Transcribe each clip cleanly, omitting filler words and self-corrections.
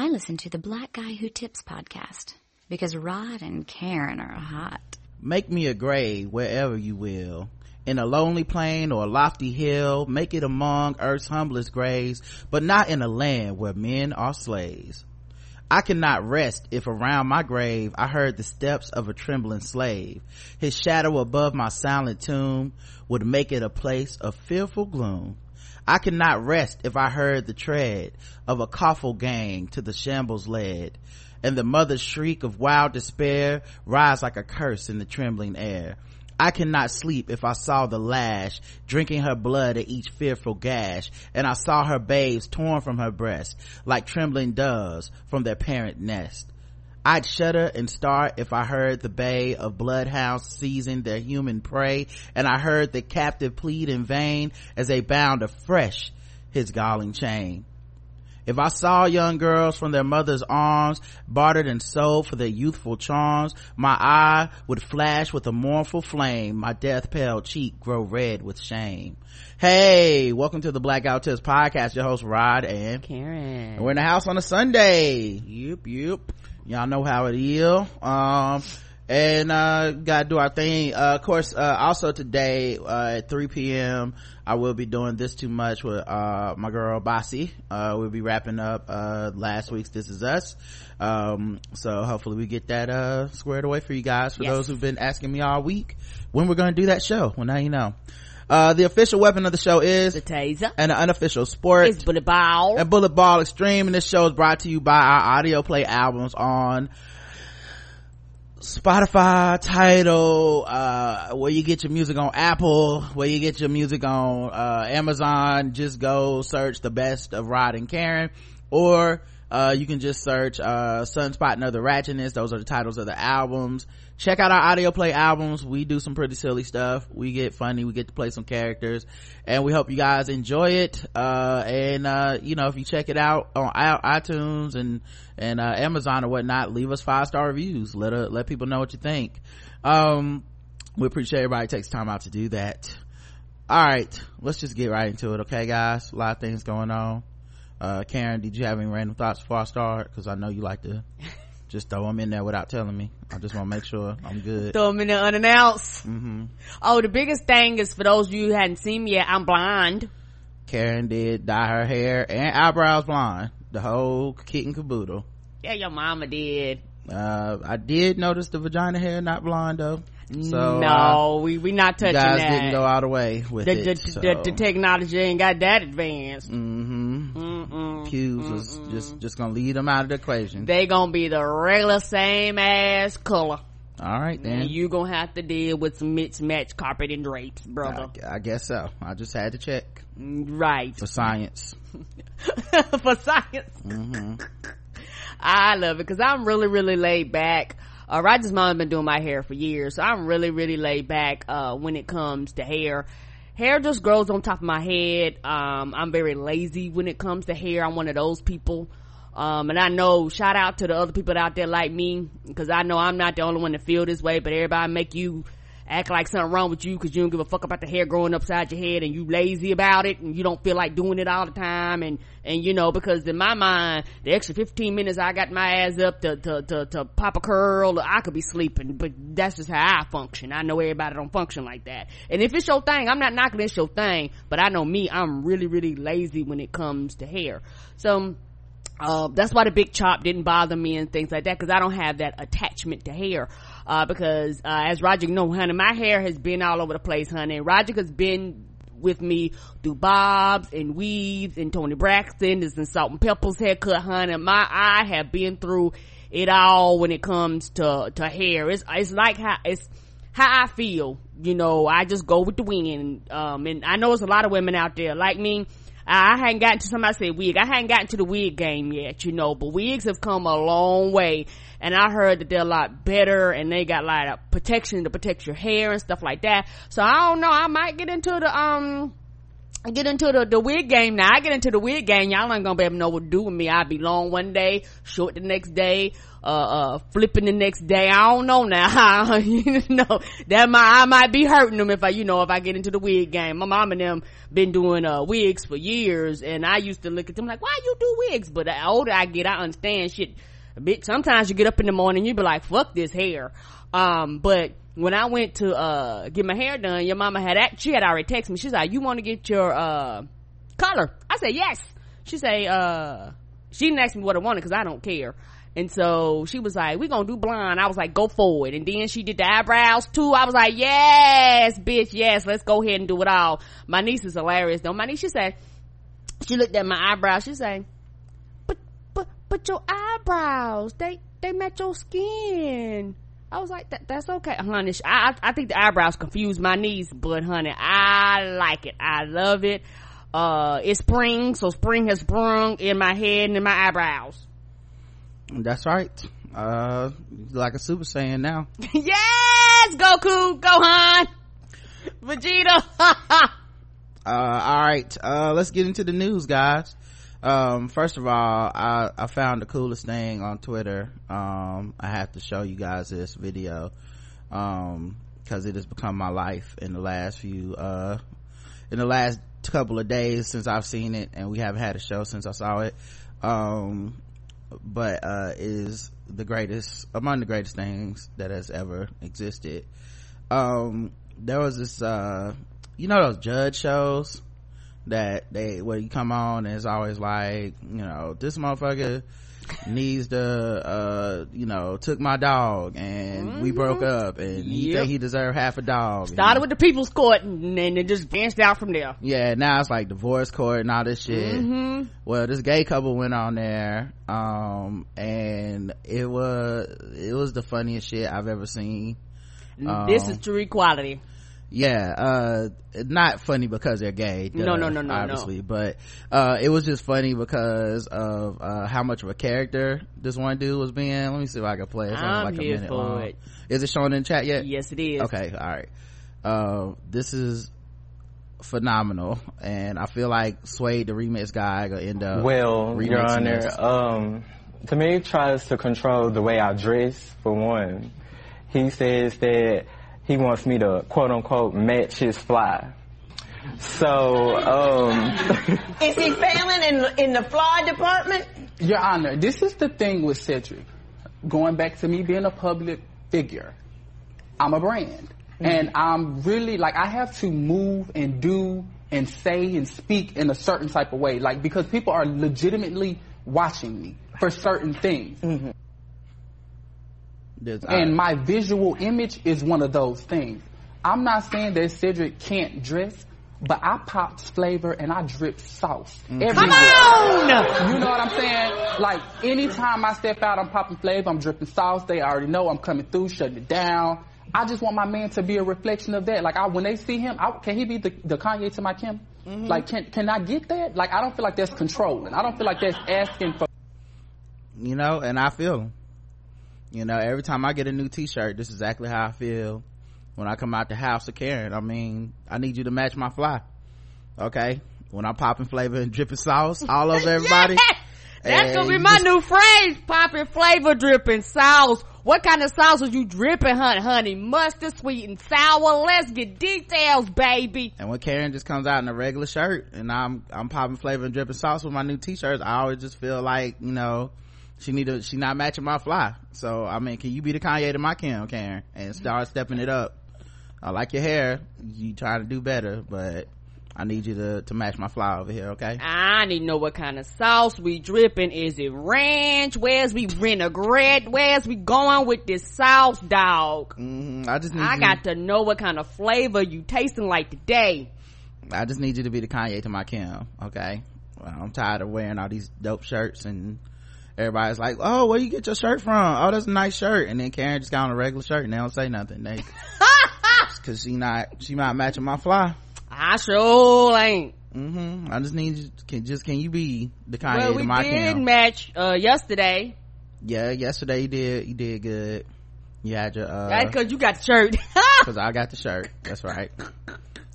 I listen to the Black Guy Who Tips podcast because Rod and Karen are hot. Make me a grave wherever you will, in a lonely plain or a lofty hill. Make it among earth's humblest graves, but not in a land where men are slaves. I cannot rest if around my grave I heard the steps of a trembling slave. His shadow above my silent tomb would make it a place of fearful gloom. I cannot rest if I heard the tread of a coffle gang to the shambles led, and the mother's shriek of wild despair rise like a curse in the trembling air. I cannot sleep if I saw the lash drinking her blood at each fearful gash, and I saw her babes torn from her breast like trembling doves from their parent nest. I'd shudder and start if I heard the bay of bloodhounds seizing their human prey, and I heard the captive plead in vain as they bound afresh his galling chain. If I saw young girls from their mother's arms bartered and sold for their youthful charms, my eye would flash with a mournful flame, my death pale cheek grow red with shame. Hey, welcome to the Blackout Tips podcast. Your host Rod and Karen, and we're in the house on a Sunday. Yep, y'all know how it is. Gotta do our thing. Of course, also today, at 3 p.m, I will be doing This Too Much with, my girl Bossy. We'll be wrapping up, last week's This Is Us. So hopefully we get that, squared away for you guys. For those who've been asking me all week when we're gonna do that show. Well, now you know. The official weapon of the show is the taser, and the unofficial sport is Bullet Ball and Bullet Ball Extreme. And this show is brought to you by our audio play albums on Spotify, Tidal, where you get your music on Apple, where you get your music on Amazon. Just go search the best of Rod and Karen, or you can just search Sunspot and Other Ratchetness. Those are the titles of the albums. Check out our audio play albums. We do some pretty silly stuff. We get funny, we get to play some characters, and we hope you guys enjoy it. If you check it out on iTunes and Amazon or whatnot, leave us 5-star reviews. Let people know what you think. We appreciate everybody takes time out to do that. All right, let's just get right into it. Okay, guys, a lot of things going on. Karen, did you have any random thoughts before I start? Because I know you like to just throw them in there without telling me. I just want to make sure I'm good. Throw them in there unannounced. Mm-hmm. Oh, the biggest thing is, for those of you who hadn't seen me yet, I'm blind. Karen did dye her hair and eyebrows blonde, the whole kit and caboodle. Yeah, your mama did. I did notice the vagina hair not blonde though. So no, we not touching you guys that. didn't go all the way with it. The technology ain't got that advanced. Pews was just gonna leave them out of the equation. They gonna be the regular same ass color. All right then. And you gonna have to deal with some mismatched carpet and drapes, brother. I guess so. I just had to check. Right. For science. For science. I love it because I'm really, really laid back. Roger's mom has been doing my hair for years, so I'm really, really laid back when it comes to hair. Hair just grows on top of my head. I'm very lazy when it comes to hair. I'm one of those people. And I know, shout out to the other people out there like me, because I know I'm not the only one that feel this way, but everybody make you act like something wrong with you because you don't give a fuck about the hair growing upside your head, and you lazy about it, and you don't feel like doing it all the time, and because in my mind, the extra 15 minutes I got my ass up to pop a curl, I could be sleeping, but that's just how I function. I know everybody don't function like that. And if it's your thing, I'm not knocking it's your thing, but I know me, I'm really, really lazy when it comes to hair. So that's why the big chop didn't bother me and things like that, because I don't have that attachment to hair. Because as Roger know, honey, my hair has been all over the place, honey. Roger has been with me through bobs and weaves and Tony Braxton and Salt and Pepper's haircut, honey. I have been through it all when it comes to hair. It's like how I feel, I just go with the wind. And I know there's a lot of women out there like me. I hadn't gotten to, somebody said wig, I hadn't gotten to the wig game yet, but wigs have come a long way, and I heard that they're a lot better, and they got like a protection to protect your hair and stuff like that. So I don't know, I might get into I get into the wig game now. I get into the wig game. Y'all ain't gonna be able to know what to do with me. I'll be long one day, short the next day, flipping the next day. I don't know now. You know, I might be hurting them if I get into the wig game. My mom and them been doing, wigs for years, and I used to look at them like, why you do wigs? But the older I get, I understand shit a bit. Sometimes you get up in the morning, you be like, fuck this hair. But when I went to get my hair done, your mama she had already texted me. She's like, you want to get your color? I said yes. She say she didn't ask me what I wanted because I don't care. And so she was like, we gonna do blonde. I was like, go for it. And then she did the eyebrows too. I was like, yes bitch, yes, let's go ahead and do it all. My niece is hilarious though. My niece, she looked at my eyebrows. She said, but your eyebrows, they match your skin. I was like, that's okay, honey. I think the eyebrows confused my niece, but honey, I like it. I love it. It's spring, so spring has sprung in my head and in my eyebrows. That's right. Like a Super Saiyan now. Yes, Goku, Gohan, Vegeta. All right. Let's get into the news, guys. First of all, I found the coolest thing on Twitter. I have to show you guys this video, cause it has become my life in the last couple of days since I've seen it, and we haven't had a show since I saw it. But it is among the greatest things that has ever existed. There was this, those judge shows that where you come on and it's always like, this motherfucker needs to took my dog and we broke up and he think he deserved half a dog. Started with the people's court and then it just branched out from there. Yeah, now it's like divorce court and all this shit. Well, this gay couple went on there, and it was the funniest shit I've ever seen. This is true equality. Yeah, not funny because they're gay. No, obviously, but it was just funny because of how much of a character this one dude was being. Let me see if I can play it. It's only like a minute long. It. Is it showing in chat yet? Yes, it is. Okay, all right. This is phenomenal, and I feel like Suede, the remix guy, gonna end up Your Honor, Tamir tries to control the way I dress. For one, he says that he wants me to, quote unquote, match his fly. So, Is he failing in the fly department? Your Honor, this is the thing with Cedric. Going back to me being a public figure, I'm a brand. And I'm really, I have to move and do and say and speak in a certain type of way. Because people are legitimately watching me for certain things. And my visual image is one of those things. I'm not saying that Cedric can't dress, but I pop flavor and I drip sauce everywhere. Come on! You know what I'm saying? Anytime I step out, I'm popping flavor, I'm dripping sauce. They already know I'm coming through, shutting it down. I just want my man to be a reflection of that. When they see him, can he be the Kanye to my Kim? Can I get that? I don't feel like that's controlling. I don't feel like that's asking for. And I feel him. Every time I get a new t-shirt, this is exactly how I feel when I come out the house of Karen. I mean, I need you to match my fly. Okay? When I'm popping flavor and dripping sauce all over everybody. Yes! That's gonna be my new phrase. Popping flavor, dripping sauce. What kind of sauce was you dripping, honey? Mustard, sweet and sour. Let's get details, baby. And when Karen just comes out in a regular shirt and I'm popping flavor and dripping sauce with my new t-shirts, I always just feel like, she not matching my fly. So I mean, can you be the Kanye to my Kim, Karen, and start stepping it up? I like your hair, you trying to do better, but I need you to match my fly over here, okay? I need to know what kind of sauce we dripping. Is it ranch? Where's we vinaigrette? Where's we going with this sauce, dog? I got to know what kind of flavor you tasting like today. I just need you to be the Kanye to my Kim, okay? Well, I'm tired of wearing all these dope shirts and everybody's like, oh, where you get your shirt from? Oh, that's a nice shirt. And then Karen just got on a regular shirt and they don't say nothing. Cause she not matching my fly. I sure ain't. I just need you, can you be the Kanye to my Kim? We did match yesterday. Yeah, yesterday you did good. You had your that's cause you got the shirt. Cause I got the shirt, that's right.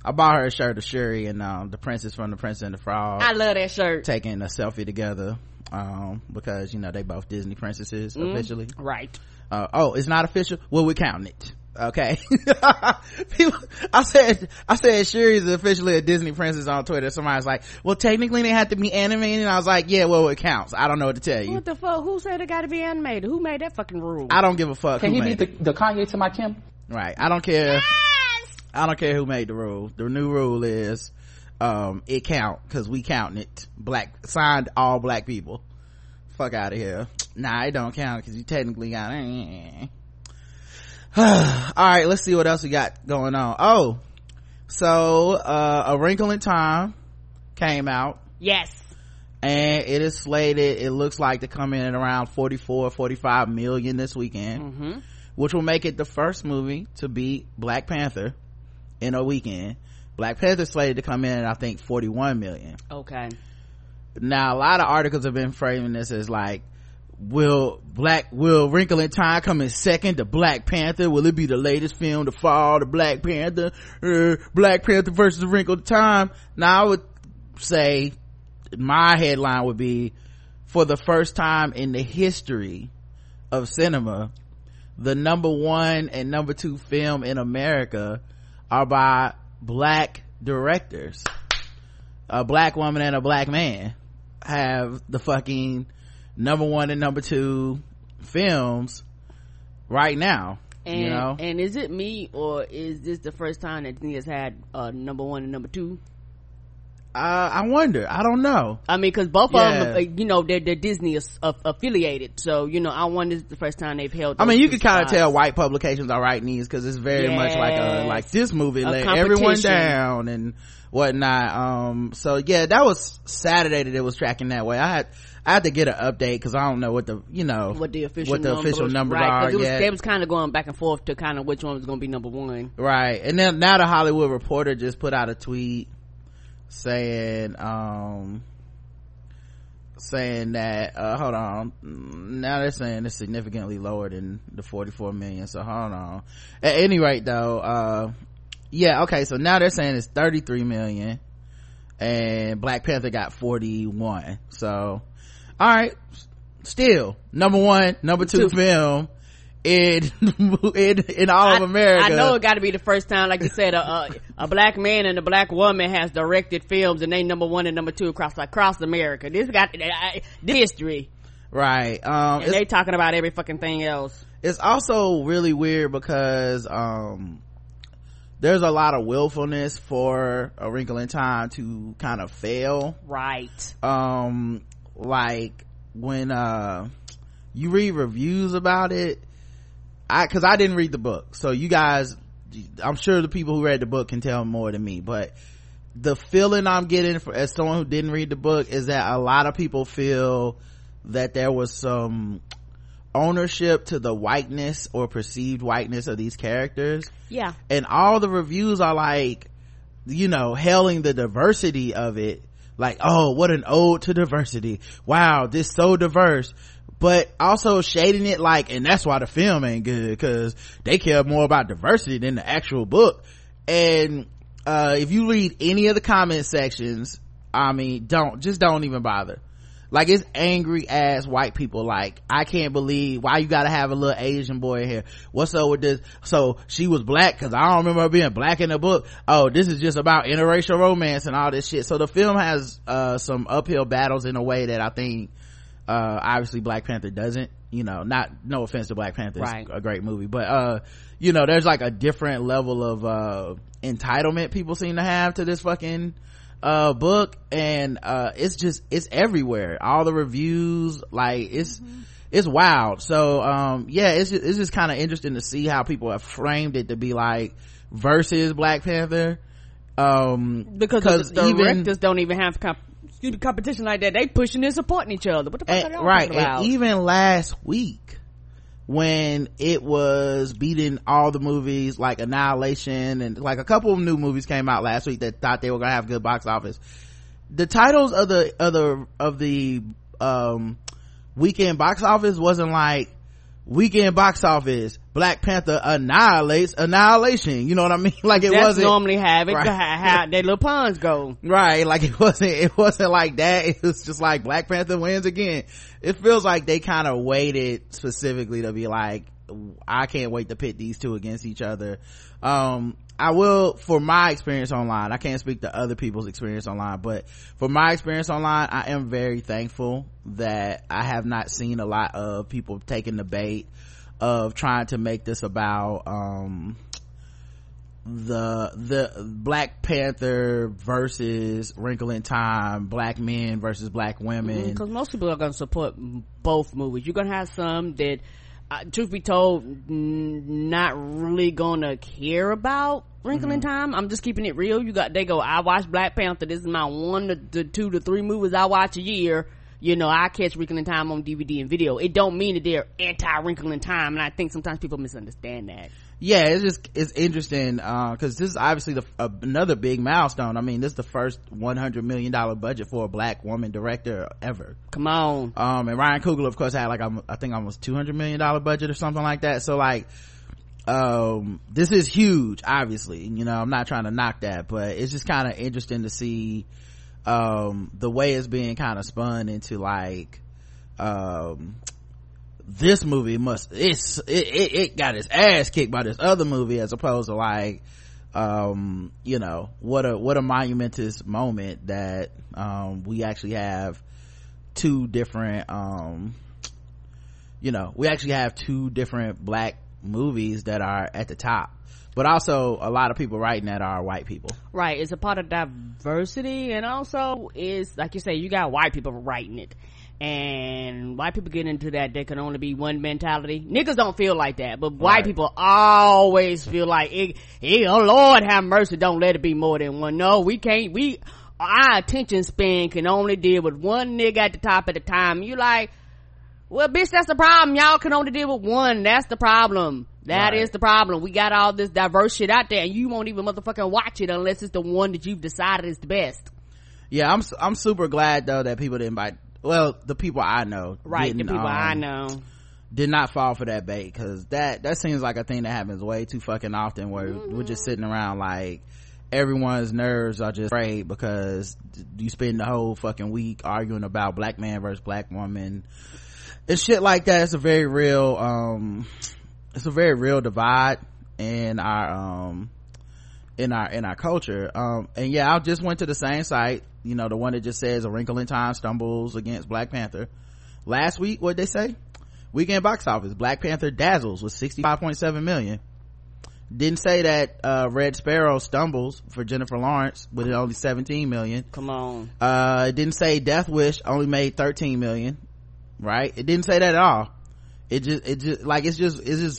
I bought her a shirt of Shuri and the princess from The Princess and the Frog. I love that shirt. Taking a selfie together because they both Disney princesses officially. Right. It's not official. Well, we're counting it. Okay. People, I said Shuri's officially a Disney princess on Twitter. Somebody's like, well, technically they have to be animated. And I was like, yeah, well, it counts. I don't know what to tell you. What the fuck? Who said it gotta be animated? Who made that fucking rule? I don't give a fuck. Can he be the Kanye to my Kim? Right. I don't care. Yes! I don't care who made the rule. The new rule is, it count, cause we counting it. Signed all black people. Fuck out of here. Nah, it don't count cause you technically got all right, let's see what else we got going on. So A Wrinkle in Time came out. Yes. And it is slated, it looks like, to come in at around 45 million this weekend, which will make it the first movie to beat Black Panther in a weekend. Black Panther slated to come in at, I think, 41 million. Okay. Now, a lot of articles have been framing this as like, will Wrinkle in Time come in second to Black Panther? Will it be the latest film to fall to Black Panther? Black Panther versus A Wrinkle in Time? Now, I would say my headline would be, for the first time in the history of cinema, the number 1 and number 2 film in America are by black directors. A black woman and a black man have the fucking number 1 and number 2 films right now. And and is it me, or is this the first time that Disney has had number 1 and number 2? I wonder. I don't know. I mean, because both of them, they're Disney affiliated. So, I wonder if it's the first time they've held. I mean, you can kind of tell white publications are writing these because it's very much like this movie let everyone down and whatnot. So yeah, that was Saturday that it was tracking that way. I had to get an update because I don't know what the official numbers are. They was kind of going back and forth to kind of which one was going to be number 1. Right. And then now the Hollywood Reporter just put out a tweet saying that hold on, now they're saying it's significantly lower than the 44 million, so hold on. At any rate though, so now they're saying it's 33 million and Black Panther got 41. So all right, still number 1, number 2 film in all of America. I know it got to be the first time, like you said, a black man and a black woman has directed films and they number 1 and number 2 across America. This got the history, right? And they talking about every fucking thing else. It's also really weird because there's a lot of willfulness for A Wrinkle in Time to kind of fail, right? Like when you read reviews about it, because I didn't read the book, so you guys, I'm sure the people who read the book can tell more than me, but the feeling I'm getting as someone who didn't read the book is that a lot of people feel that there was some ownership to the whiteness or perceived whiteness of these characters. Yeah. And all the reviews are like, hailing the diversity of it, like, oh, what an ode to diversity, wow, this so diverse, but also shading it like, and that's why the film ain't good, because they care more about diversity than the actual book. And if you read any of the comment sections, I mean, don't even bother. Like, it's angry ass white people, like, I can't believe why you gotta have a little Asian boy in here, what's up with this, so she was black because I don't remember her being black in the book, oh, this is just about interracial romance and all this shit. So the film has some uphill battles in a way that I think obviously Black Panther doesn't. No offense to Black Panther, it's right. a great movie, but there's like a different level of entitlement people seem to have to this fucking book, and it's everywhere, all the reviews, like it's wild. So it's just kind of interesting to see how people have framed it to be like versus Black Panther, because the directors don't even have competition like that. They pushing and supporting each other. What the fuck are y'all talking about? And even last week when it was beating all the movies like Annihilation, and like a couple of new movies came out last week that thought they were gonna have good box office, the titles of the weekend box office wasn't like weekend box office, Black Panther annihilates Annihilation. You know what I mean? Like it That's wasn't normally have it, right. how their little puns go. Right, like it wasn't like that. It was just like Black Panther wins again. It feels like they kind of waited specifically to be like, I can't wait to pit these two against each other. I will, for my experience online, I can't speak to other people's experience online, but for my experience online, I am very thankful that I have not seen a lot of people taking the bait of trying to make this about the Black Panther versus Wrinkle in Time, black men versus black women, because most people are going to support both movies. You're going to have some that truth be told, not really gonna care about Wrinkle in Time. I'm just keeping it real. They go, I watch Black Panther, this is my 1 to 2 to 3 movies I watch a year. You know, I catch Wrinkle in Time on DVD and video. It don't mean that they're anti Wrinkle in Time, and I think sometimes people misunderstand that. Yeah, it's interesting because this is obviously another big milestone. I mean, this is the first $100 million budget for a black woman director ever. Come on. And Ryan Coogler, of course, had like I think almost $200 million budget or something like that. So like this is huge, obviously. You know, I'm not trying to knock that, but it's just kind of interesting to see the way it's being kind of spun into like this movie it got its ass kicked by this other movie, as opposed to like you know, what a monumentous moment that we actually have two different you know, we actually have two different black movies that are at the top, but also a lot of people writing that are white people. Right, it's a part of diversity, and also is, like you say, you got white people writing it, and white people get into that there can only be one mentality. Niggas don't feel like that, but white people always feel like oh Lord have mercy, don't let it be more than one. No, we can't, our attention span can only deal with one nigga at the top at a time. You like, well bitch, that's the problem. Y'all can only deal with one. That's the problem. That is the problem. We got all this diverse shit out there, and you won't even motherfucking watch it unless it's the one that you've decided is the best. Yeah, I'm super glad though that people didn't bite. Well, the people I know, right? The people I know did not fall for that bait, because that seems like a thing that happens way too fucking often, where we're just sitting around like everyone's nerves are just frayed because you spend the whole fucking week arguing about black man versus black woman and shit like that. It's a very real divide in our culture. And yeah, I just went to the same site, you know, the one that just says A Wrinkle in Time stumbles against Black Panther. Last week, what'd they say? Weekend box office, Black Panther dazzles with 65.7 million. Didn't say that Red Sparrow stumbles for Jennifer Lawrence with only 17 million. Come on. It didn't say Death Wish only made 13 million, right? It didn't say that at all. It just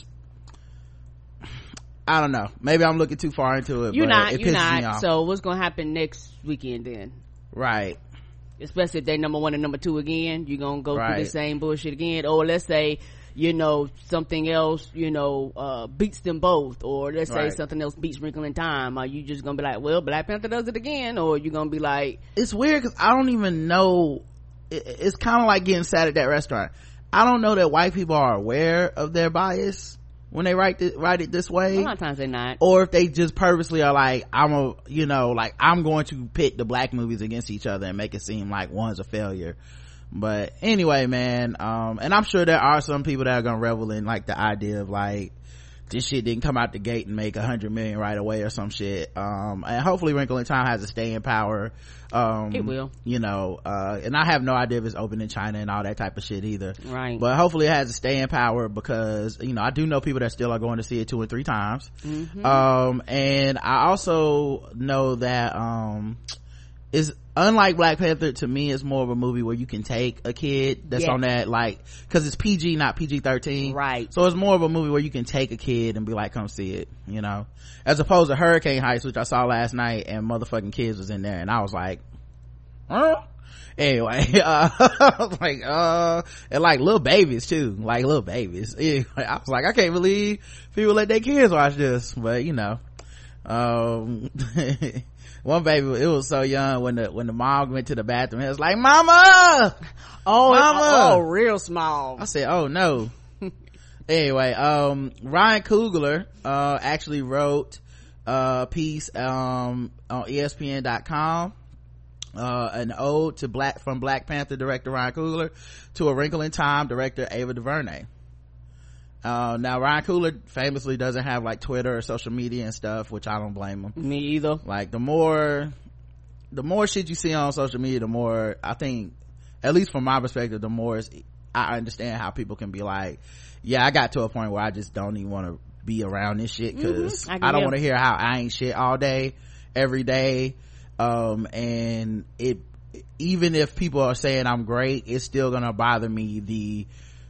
I don't know, maybe I'm looking too far into it. You're not me off. So what's gonna happen next weekend then? Right, especially if they number 1 and number 2 again, you're gonna go through the same bullshit again. Or let's say, you know, something else, you know, beats them both, or let's say something else beats Wrinkle in Time. Are you just gonna be like, well, Black Panther does it again? Or you gonna be like, it's weird because I don't even know. It's kind of like getting sat at that restaurant. I don't know that white people are aware of their bias when they write it this way. A lot of times they're not. Or if they just purposely are like, I'm going to pit the black movies against each other and make it seem like one's a failure. But anyway, man, and I'm sure there are some people that are gonna revel in like the idea of like, this shit didn't come out the gate and make 100 million right away or some shit. And hopefully Wrinkle in Time has a staying power. It will, you know, and I have no idea if it's open in China and all that type of shit either. Right. But hopefully it has a staying power, because, you know, I do know people that still are going to see it 2 and 3 times. Mm-hmm. And I also know that, is unlike Black Panther, to me it's more of a movie where you can take a kid that's on that, like, because it's PG, not PG-13, right? So it's more of a movie where you can take a kid and be like, come see it, you know, as opposed to Hurricane Heights, which I saw last night, and motherfucking kids was in there, and I was like, anyway, like, and like little babies too, like little babies. Anyway, I was like, I can't believe people let their kids watch this, but you know, one baby, it was so young when the mom went to the bathroom, it was like, mama, mama, real small. I said, oh no. Anyway, Ryan Coogler actually wrote a piece on ESPN.com, an ode to from Black Panther director Ryan Coogler to A Wrinkle in Time director Ava DuVernay. Now Ryan Coogler famously doesn't have like Twitter or social media and stuff, which I don't blame him. Me either. Like the more shit you see on social media, the more I think, at least from my perspective, the more I understand how people can be like, yeah, I got to a point where I just don't even want to be around this shit because I don't want to hear how I ain't shit all day every day. And it, even if people are saying I'm great, it's still gonna bother me the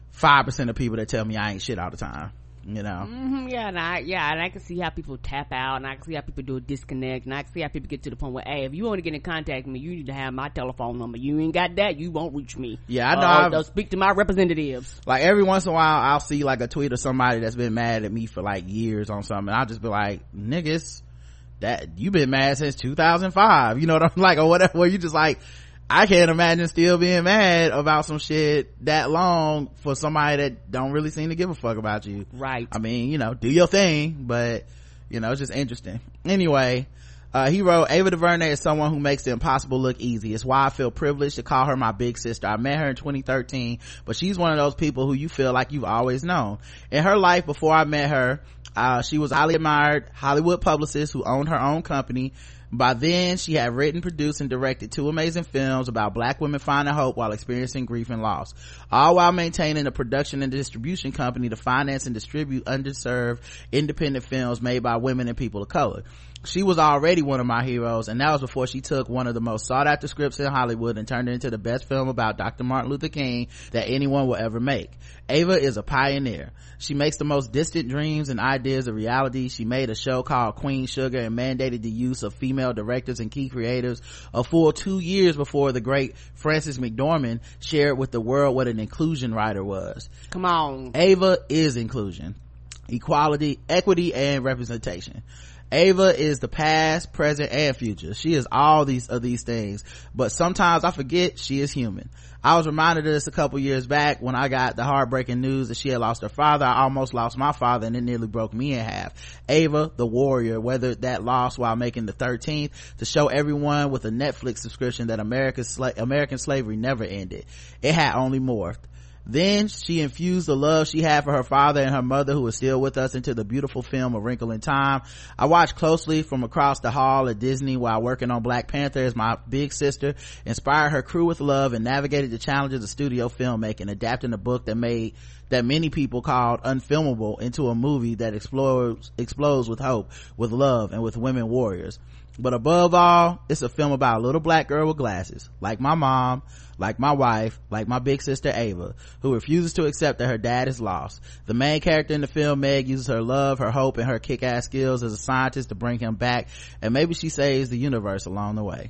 5% of people that tell me I ain't shit all the time, you know. And I can see how people tap out, and I can see how people do a disconnect, and I can see how people get to the point where, hey, if you want to get in contact with me, you need to have my telephone number. You ain't got that, you won't reach me. Yeah, I know. I'll speak to my representatives. Like every once in a while I'll see like a tweet of somebody that's been mad at me for like years on something, and I'll just be like, niggas, that you been mad since 2005, you know what I'm like, or whatever, where you just like, I can't imagine still being mad about some shit that long for somebody that don't really seem to give a fuck about you. Right. I mean, you know, do your thing, but you know, it's just interesting. Anyway, he wrote, Ava DuVernay is someone who makes the impossible look easy. It's why I feel privileged to call her my big sister. I met her in 2013, but she's one of those people who you feel like you've always known. In her life before I met her, she was a highly admired Hollywood publicist who owned her own company. By then, she had written, produced, and directed 2 amazing films about black women finding hope while experiencing grief and loss, all while maintaining a production and distribution company to finance and distribute underserved independent films made by women and people of color. She was already one of my heroes, and that was before she took one of the most sought after scripts in Hollywood and turned it into the best film about Dr. Martin Luther King that anyone will ever make. Ava is a pioneer. She makes the most distant dreams and ideas a reality. She made a show called Queen Sugar and mandated the use of female directors and key creatives a full 2 years before the great Frances McDormand shared with the world what an inclusion writer was. Come on. Ava is inclusion, equality, equity, and representation. Ava is the past, present, and future. She is all these things, but sometimes I forget she is human. I was reminded of this a couple years back when I got the heartbreaking news that she had lost her father. I almost lost my father, and it nearly broke me in half. Ava, the warrior, weathered that loss while making the 13th to show everyone with a Netflix subscription that American slavery never ended. It had only morphed. Then she infused the love she had for her father and her mother, who is still with us, into the beautiful film A Wrinkle in Time. I watched closely from across the hall at Disney while working on Black Panther as my big sister inspired her crew with love and navigated the challenges of studio filmmaking, adapting a book that many people called unfilmable into a movie that explodes with hope, with love, and with women warriors. But above all, it's a film about a little black girl with glasses, like my mom, like my wife, like my big sister Ava, who refuses to accept that her dad is lost. The main character in the film, Meg, uses her love, her hope, and her kick-ass skills as a scientist to bring him back, and maybe she saves the universe along the way.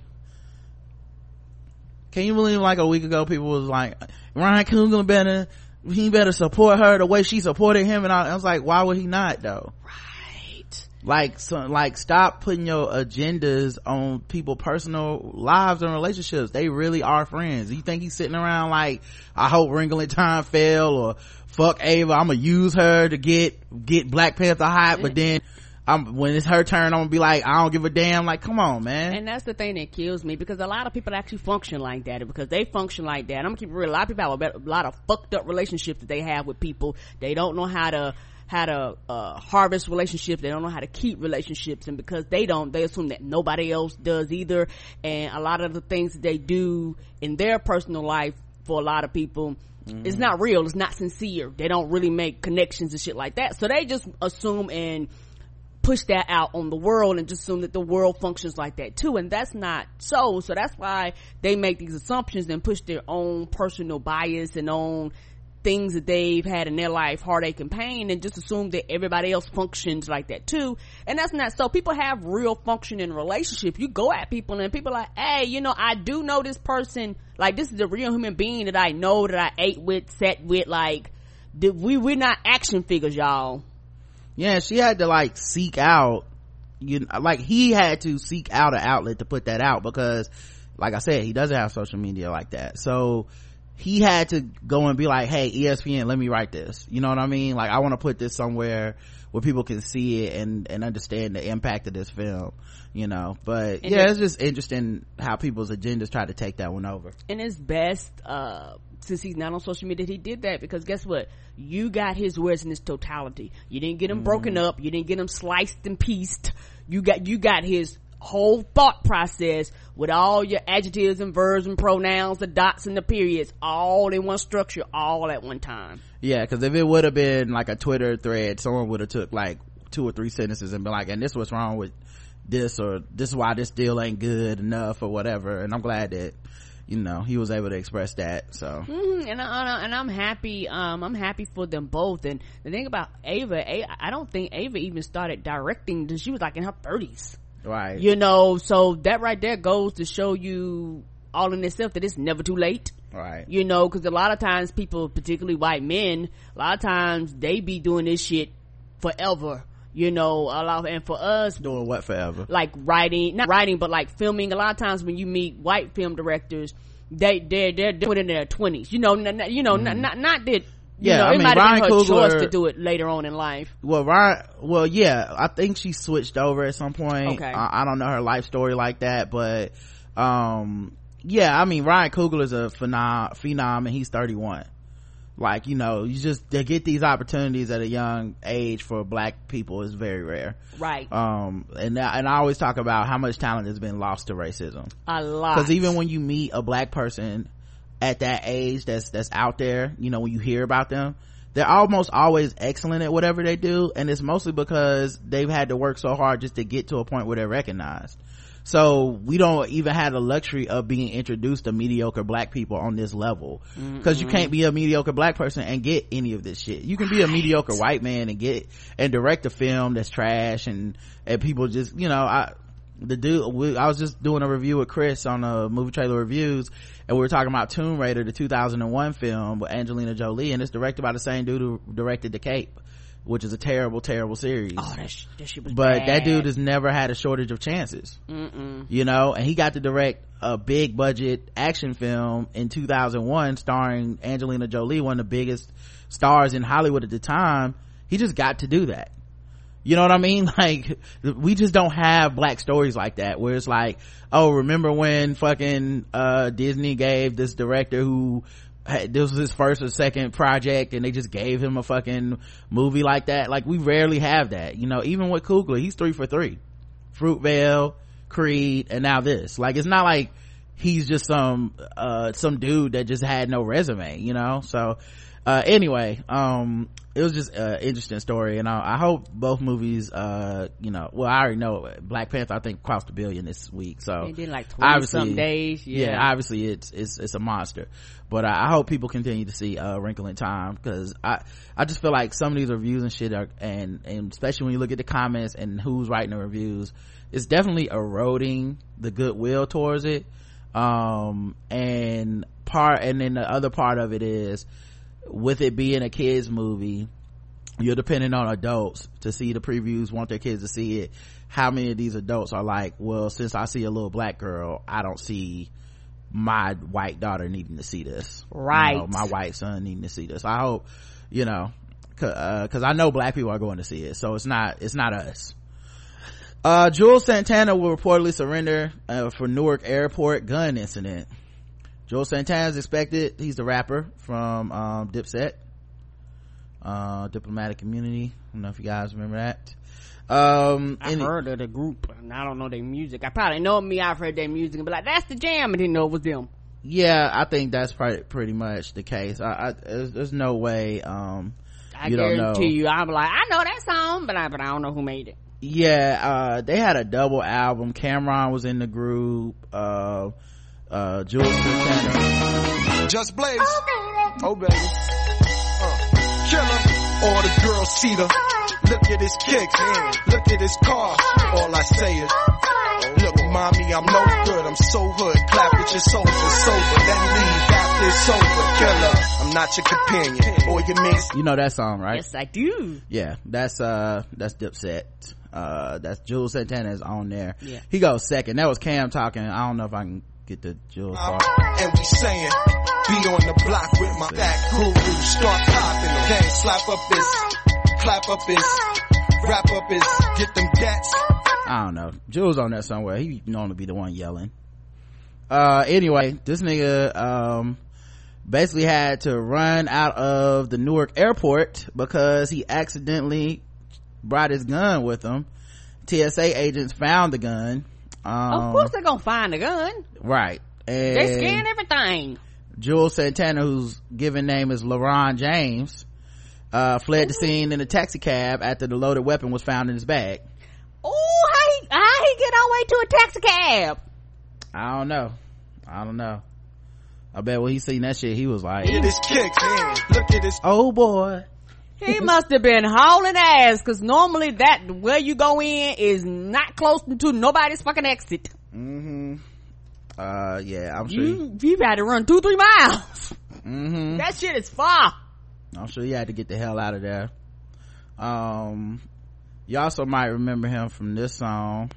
Can you believe like a week ago people was like, Ryan Coogler better support her the way she supported him, and I was like, why would he not though? Like stop putting your agendas on people's personal lives and relationships. They really are friends. You think he's sitting around like, I hope Wrinkle in Time fail, or fuck Ava, I'm gonna use her to get Black Panther hot, but then when it's her turn, I'm gonna be like, I don't give a damn. Like, come on, man. And that's the thing that kills me, because a lot of people actually function like that, because they function like that. I'm gonna keep it real. A lot of people have a lot of fucked up relationships that they have with people. They don't know how to harvest relationships. They don't know how to keep relationships, and because they assume that nobody else does either. And a lot of the things that they do in their personal life, for a lot of people, it's not real, it's not sincere. They don't really make connections and shit like that, so they just assume and push that out on the world and just assume that the world functions like that too, and that's not so that's why they make these assumptions and push their own personal bias and own things that they've had in their life, heartache and pain, and just assume that everybody else functions like that too. And that's not so. People have real functioning relationships. You go at people and people are like, hey, I do know this person, like this is a real human being that I know, that I ate with, sat with, like we're not action figures, y'all. Yeah, she had to like seek out, like he had to seek out an outlet to put that out, because like I said, he doesn't have social media like that. So he had to go and be like, hey, ESPN, let me write this. You know what I mean? Like, I want to put this somewhere where people can see it and understand the impact of this film, you know. But and it's just interesting how people's agendas try to take that one over. And it's best, since he's not on social media, that he did that, because guess what? You got his words in its totality. You didn't get them broken up. You didn't get them sliced and pieced. You got his whole thought process with all your adjectives and verbs and pronouns, the dots and the periods, all in one structure, all at one time. Yeah, because if it would have been like a Twitter thread, someone would have took like 2 or 3 sentences and been like, and this is what's wrong with this, or this is why this deal ain't good enough, or whatever. And I'm glad that, you know, he was able to express that. So and I'm happy. I'm happy for them both. And the thing about Ava, I don't think Ava even started directing until she was like in her 30s. Right. You know, so that right there goes to show you all in itself that it's never too late. Right. You know, because a lot of times people, particularly white men, a lot of times they be doing this shit forever. You know, and for us, doing what forever? Like not writing, but like filming. A lot of times when you meet white film directors, they're doing it in their 20s. You know, not that. Yeah, know, I it mean, might have been her Coogler, choice to do it later on in life. Well, yeah, I think she switched over at some point. Okay. I don't know her life story like that, but yeah, I mean, Ryan Coogler is a phenom, and he's 31. Like, you know, they get these opportunities at a young age for black people is very rare. Right. And I always talk about how much talent has been lost to racism. A lot. Because even when you meet a black person at that age that's out there, you know, when you hear about them, they're almost always excellent at whatever they do, and it's mostly because they've had to work so hard just to get to a point where they're recognized. So we don't even have the luxury of being introduced to mediocre black people on this level, because you can't be a mediocre black person and get any of this shit. You can be a mediocre white man and direct a film that's trash, and people just, you know, I was just doing a review with Chris on Movie Trailer Reviews, and we were talking about Tomb Raider, the 2001 film with Angelina Jolie, and it's directed by the same dude who directed The Cape, which is a terrible series. Oh, that shit was but bad. That dude has never had a shortage of chances. You know, and he got to direct a big budget action film in 2001 starring Angelina Jolie, one of the biggest stars in Hollywood at the time. He just got to do that. You know what I mean? Like, we just don't have black stories like that, where it's like, oh, remember when fucking Disney gave this director who this was his first or second project, and they just gave him a fucking movie like that. Like, we rarely have that. You know, even with Coogler, he's 3 for 3. Fruitvale, Creed, and now this. Like, it's not like he's just some dude that just had no resume, you know? So anyway, it was just an interesting story, and I hope both movies, you know, well, I already know Black Panther, I think, crossed $1 billion this week, so they did like 20 some days. Yeah, obviously it's a monster, but I hope people continue to see Wrinkle in Time, because I just feel like some of these reviews and shit are, and especially when you look at the comments and who's writing the reviews, it's definitely eroding the goodwill towards it. And then the other part of it is, with it being a kids movie, you're depending on adults to see the previews, want their kids to see it. How many of these adults are like, well, since I see a little black girl, I don't see my white daughter needing to see this, right? You know, my white son needing to see this. I hope, you know, cause I know black people are going to see it, so it's not us. Jules Santana will reportedly surrender for Newark airport gun incident. Jules Santana is expected. He's the rapper from Dipset, Diplomatic Immunity. I don't know if you guys remember that. I heard of the group, and I don't know their music. I probably know me. I've heard their music and be like, "That's the jam," and didn't know it was them. Yeah, I think that's pretty much the case. There's no way. I guarantee you, I'm like, I know that song, but I don't know who made it. Yeah, they had a double album. Cameron was in the group. Jules Santana. Just Blaze. Oh baby. Killer. All the girls see her. Look at his kicks. Look at his car. All I say is, look, mommy, I'm no good. I'm so hood. Clap at your sofa, sober. Then leave after it's over. Killer. I'm not your companion or your mate. You know that song, right? Yes, I do. Yeah, that's Dipset. That's Jules Santana is on there. Yeah. He goes second. That was Cam talking. I don't know if I can get the Jules part. And we saying, be on the block with my back guru. Start popping, okay? Slap up this, clap up this, wrap up this, get them gats. I don't know. Jules on there somewhere. He known to be the one yelling. Anyway, this nigga, basically had to run out of the Newark airport because he accidentally brought his gun with him. TSA agents found the gun. Of course they're gonna find the gun. Right. And they scan everything. Jules Santana, whose given name is LaRon James, fled the scene in a taxi cab after the loaded weapon was found in his bag. Oh, how he get all the way to a taxi cab? I don't know. I bet when he seen that shit, he was like, Look at his kicks, look at his, oh boy. He must have been hauling ass, cause normally that where you go in is not close to nobody's fucking exit. Yeah, I'm sure You had to run 2-3 miles. That shit is far. I'm sure he had to get the hell out of there. You also might remember him from this song.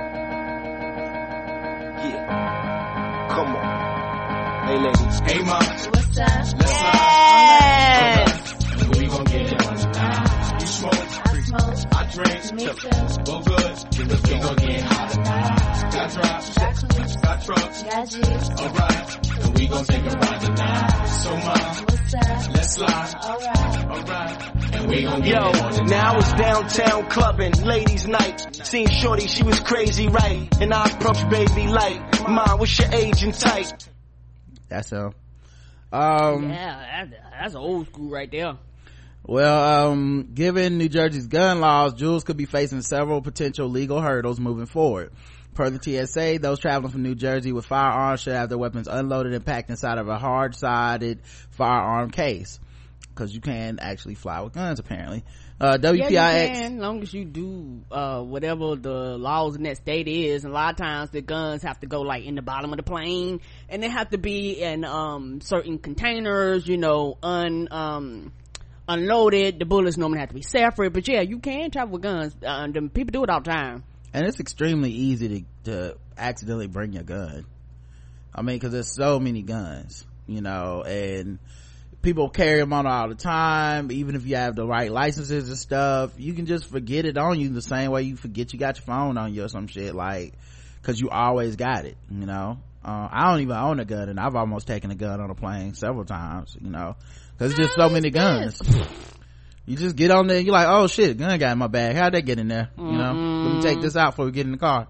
yeah. Come on. Hey ladies. Hey mom. What's up? Let's Yes. we gon' get it on tonight. You smoke. I smoke. I drink. Me too. Well good. We gon' get hot tonight. Got drops. Got cookies. Got trucks. Got juice. Alright. And we gon' take a ride tonight. So mom. What's up? Let's slide. Alright. Alright. And we gon' get Yo, it on tonight. now it's downtown clubbing, ladies' night. Seen shorty, she was crazy, right? And I approached baby like, Mom, what's your age and type? That's him. Yeah, that's old school right there. Well, given New Jersey's gun laws, Jules could be facing several potential legal hurdles moving forward. Per the TSA, those traveling from New Jersey with firearms should have their weapons unloaded and packed inside of a hard-sided firearm case. Because you can actually fly with guns, apparently. WPIX. Yeah, you can, as long as you do whatever the laws in that state is. And a lot of times the guns have to go like in the bottom of the plane, and they have to be in certain containers, unloaded. The bullets normally have to be separate, but yeah, you can travel with guns. People do it all the time, and it's extremely easy to accidentally bring your gun. I mean, because there's so many guns, and people carry them on all the time. Even if you have the right licenses and stuff, you can just forget it on you the same way you forget you got your phone on you or some shit, like, because you always got it. I don't even own a gun, and I've almost taken a gun on a plane several times, because there's just so many guns. You just get on there and you're like, oh shit, gun got in my bag, how'd that get in there? Let me take this out before we get in the car.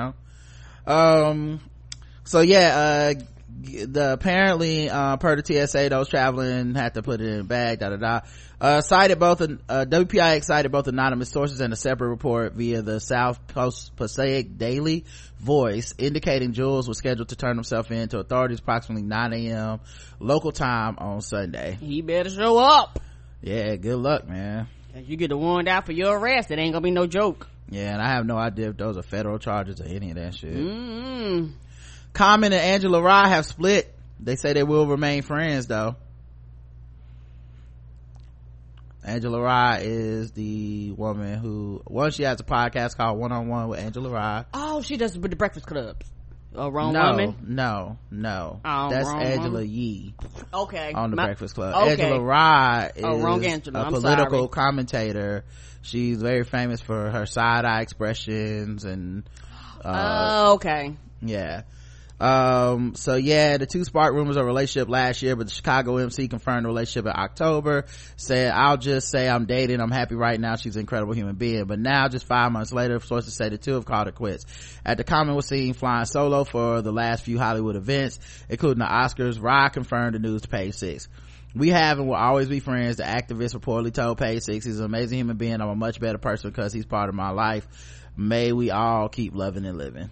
So yeah, apparently per the TSA, those traveling had to put it in a bag. Cited both WPIX cited both anonymous sources and a separate report via the South Passaic Daily Voice, indicating Jules was scheduled to turn himself in to authorities approximately 9 a.m. local time on Sunday. he better show up. Yeah, good luck, man. If you get a warrant out for your arrest, it ain't gonna be no joke. Yeah, and I have no idea if those are federal charges or any of that shit. Common and Angela Rye have split. They say they will remain friends though. Angela Rye is the woman who, she has a podcast called One on One with Angela Rye. Oh, she does with the Breakfast Clubs. Wrong no, woman? No. Oh, that's wrong Angela woman? Yee. Okay. On the Breakfast Club. Okay. Angela Rye is wrong Angela. a I'm political sorry. commentator. She's very famous for her side-eye expressions and okay. Yeah. So yeah, the two sparked rumors of a relationship last year, but the Chicago MC confirmed the relationship in October. Said, I'll just say I'm dating, I'm happy right now, she's an incredible human being. But now, just 5 months later, sources say the two have called it quits. At the Common was seen flying solo for the last few Hollywood events, including the Oscars. Rye confirmed the news to Page Six. We have and will always be friends, the activist reportedly told Page Six. He's an amazing human being. I'm a much better person because he's part of my life. May we all keep loving and living.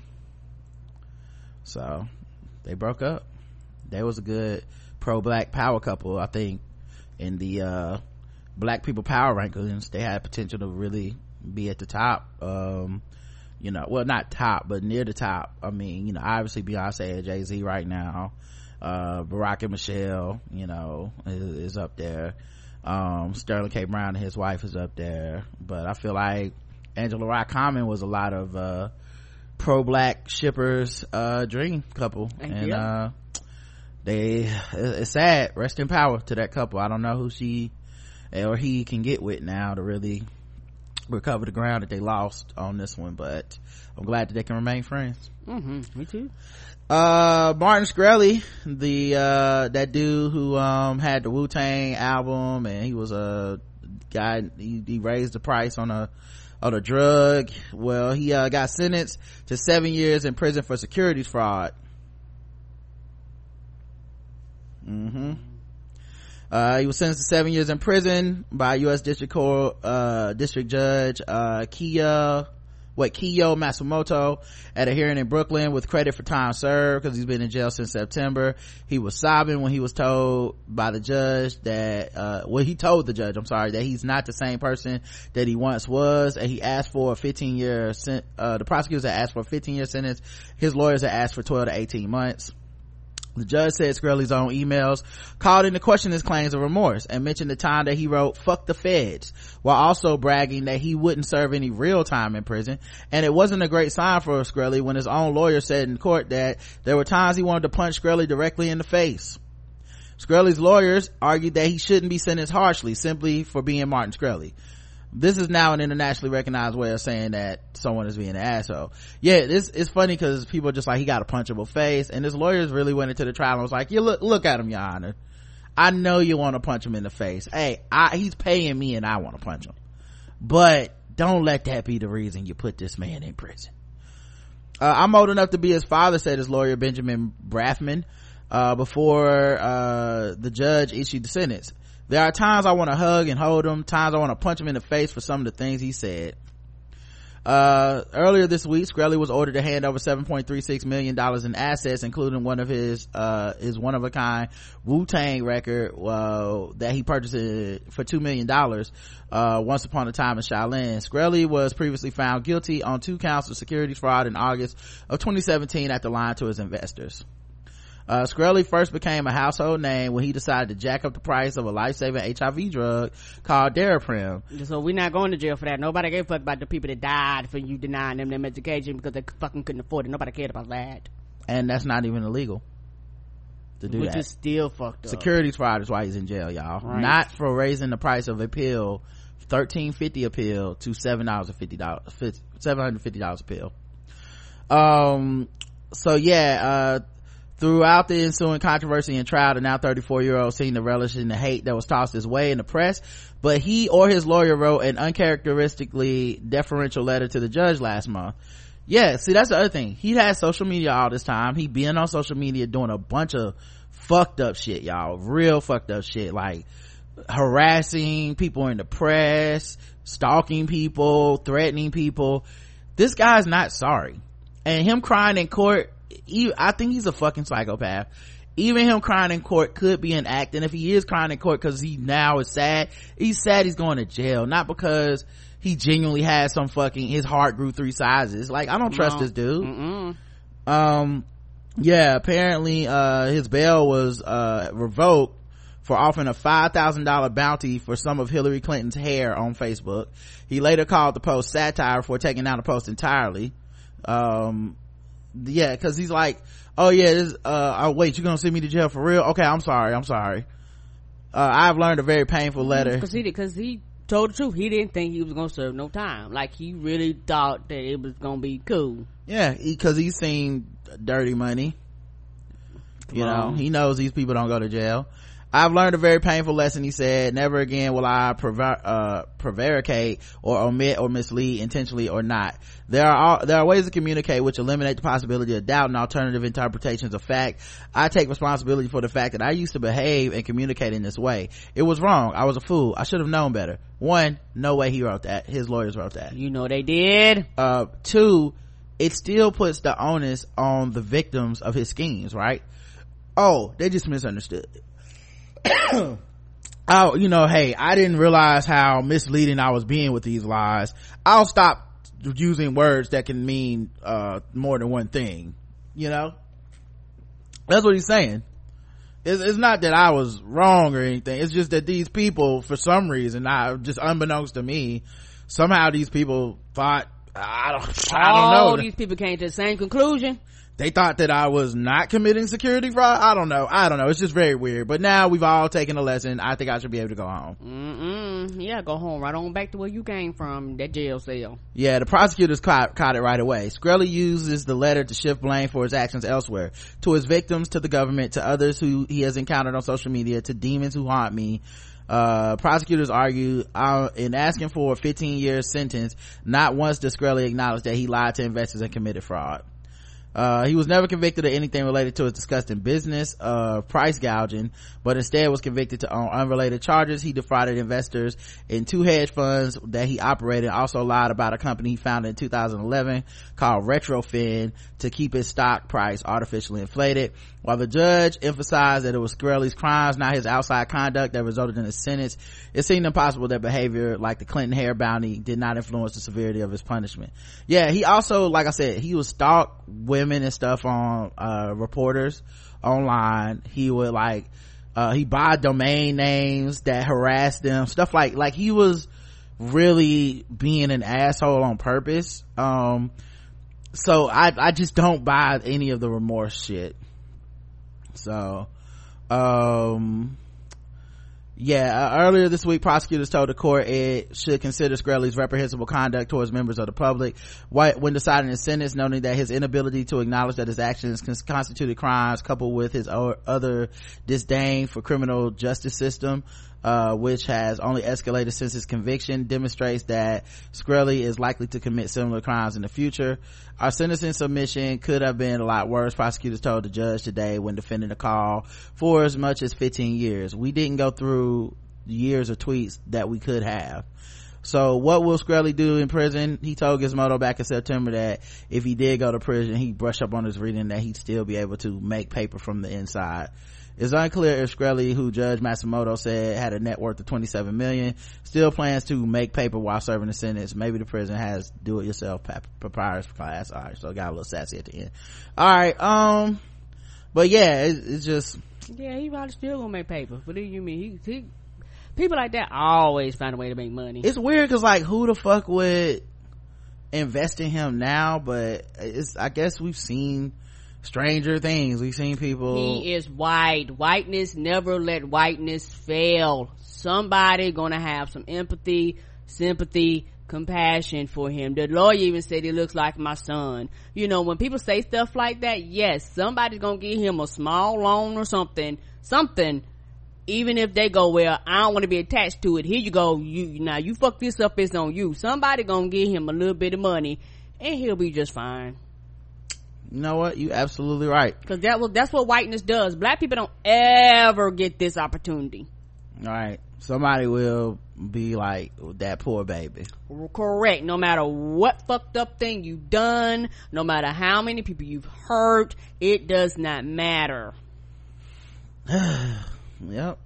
So they broke up. They was a good pro-black power couple, I think. In the black people power rankings, they had potential to really be at the top. Well, not top, but near the top. I mean, obviously Beyonce and Jay-Z right now. Barack and Michelle, is up there. Sterling K. Brown and his wife is up there. But I feel like Angela Rye Common was a lot of pro-black shippers dream couple. And it's sad. Rest in power to that couple. I don't know who she or he can get with now to really recover the ground that they lost on this one, but I'm glad that they can remain friends. Me too. Martin Shkreli, that dude who had the Wu-Tang album, and he was a guy, he raised the price on a drug. Well, he got sentenced to 7 years in prison for securities fraud. He was sentenced to 7 years in prison by U.S. District Judge Kiyo Matsumoto at a hearing in Brooklyn with credit for time served because he's been in jail since September. He was sobbing when he was told by the judge that he told the judge that he's not the same person that he once was, and he asked for a 15-year the prosecutors had asked for a 15-year sentence. His lawyers had asked for 12 to 18 months. The judge said Shkreli's own emails called into question his claims of remorse and mentioned the time that he wrote "fuck the feds," while also bragging that he wouldn't serve any real time in prison. And it wasn't a great sign for Shkreli when his own lawyer said in court that there were times he wanted to punch Shkreli directly in the face. Shkreli's lawyers argued that he shouldn't be sentenced harshly simply for being Martin Shkreli. This is now an internationally recognized way of saying that someone is being an asshole. Yeah, this is funny because people are just like, he got a punchable face, and his lawyers really went into the trial and was like, yeah, look at him, Your Honor. I know you want to punch him in the face. Hey, he's paying me and I want to punch him. But don't let that be the reason you put this man in prison. I'm old enough to be his father, said his lawyer Benjamin Brafman, before the judge issued the sentence. There are times I want to hug and hold him, times I want to punch him in the face for some of the things he said. Earlier this week, Shkreli was ordered to hand over $7.36 million in assets, including one of his one-of-a-kind Wu-Tang record, that he purchased for $2 million, once upon a time in Shaolin. Shkreli was previously found guilty on 2 counts of securities fraud in August of 2017 after lying to his investors. Shkreli first became a household name when he decided to jack up the price of a life-saving HIV drug called Daraprim. So we're not going to jail for that. Nobody gave a fuck about the people that died for you denying them education because they fucking couldn't afford it. Nobody cared about that. And that's not even illegal to do that. Which is still fucked up. Securities fraud is why he's in jail, y'all. Right. Not for raising the price of a pill, $13.50 a pill, to $750 a pill. Throughout the ensuing controversy and trial, the now 34-year-old seemed to relish in the hate that was tossed his way in the press, but he or his lawyer wrote an uncharacteristically deferential letter to the judge last month. Yeah, see, that's the other thing. He had social media all this time. He been on social media doing a bunch of fucked up shit, y'all. Real fucked up shit, like harassing people in the press, stalking people, threatening people. This guy's not sorry. And him crying in court, I think he's a fucking psychopath. Even him crying in court could be an act, and if he is crying in court because he now is sad, he's going to jail, not because he genuinely had some fucking, his heart grew 3 sizes. Like, I don't trust this dude. Apparently his bail was revoked for offering a $5,000 bounty for some of Hillary Clinton's hair on Facebook. He later called the post satire before taking down the post entirely. Because he's like, oh yeah, this wait, you gonna send me to jail for real? Okay, I'm sorry. I've learned a very painful letter because he told the truth. He didn't think he was gonna serve no time. Like, he really thought that it was gonna be cool. Yeah, because he's seen dirty money. You know, he knows these people don't go to jail. I've learned a very painful lesson, he said. Never again will I prevaricate or omit or mislead, intentionally or not. There are ways to communicate which eliminate the possibility of doubt and alternative interpretations of fact. I take responsibility for the fact that I used to behave and communicate in this way. It was wrong. I was a fool. I should have known better. 1, no way he wrote that. His lawyers wrote that. You know they did. 2, it still puts the onus on the victims of his schemes, right? Oh, they just misunderstood. Hey, I didn't realize how misleading I was being with these lies. I'll stop using words that can mean more than one thing. That's what he's saying. It's not that I was wrong or anything. It's just that these people, for some reason, just unbeknownst to me, somehow these people thought I don't know. These people came to the same conclusion. They thought that I was not committing security fraud. I don't know. It's just very weird. But now we've all taken a lesson. I think I should be able to go home. Yeah, go home right on back to where you came from, that jail cell. Yeah, the prosecutors caught it right away. Shkreli uses the letter to shift blame for his actions elsewhere, to his victims, to the government, to others who he has encountered on social media, to demons who haunt me. Prosecutors argue in asking for a 15-year sentence, not once does Shkreli acknowledge that he lied to investors and committed fraud. He was never convicted of anything related to his disgusting business of price gouging, but instead was convicted on unrelated charges. He defrauded investors in 2 hedge funds that he operated, also lied about a company he founded in 2011 called Retrofin to keep his stock price artificially inflated. While the judge emphasized that it was Shkreli's crimes, not his outside conduct, that resulted in his sentence, it seemed impossible that behavior like the Clinton hair bounty did not influence the severity of his punishment. Yeah, he also, like I said, he would stalk women and stuff on reporters online. He would he buy domain names that harassed them, stuff like he was really being an asshole on purpose. So I just don't buy any of the remorse shit. So earlier this week, prosecutors told the court it should consider Shkreli's reprehensible conduct towards members of the public when deciding his sentence, noting that his inability to acknowledge that his actions constituted crimes, coupled with his other disdain for criminal justice system, which has only escalated since his conviction, demonstrates that Shkreli is likely to commit similar crimes in the future. Our sentencing submission could have been a lot worse, prosecutors told the judge today when defending the call for as much as 15 years. We didn't go through years of tweets that we could have. So what will Shkreli do in prison? He told Gizmodo back in September that if he did go to prison, he'd brush up on his reading, that he'd still be able to make paper from the inside. It's unclear if Shkreli, who Judge Matsumoto said had a net worth of $27 million, still plans to make paper while serving the sentence. Maybe the prison has do-it-yourself papyrus class. All right, so it got a little sassy at the end. All right, but yeah, it's just, yeah, he probably still gonna make paper. What do you mean? He people like that always find a way to make money. It's weird because who the fuck would invest in him now? But I guess we've seen stranger things. We've seen people. He is white. Whiteness never let whiteness fail. Somebody gonna have some empathy, sympathy, compassion for him. The lawyer even said he looks like my son. When people say stuff like that, yes, somebody's gonna give him a small loan or something, even if they go, well, I don't want to be attached to it. Here you go. You fuck this up, it's on you. Somebody gonna give him a little bit of money and he'll be just fine. You know what? You absolutely right. Because that's what whiteness does. Black people don't ever get this opportunity. All right. Somebody will be like that poor baby. Correct. No matter what fucked up thing you've done, no matter how many people you've hurt, it does not matter. Yep.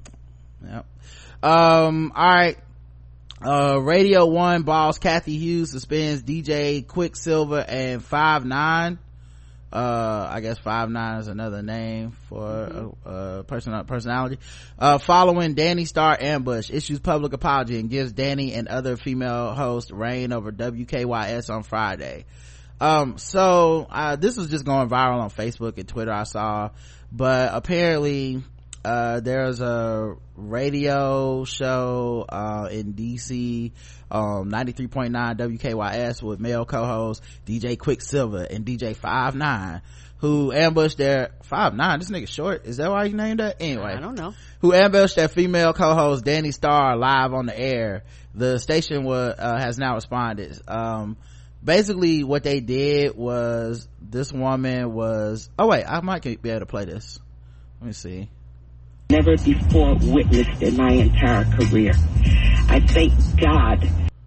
All right. Radio 1 boss Kathy Hughes suspends DJ Quicksilver and 5'9". I guess 5'9" is another name for a personality. Following Danny Starr ambush, issues public apology and gives Danny and other female hosts reign over WKYS on Friday. This was just going viral on Facebook and Twitter, I saw, but apparently there's a radio show in DC, 93.9 WKYS with male co-hosts DJ Quicksilver and DJ 5'9", who ambushed their 5'9". This nigga short. Is that why you named that? Anyway, I don't know. Who ambushed their female co-host Danny Starr live on the air. The station has now responded. Basically what they did was, this woman was, I might be able to play this. Let me see. Never before witnessed in my entire career. I thank God.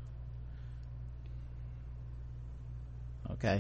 Okay.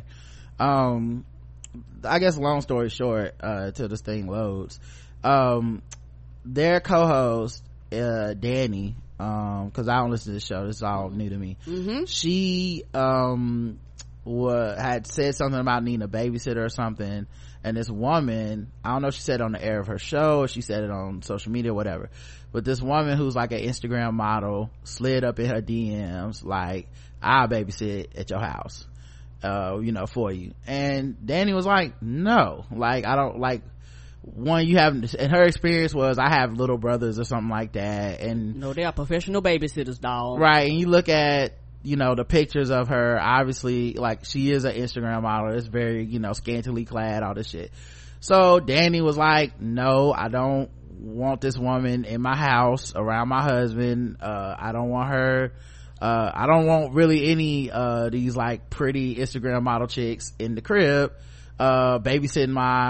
I guess long story short, till this thing loads, their co-host, Danny, cause I don't listen to the show, this is all new to me. Mm-hmm. She, had said something about needing a babysitter or something, and this woman, I don't know if she said it on the air of her show or she said it on social media or whatever, but this woman who's like an Instagram model slid up in her DMs like, I'll babysit at your house, for you. And Danny was like, no, like, I don't, like, one, you have, and her experience was, I have little brothers or something like that, and no, they are professional babysitters, dog. Right. And you look at, the pictures of her, obviously, like, she is an Instagram model. It's very, scantily clad, all this shit. So Danny was like, no, I don't want this woman in my house around my husband. I don't want her, I don't want really any, these like pretty Instagram model chicks in the crib, babysitting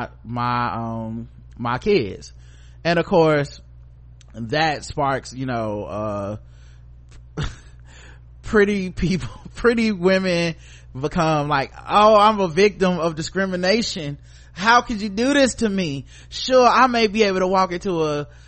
my kids. And of course, that sparks, pretty women become like, oh, I'm a victim of discrimination. How could you do this to me? Sure, I may be able to walk into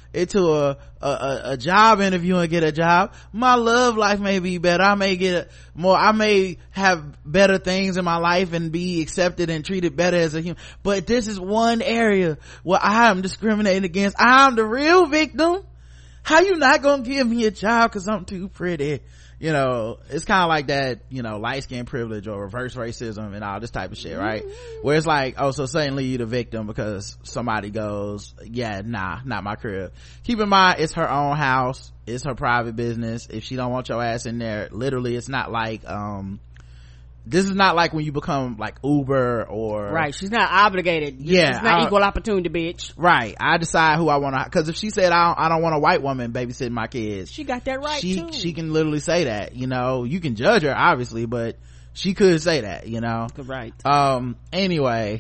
a job interview and get a job. My love life may be better. I may have better things in my life and be accepted and treated better as a human. But this is one area where I am discriminated against. I'm the real victim. How you not gonna give me a job because I'm too pretty? It's kind of like that, light skin privilege or reverse racism and all this type of shit, right? Where it's like, oh, so suddenly you the victim because somebody goes, yeah, nah, not my crib. Keep in mind, it's her own house, it's her private business. If she don't want your ass in there, literally, it's not like, this is not like when you become like Uber or, right, she's not obligated. Yeah, it's not equal opportunity, bitch. Right. I decide who I want to, because if she said I don't want a white woman babysitting my kids, she got that right too. She can literally say that. You can judge her obviously, but she could say that. Right. Anyway,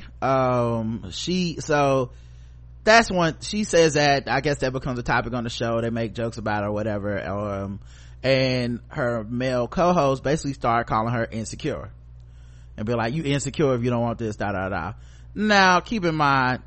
so that's one. She says that, I guess that becomes a topic on the show. They make jokes about it or whatever. And her male co-host basically started calling her insecure and be like, you insecure if you don't want this, Now keep in mind,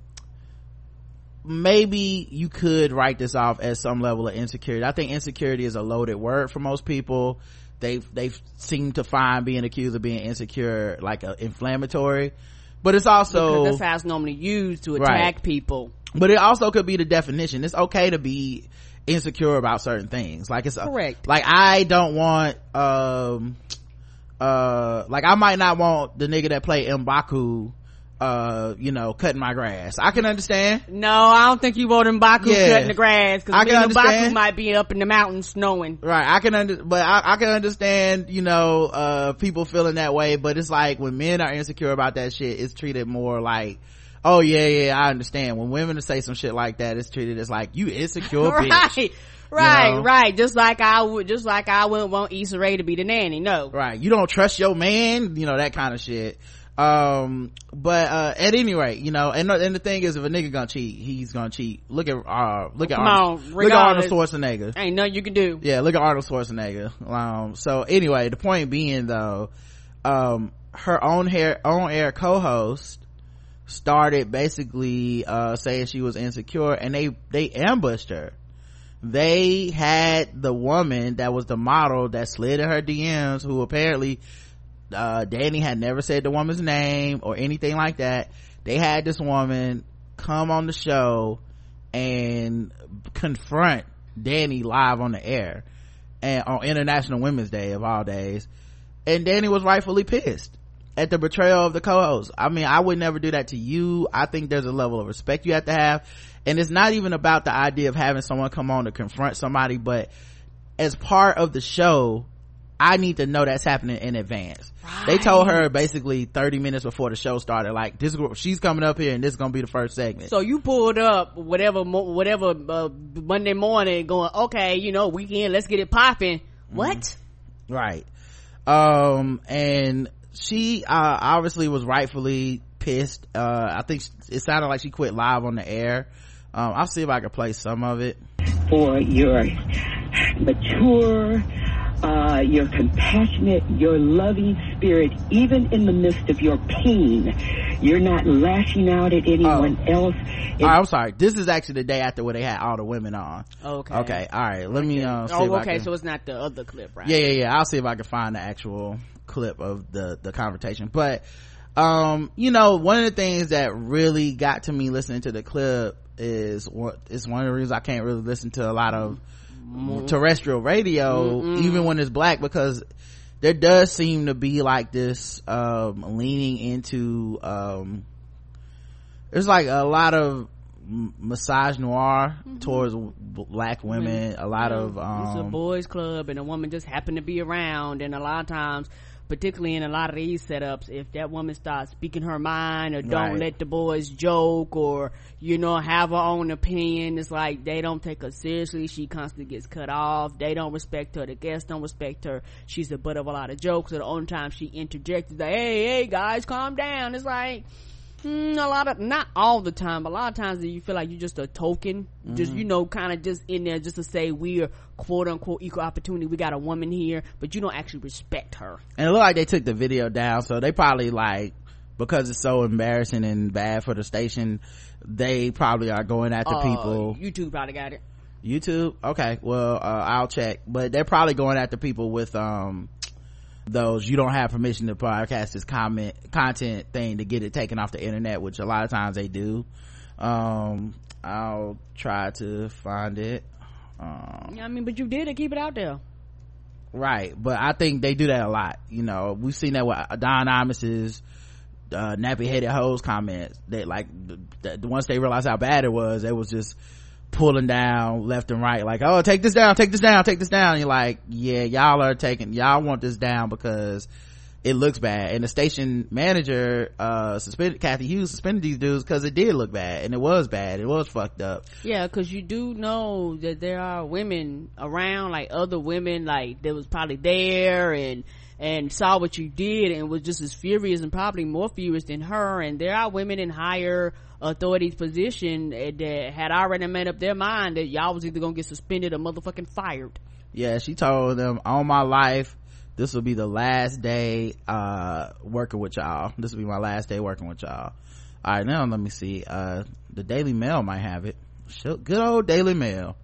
maybe you could write this off as some level of insecurity. I think insecurity is a loaded word for most people. They seem to find being accused of being insecure like inflammatory, but it's also, because that's how it's normally used to attack people. But it also could be the definition. It's okay to be insecure about certain things. Like, it's correct. Like, I don't want like, I might not want the nigga that play M'Baku cutting my grass. I can understand. No, I don't think you want M'Baku cutting the grass, because M'Baku might be up in the mountains snowing. Right. I can understand, people feeling that way, but it's like, when men are insecure about that shit, it's treated more like, oh yeah, I understand. When women say some shit like that, it's treated as like, you insecure bitch. Right. Just like I wouldn't want Issa Rae to be the nanny. No. Right. You don't trust your man, that kind of shit. But at any rate, and the thing is, if a nigga gonna cheat, he's gonna cheat. Look at Arnold Schwarzenegger. Ain't nothing you can do. Yeah, look at Arnold Schwarzenegger. So anyway, the point being though, her own air co-host started basically saying she was insecure, and they ambushed her. They had the woman that was the model that slid in her DMs, who apparently Danny had never said the woman's name or anything like that. They had this woman come on the show and confront Danny live on the air, and on International Women's Day of all days, and Danny was rightfully pissed at the betrayal of the co-host. I mean, I would never do that to you. I think there's a level of respect you have to have, and it's not even about the idea of having someone come on to confront somebody, but as part of the show, I need to know that's happening in advance. Right. They told her basically 30 minutes before the show started, like, she's coming up here and this is gonna be the first segment. So you pulled up whatever Monday morning going, okay, weekend, let's get it popping. What? Right. And she obviously was rightfully pissed. I think it sounded like she quit live on the air. I'll see if I can play some of it. For your mature, your compassionate, your loving spirit, even in the midst of your pain, You're not lashing out at anyone else. I'm sorry. This is actually the day after where they had all the women on. Okay. All right. Let me, see if I can... So it's not the other clip, right? Yeah. I'll see if I can find the actual clip of the confrontation. But, you know, one of the things that really got to me listening to the clip is it's one of the reasons I can't really listen to a lot of terrestrial radio, even when it's black, because there does seem to be like this leaning into there's like a lot of misogynoir towards black women, a lot of it's a boys club and a woman just happened to be around, and a lot of times, particularly in a lot of these setups, if that woman starts speaking her mind or don't let the boys joke or, you know, have her own opinion, it's like they don't take her seriously. She constantly gets cut off. They don't respect her. The guests don't respect her. She's the butt of a lot of jokes. So the only time she interjects is like, hey guys, calm down. It's like not all the time, but a lot of times you feel like you're just a token, just, you know, kind of just in there just to say we are quote unquote equal opportunity, we got a woman here, but you don't actually respect her. And it looked like they took the video down, so they probably, like, because it's so embarrassing and bad for the station, they probably are going after people. YouTube probably got it. YouTube? Okay, well, I'll check, but they're probably going after people with those you don't have permission to broadcast this content thing to get it taken off the internet, which a lot of times they do. I'll try to find it. I mean, but you did it, keep it out there. Right, but I think they do that a lot. You know, we've seen that with Don Imus's nappy headed hoes comments. They like once they realized how bad it was, they was just pulling down left and right, like, oh, take this down. And you're like, yeah, y'all want this down because it looks bad. And the station manager Kathy Hughes suspended these dudes because it did look bad, and it was bad, it was fucked up. Yeah, because you do know that there are women around, like other women, like that was probably there and saw what you did and was just as furious and probably more furious than her. And there are women in higher authorities position that had already made up their mind that y'all was either gonna get suspended or motherfucking fired. Yeah, she told them, on my life, this will be the last day working with y'all. This will be my last day working with y'all. All right, now let me see. The Daily Mail might have it. Good old Daily Mail.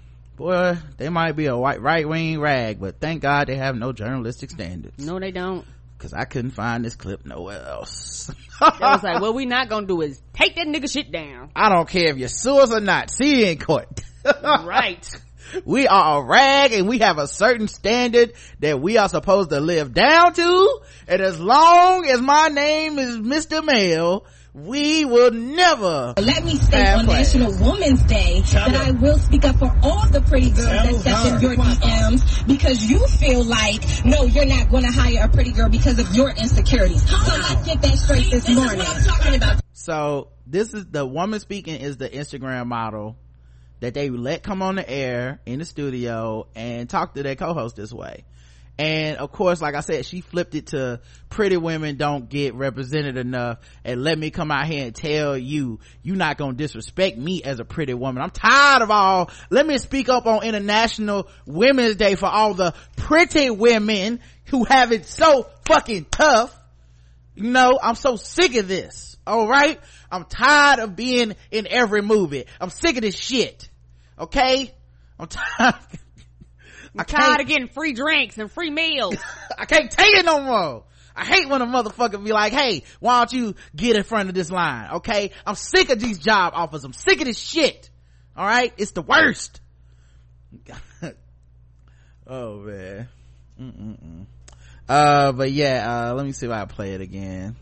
Boy, they might be a right-wing rag, but thank God they have no journalistic standards. No, they don't. Because I couldn't find this clip nowhere else. That was like, what we not gonna do is take that nigga shit down. I don't care if you sue us or not. See you in court. Right. We are a rag and we have a certain standard that we are supposed to live down to. And as long as my name is Mr. Mail, we will never. Let me state on National Women's Day that I will speak up for all the pretty girls that step in your DMs because you feel like, no, you're not going to hire a pretty girl because of your insecurities. So let's get that straight this morning. This is what I'm talking about. So this is the woman speaking is the Instagram model that they let come on the air in the studio and talk to their co-host this way. And of course, like I said, she flipped it to pretty women don't get represented enough, and let me come out here and tell you not gonna disrespect me as a pretty woman. I'm tired of all, let me speak up on International Women's Day for all the pretty women who have it so fucking tough. You know, I'm so sick of this. All right, I'm tired of being in every movie. I'm sick of this shit. Okay, I'm tired. I'm tired of getting free drinks and free meals. I can't take it no more. I hate when a motherfucker be like, hey, why don't you get in front of this line? Okay, I'm sick of these job offers. I'm sick of this shit. All right, it's the worst. Oh man. But yeah, let me see if I play it again.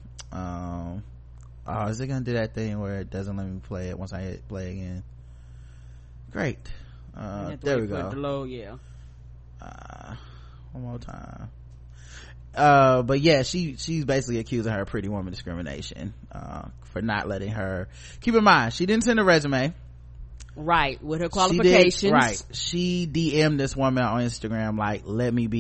Is it gonna do that thing where it doesn't let me play it once I hit play again? Great. There we go. Low, yeah. One more time. But yeah, she's basically accusing her of pretty woman discrimination for not letting her. Keep in mind, she didn't send a resume. Right, with her qualifications. She DM'd this woman on Instagram like, let me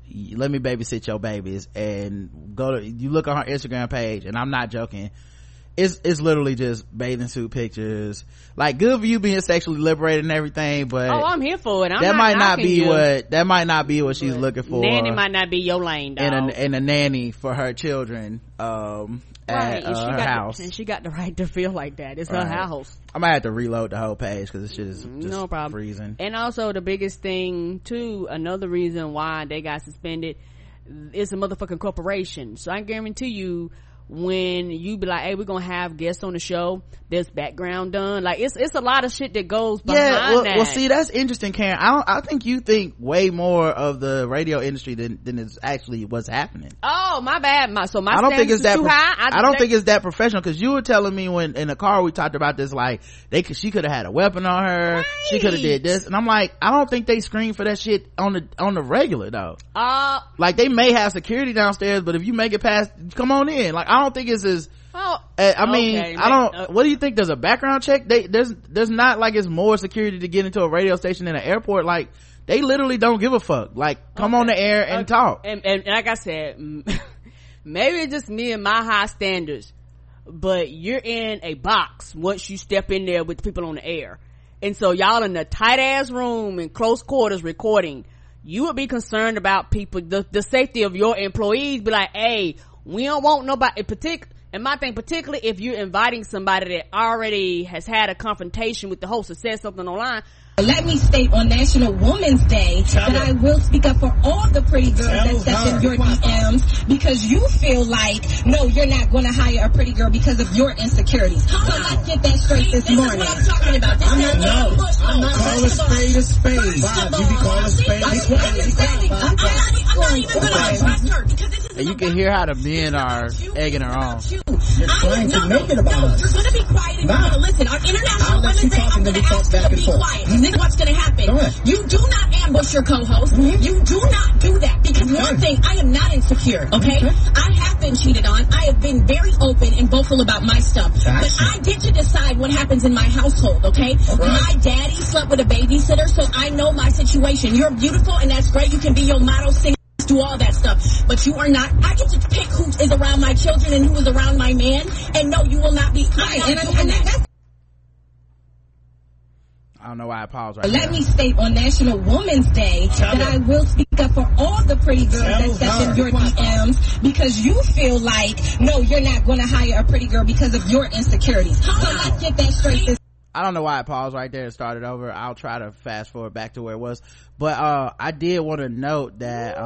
babysit your babies, and you look on her Instagram page, and I'm not joking, it's literally just bathing suit pictures. Like, good for you being sexually liberated and everything, but I'm here for it. That might not be what she's looking for. Nanny might not be your lane, dog. And a nanny for her children at her house. And she got the right to feel like that. It's her house. I might have to reload the whole page because this shit is just no problem. freezing. And also the biggest thing too, another reason why they got suspended, is a motherfucking corporation. So I guarantee you, when you be like, hey, we're gonna have guests on the show, there's background done. Like, it's a lot of shit that goes behind that. Well, see, that's interesting, Karen. I think you think way more of the radio industry than is actually what's happening. Oh, my bad. My I don't think it's that too high. I don't think it's that professional, because you were telling me when in the car we talked about this, like, she could have had a weapon on her. Right. She could have did this, and I'm like, I don't think they screen for that shit on the regular though. Like, they may have security downstairs, but if you make it past, come on in. Like, I don't think it's as I mean, okay, I don't what do you think? There's a background check? There's not like it's more security to get into a radio station than an airport. Like, they literally don't give a fuck. Like, come on the air and talk. And like I said, maybe it's just me and my high standards, but you're in a box once you step in there with the people on the air, and so y'all in a tight ass room in close quarters recording. You would be concerned about people, the safety of your employees. Be like, hey, we don't want nobody and my thing, particularly if you're inviting somebody that already has had a confrontation with the host or said something online. Let me state on National Women's Day that I will speak up for all the pretty girls that step in your DMs, because you feel like, no, you're not going to hire a pretty girl because of your insecurities. So let's get that straight this morning. This is what I'm talking about. I'm not calling spade a spade. You be calling spade a spade. I'm not even going to address her because this is. And you can hear how the men are egging her on. You're trying to make it about us. You're going to be quiet and you're going to listen. On International Women's Day, I'm going to ask you to be quiet. This is what's going to happen. You do not ambush your co-host. You do not do that, because one thing, I am not insecure, okay? I have been cheated on. I have been very open and vocal about my stuff. But I get to decide what happens in my household, okay? My daddy slept with a babysitter, so I know my situation. You're beautiful, and that's great. You can be your model, sing, do all that stuff, but you are not. I get to pick who is around my children and who is around my man, and no, you will not be. I don't know why I paused right Let me state on National Women's Day that I will speak up for all the pretty girls that step in your DMs, because you feel like, no, you're not going to hire a pretty girl because of your insecurities. So let's get that straight. I don't know why I paused right there and started over. I'll try to fast forward back to where it was. But I did want to note that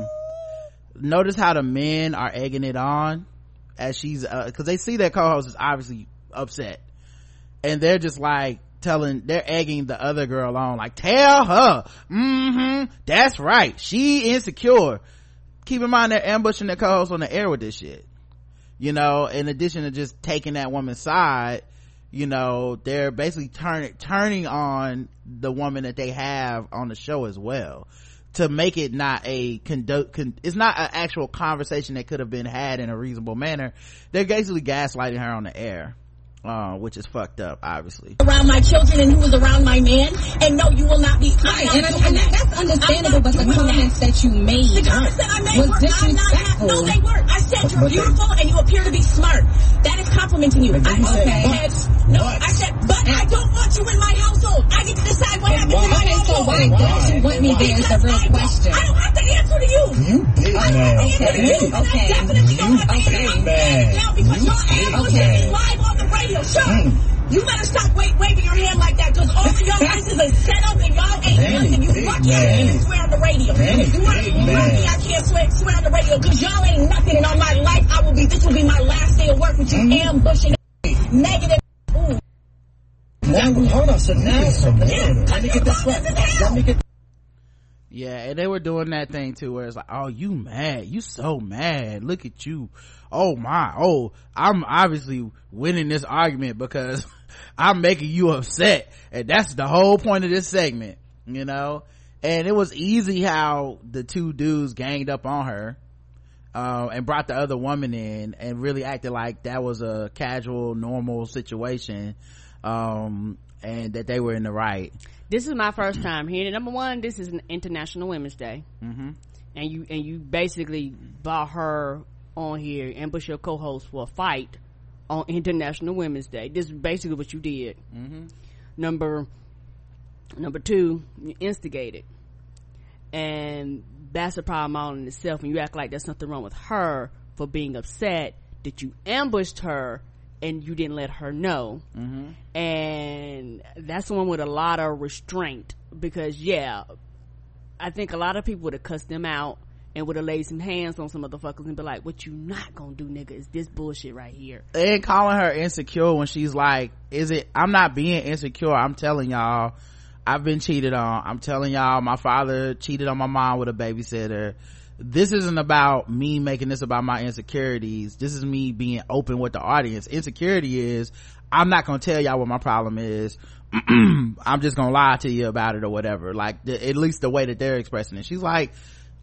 notice how the men are egging it on as she's because they see their co-host is obviously upset, and they're just like they're egging the other girl on, like, tell her that's right, she insecure. Keep in mind they're ambushing their co-host on the air with this shit, you know. In addition to just taking that woman's side, you know, they're basically turning on the woman that they have on the show as well, to make it not it's not an actual conversation that could have been had in a reasonable manner. They're basically gaslighting her on the air, which is fucked up, obviously. Around my children and who is around my man, and no, you will not be. And that's understandable, but the comments that you made was disrespectful. No, they weren't. I said you're beautiful and you appear to be smart. That is complimenting you. I said, but I don't want you in my household. I get to decide what happens in my household. So why don't you want me there is the real question. I don't have to answer to you. You did, man. Okay. Definitely don't have to answer now because you're ambushing live on the radio show. You better stop waving your hand like that, because all of y'all guys is a setup and y'all ain't nothing. You lucky I can't swear on the radio. You lucky I can't swear on the radio, because y'all ain't nothing, and on my life this will be my last day of work with you ambushing negative. Now, hold on, so now, let me get this right. Yeah, and they were doing that thing too, where it's like, oh, you mad, you so mad, look at you, I'm obviously winning this argument because I'm making you upset, and that's the whole point of this segment, you know. And it was easy how the two dudes ganged up on her and brought the other woman in and really acted like that was a casual, normal situation, and that they were in the right. This is my first time hearing it. Number one, this is an International Women's Day, and you basically brought her on here, ambush your co-host for a fight on International Women's Day. This is basically what you did. Number 2, you instigated, and that's a problem all in itself. And you act like there's something wrong with her for being upset that you ambushed her and you didn't let her know. And that's the one with a lot of restraint, because I think a lot of people would have cussed them out and would have laid some hands on some motherfuckers and be like, what you not gonna do, nigga, is this bullshit right here. And calling her insecure when she's like, I'm not being insecure, I'm telling y'all I've been cheated on. I'm telling y'all my father cheated on my mom with a babysitter. This isn't about me making this about my insecurities. This is me being open with the audience. Insecurity is, I'm not gonna tell y'all what my problem is. I'm just gonna lie to you about it or whatever. Like, at least the way that they're expressing it. She's like,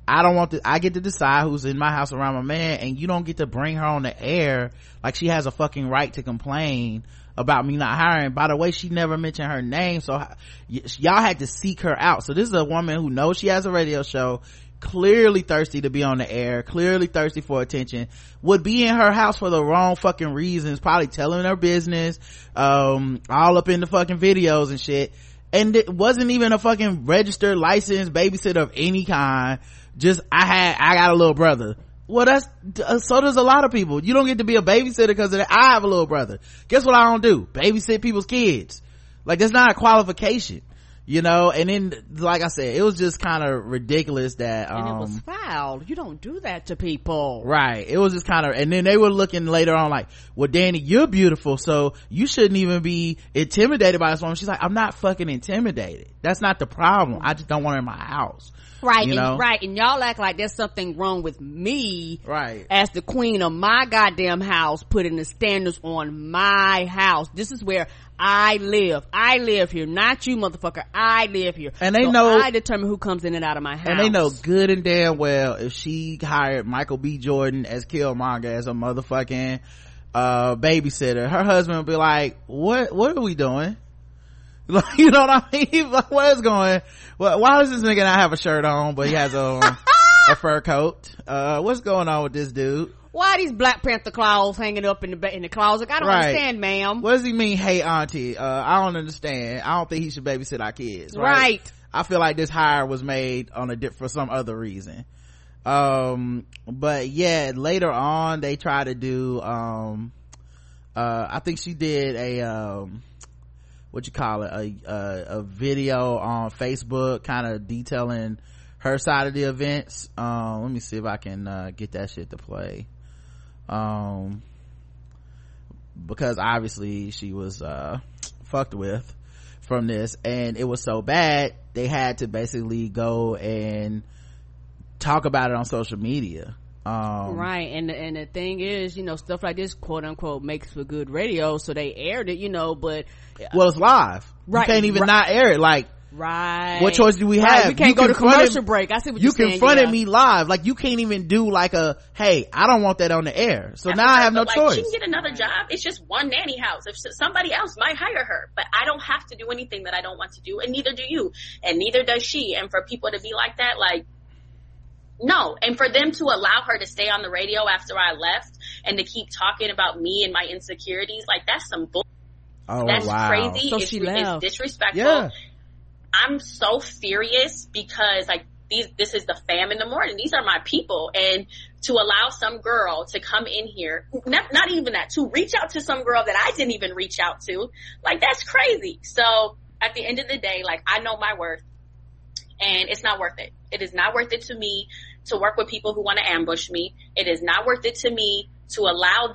I get to decide who's in my house around my man, and you don't get to bring her on the air like she has a fucking right to complain about me not hiring. By the way, she never mentioned her name, so y'all had to seek her out. So this is a woman who knows she has a radio show, clearly thirsty to be on the air, clearly thirsty for attention, would be in her house for the wrong fucking reasons, probably telling her business, all up in the fucking videos and shit, and it wasn't even a fucking registered licensed babysitter of any kind. Just, I got a little brother. Well, so does a lot of people. You don't get to be a babysitter because of that. I have a little brother. Guess what I don't do? Babysit people's kids. Like, that's not a qualification, you know. And then, like I said, it was just kind of ridiculous that and it was foul. You don't do that to people, right? It was just kind of, and then they were looking later on like, well, Danny, you're beautiful, so you shouldn't even be intimidated by this woman. She's like, I'm not fucking intimidated. That's not the problem. I just don't want her in my house. Right, and y'all act like there's something wrong with me, right, as the queen of my goddamn house, putting the standards on my house. This is where I live here, not you, motherfucker. I live here, and they know I determine who comes in and out of my house. And they know good and damn well if she hired Michael B. Jordan as Killmonger as a motherfucking babysitter, her husband would be like, what are we doing? Like, you know what I mean? Like, what is going, why does this nigga not have a shirt on but he has a fur coat? What's going on with this dude? Why are these Black Panther claws hanging up in the closet? I don't understand, ma'am. What does he mean, hey auntie? I don't understand. I don't think he should babysit our kids, right? I feel like this hire was made on for some other reason. But yeah, later on they try to do I think she did a a video on Facebook kind of detailing her side of the events. Let me see if I can get that shit to play, because obviously she was fucked with from this, and it was so bad they had to basically go and talk about it on social media. Right, and the thing is, you know, stuff like this, quote unquote, makes for good radio, so they aired it, you know, but well, it's live, right? You can't even not air it. Like, right, what choice do we have? We can't go to commercial break. I see what you're saying. You confronted me live. Like, you can't even do like hey, I don't want that on the air, so now I have no choice. She can get another job. It's just one nanny house. If somebody else might hire her, but I don't have to do anything that I don't want to do, and neither do you, and neither does she. And for people to be like that, like, no. And for them to allow her to stay on the radio after I left and to keep talking about me and my insecurities, like, that's some bull. Oh, that's wow. crazy. So It's disrespectful. Yeah. I'm so furious because, like, this is the fam in the morning. These are my people. And to allow some girl to come in here, not even that, to reach out to some girl that I didn't even reach out to, like, that's crazy. So at the end of the day, like, I know my worth, and it's not worth it. It is not worth it to me to work with people who want to ambush me. It is not worth it to me to allow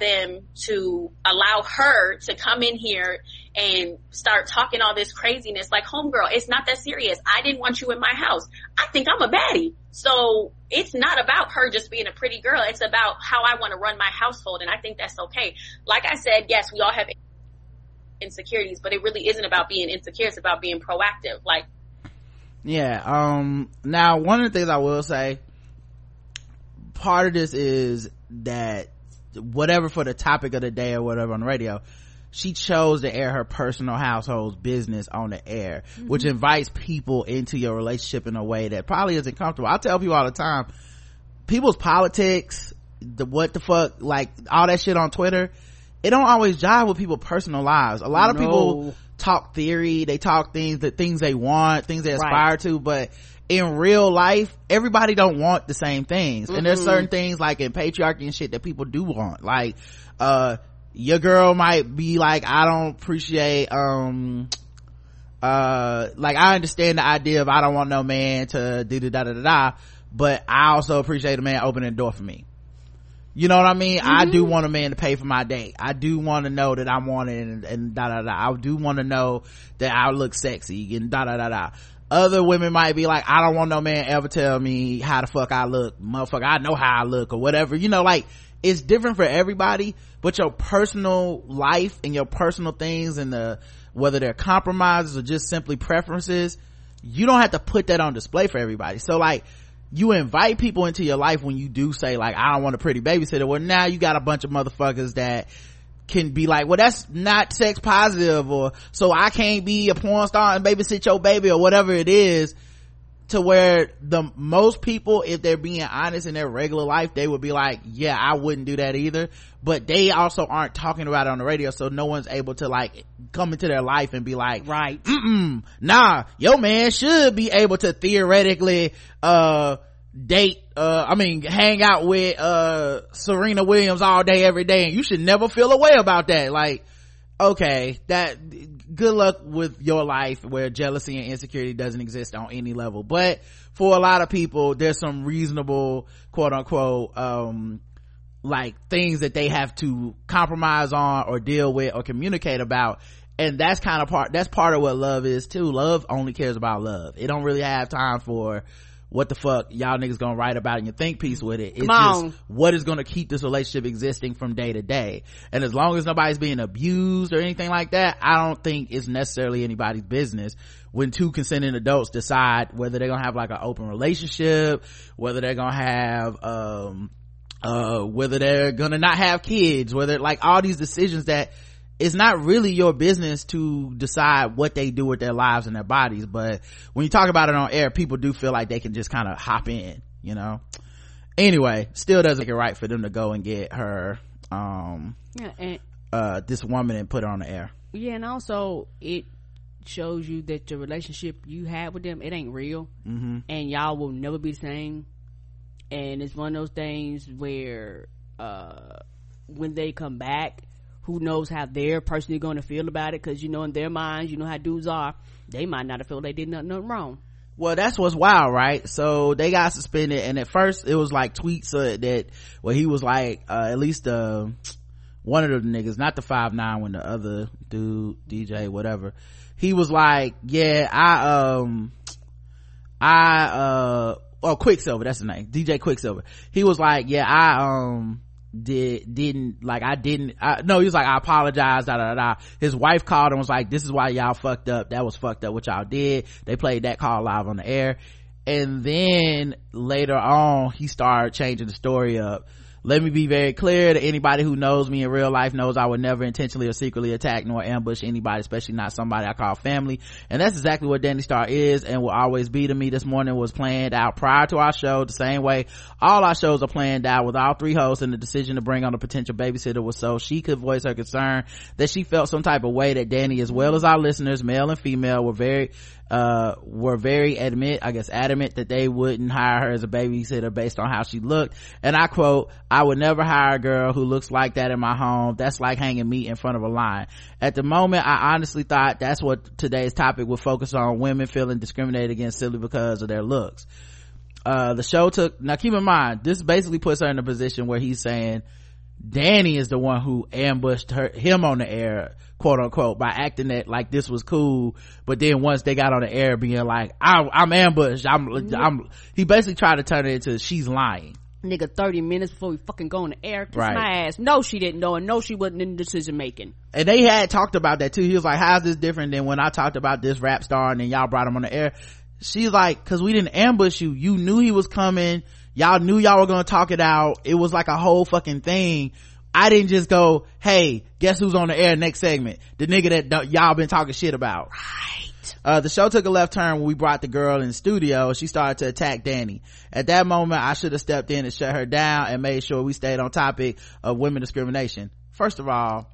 her to come in here and start talking all this craziness. Like, homegirl, it's not that serious. I didn't want you in my house. I think I'm a baddie. So it's not about her just being a pretty girl. It's about how I want to run my household. And I think that's okay. Like I said, yes, we all have insecurities, but it really isn't about being insecure. It's about being proactive. Like, yeah. Now, one of the things I will say, part of this is that whatever for the topic of the day or whatever on the radio, she chose to air her personal household's business on the air, which invites people into your relationship in a way that probably isn't comfortable. I tell people all the time, people's politics, what the fuck, like all that shit on Twitter, it don't always jive with people's personal lives. A lot of people talk theory, they talk things they want, things they aspire to, but in real life everybody don't want the same things. And there's certain things like in patriarchy and shit that people do want. Like your girl might be like, I don't appreciate like I understand the idea of I don't want no man to do da, but I also appreciate a man opening the door for me. You know what I mean? I do want a man to pay for my date. I do want to know that I'm wanted and I do want to know that I look sexy and Other women might be like, I don't want no man ever tell me how the fuck I look. Motherfucker, I know how I look or whatever. You know, like, it's different for everybody, but your personal life and your personal things and whether they're compromises or just simply preferences, you don't have to put that on display for everybody. So like, you invite people into your life when you do say like, I don't want a pretty babysitter. Well, now you got a bunch of motherfuckers that can be like, well, that's not sex positive, or so I can't be a porn star and babysit your baby, or whatever it is, to where the most people, if they're being honest in their regular life, they would be like, yeah, I wouldn't do that either. But they also aren't talking about it on the radio, so no one's able to like come into their life and be like, right, nah, your man should be able to theoretically hang out with Serena Williams all day every day, and you should never feel a way about that. Like, okay, that good luck with your life where jealousy and insecurity doesn't exist on any level. But for a lot of people, there's some reasonable quote unquote like things that they have to compromise on or deal with or communicate about, and that's part of what love is too. Love only cares about love. It don't really have time for what the fuck y'all niggas gonna write about in your think piece with it. It's just what is gonna keep this relationship existing from day to day. And as long as nobody's being abused or anything like that, I don't think it's necessarily anybody's business when two consenting adults decide whether they're gonna have like an open relationship, whether they're gonna have whether they're gonna not have kids, whether like all these decisions that it's not really your business to decide what they do with their lives and their bodies. But when you talk about it on air, people do feel like they can just kind of hop in, you know. Anyway, still doesn't make it right for them to go and get her this woman and put her on the air. Yeah, and also it shows you that the relationship you had with them, it ain't real, and y'all will never be the same. And it's one of those things where when they come back, who knows how they're personally going to feel about it, because you know in their minds, you know how dudes are, they might not have felt they did nothing wrong. Well, that's what's wild, right? So they got suspended, and at first it was like tweets that where he was like at least one of the niggas, not the 5'9", when the other dude, DJ whatever, he was like, yeah, Quicksilver, that's the name, DJ Quicksilver. He was like, yeah, he was like, I apologize, His wife called and was like, this is why y'all fucked up, that was fucked up what y'all did. They played that call live on the air, and then later on he started changing the story up. Let me be very clear to anybody who knows me in real life knows I would never intentionally or secretly attack nor ambush anybody, especially not somebody I call family. And that's exactly what Danny Starr is and will always be to me. This morning was planned out prior to our show, the same way all our shows are planned out, with all three hosts, and the decision to bring on a potential babysitter was so she could voice her concern that she felt some type of way that Danny, as well as our listeners, male and female, were very adamant that they wouldn't hire her as a babysitter based on how she looked. And I quote, I would never hire a girl who looks like that in my home. That's like hanging meat in front of a lion. At the moment, I honestly thought that's what today's topic would focus on, women feeling discriminated against simply because of their looks. The show now keep in mind, this basically puts her in a position where he's saying Danny is the one who ambushed him on the air, quote unquote, by acting that like this was cool, but then once they got on the air being like, I'm ambushed, he basically tried to turn it into she's lying. Nigga, 30 minutes before we fucking go on the air, kiss my ass. No, she didn't know, and no, she wasn't in decision making. And they had talked about that too. He was like, how's this different than when I talked about this rap star and then y'all brought him on the air? She's like, cause we didn't ambush you, you knew he was coming, y'all knew y'all were gonna talk it out, it was like a whole fucking thing. I didn't just go, hey, guess who's on the air next segment, the nigga that y'all been talking shit about. The show took a left turn when we brought the girl in the studio. She started to attack Danny. At that moment, I should have stepped in and shut her down and made sure we stayed on topic of women discrimination. First of all,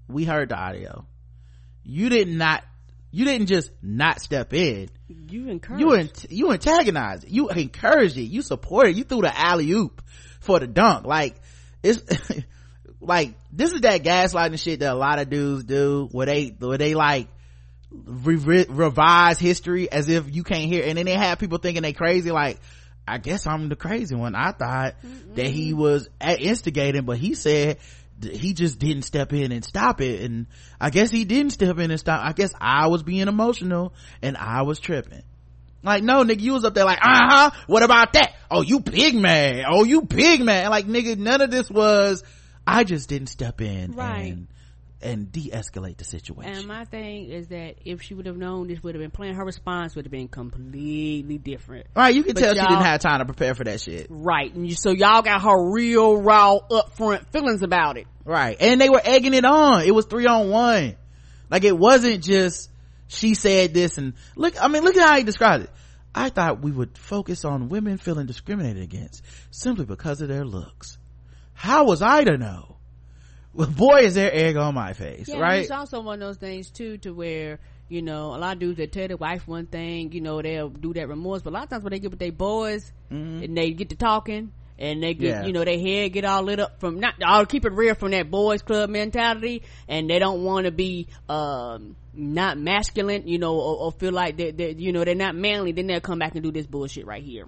we heard the audio. You didn't just not step in. You encouraged. You antagonized it. You encouraged it. You supported it. You threw the alley-oop for the dunk. Like, it's like, this is that gaslighting shit that a lot of dudes do where they like revise history as if you can't hear, and then they have people thinking they crazy. Like, I guess I'm the crazy one. I thought that he was instigating, but he said he just didn't step in and stop it, and I guess he didn't step in and stop. I guess I was being emotional and I was tripping. Like, no, nigga, you was up there like, what about that? Oh, you big man. Like, nigga, none of this was, I just didn't step in and de-escalate the situation. And my thing is that if she would have known this would have been planned, her response would have been completely different. Right, you can tell she didn't have time to prepare for that shit. Right, and so y'all got her real raw upfront feelings about it. Right, and they were egging it on. It was 3-on-1. Like, it wasn't just she said this and look at how he described it. I thought we would focus on women feeling discriminated against simply because of their looks. How was I to know? Well, boy, is there egg on my face, right? It's also one of those things too, to where, you know, a lot of dudes that tell their wife one thing, you know, they'll do that remorse, but a lot of times when they get with their boys and they get to talking and they get, you know, their head get all lit up from, not all, keep it real, from that boys club mentality, and they don't want to be not masculine, you know, or feel like they're you know, they're not manly, then they'll come back and do this bullshit right here.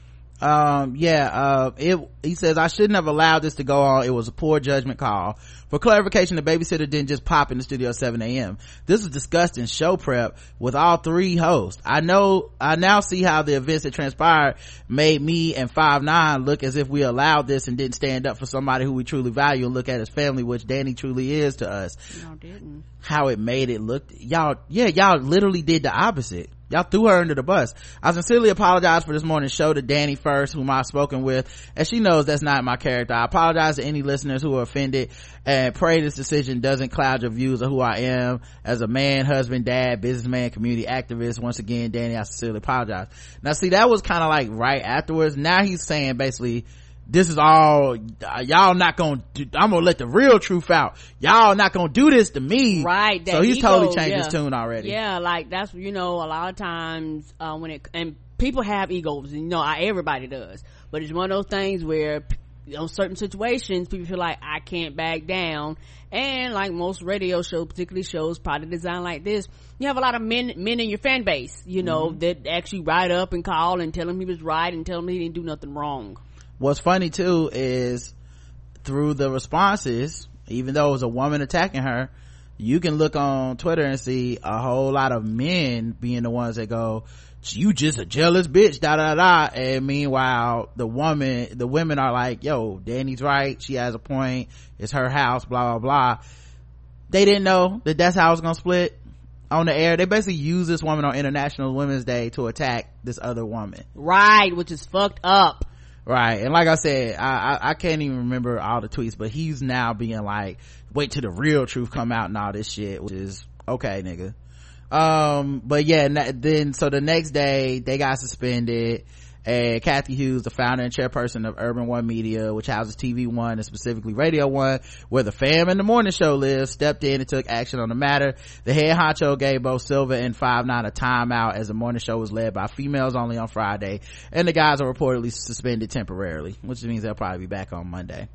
He says, I shouldn't have allowed this to go on. It was a poor judgment call. For clarification, the babysitter didn't just pop in the studio at 7 a.m. This was discussed in show prep with all three hosts. I now see how the events that transpired made me and 5'9" look as if we allowed this and didn't stand up for somebody who we truly value and look at as family, which Danny truly is to us. No, didn't. How it made it look, y'all literally did the opposite. Y'all threw her under the bus. I sincerely apologize for this morning's show to Danny first, whom I've spoken with, and she knows that's not my character. I apologize to any listeners who are offended and pray this decision doesn't cloud your views of who I am as a man, husband, dad, businessman, community activist. Once again, Danny, I sincerely apologize. Now see, that was kind of like right afterwards. Now he's saying basically, this is all, y'all not gonna do, I'm gonna let the real truth out. Y'all not gonna do this to me. Right. So he's totally changed his tune already. Yeah, like that's, you know, a lot of times, and people have egos, and you know, everybody does. But it's one of those things where, on certain situations, people feel like, I can't back down. And like most radio shows, particularly shows probably designed like this, you have a lot of men in your fan base, you know, that actually write up and call and tell him he was right and tell him he didn't do nothing wrong. What's funny too is through the responses, even though it was a woman attacking her, you can look on Twitter and see a whole lot of men being the ones that go, you just a jealous bitch, da da da. And meanwhile, the women are like, yo, Danny's right, she has a point, it's her house, blah blah blah. They didn't know that that's how it's gonna split on the air. They basically use this woman on International Women's Day to attack this other woman, right? Which is fucked up. Right. And like I said, I can't even remember all the tweets, but he's now being like, wait till the real truth come out and all this shit, which is okay, nigga. But yeah, then so the next day they got suspended, and Kathy Hughes, the founder and chairperson of Urban One Media, which houses TV One and specifically Radio One, where the fam in the morning show lives, stepped in and took action on the matter. The head honcho gave both Silva and 5'9" a timeout as the morning show was led by females only on Friday, and the guys are reportedly suspended temporarily, which means they'll probably be back on Monday.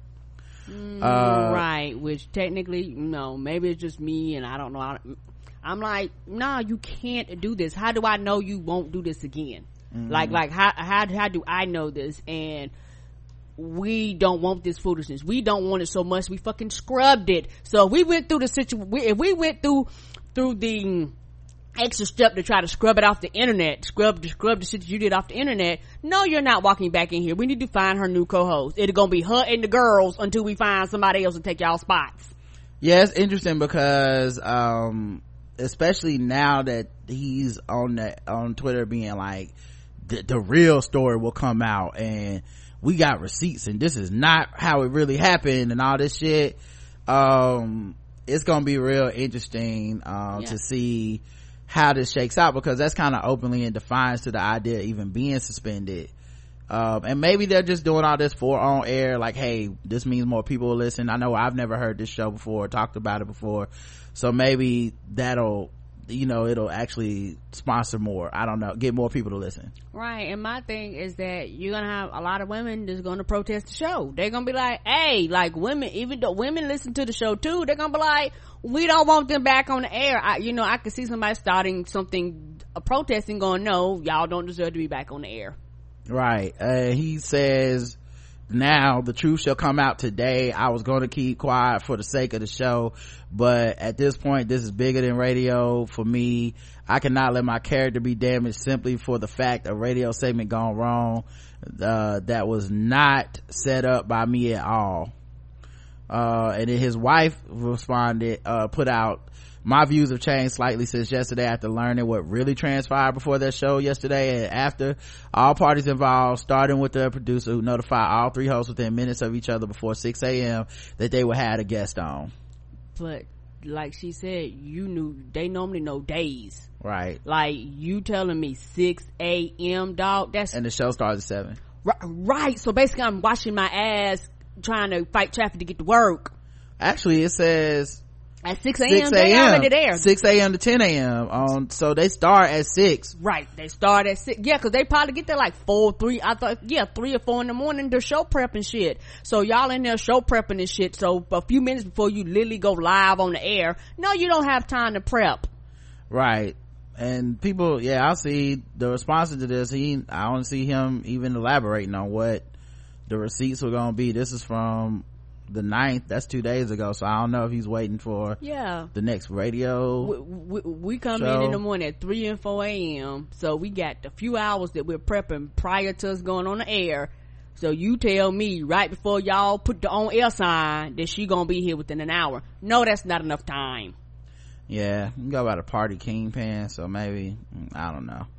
Right, which technically, no, maybe it's just me and I don't know. I'm like, nah, you can't do this. How do I know you won't do this again? Like how do I know this? And we don't want this foolishness. We don't want it so much we fucking scrubbed it. So if we went through the situation, if we went through the extra step to try to scrub it off the internet, scrub the shit you did off the internet, no, you're not walking back in here. We need to find her new co-host. It's gonna be her and the girls until we find somebody else to take y'all spots. Yeah, it's interesting because especially now that he's on Twitter being like, the real story will come out and we got receipts and this is not how it really happened and all this shit. It's gonna be real interesting to see how this shakes out, because that's kind of openly in defiance to the idea of even being suspended And maybe they're just doing all this for on air, like, hey, this means more people will listen. I know I've never heard this show before, talked about it before, so maybe that'll, it'll actually sponsor more. I don't know, get more people to listen. Right. And my thing is that you're gonna have a lot of women that's gonna protest the show. They're gonna be like, hey, like, women, even though women listen to the show too, they're gonna be like, we don't want them back on the air. I could see somebody starting something, protesting, going, no, y'all don't deserve to be back on the air. Right. He says, now the truth shall come out today. I was going to keep quiet for the sake of the show, but at this point, this is bigger than radio for me. I cannot let my character be damaged simply for the fact a radio segment gone wrong, that was not set up by me at all. And then his wife responded, put out, my views have changed slightly since yesterday after learning what really transpired before their show yesterday and after. All parties involved, starting with the producer, who notified all three hosts within minutes of each other before 6 a.m. that they would have a guest on. But like she said, they normally know days. Right. Like, you telling me 6 a.m., dog, and the show starts at 7. Right. So basically I'm washing my ass trying to fight traffic to get to work. Actually, it says at 6 a.m. they already there. 6 a.m. to 10 a.m. So they start at 6. Right. They start at 6. Yeah, because they probably get there like 3 or 4 in the morning. They're show prep and shit. So y'all in there show prepping and shit. So a few minutes before you literally go live on the air, no, you don't have time to prep. Right. And people, I'll see the response to this. I don't see him even elaborating on what the receipts were gonna be. This is from the 9th. That's 2 days ago, so I don't know if he's waiting for the next radio we come show. in the morning at 3 and 4 a.m. so we got a few hours that we're prepping prior to us going on the air. So you tell me right before y'all put the on air sign that she gonna be here within an hour. No, that's not enough time. You can go by the party kingpin, so maybe, I don't know.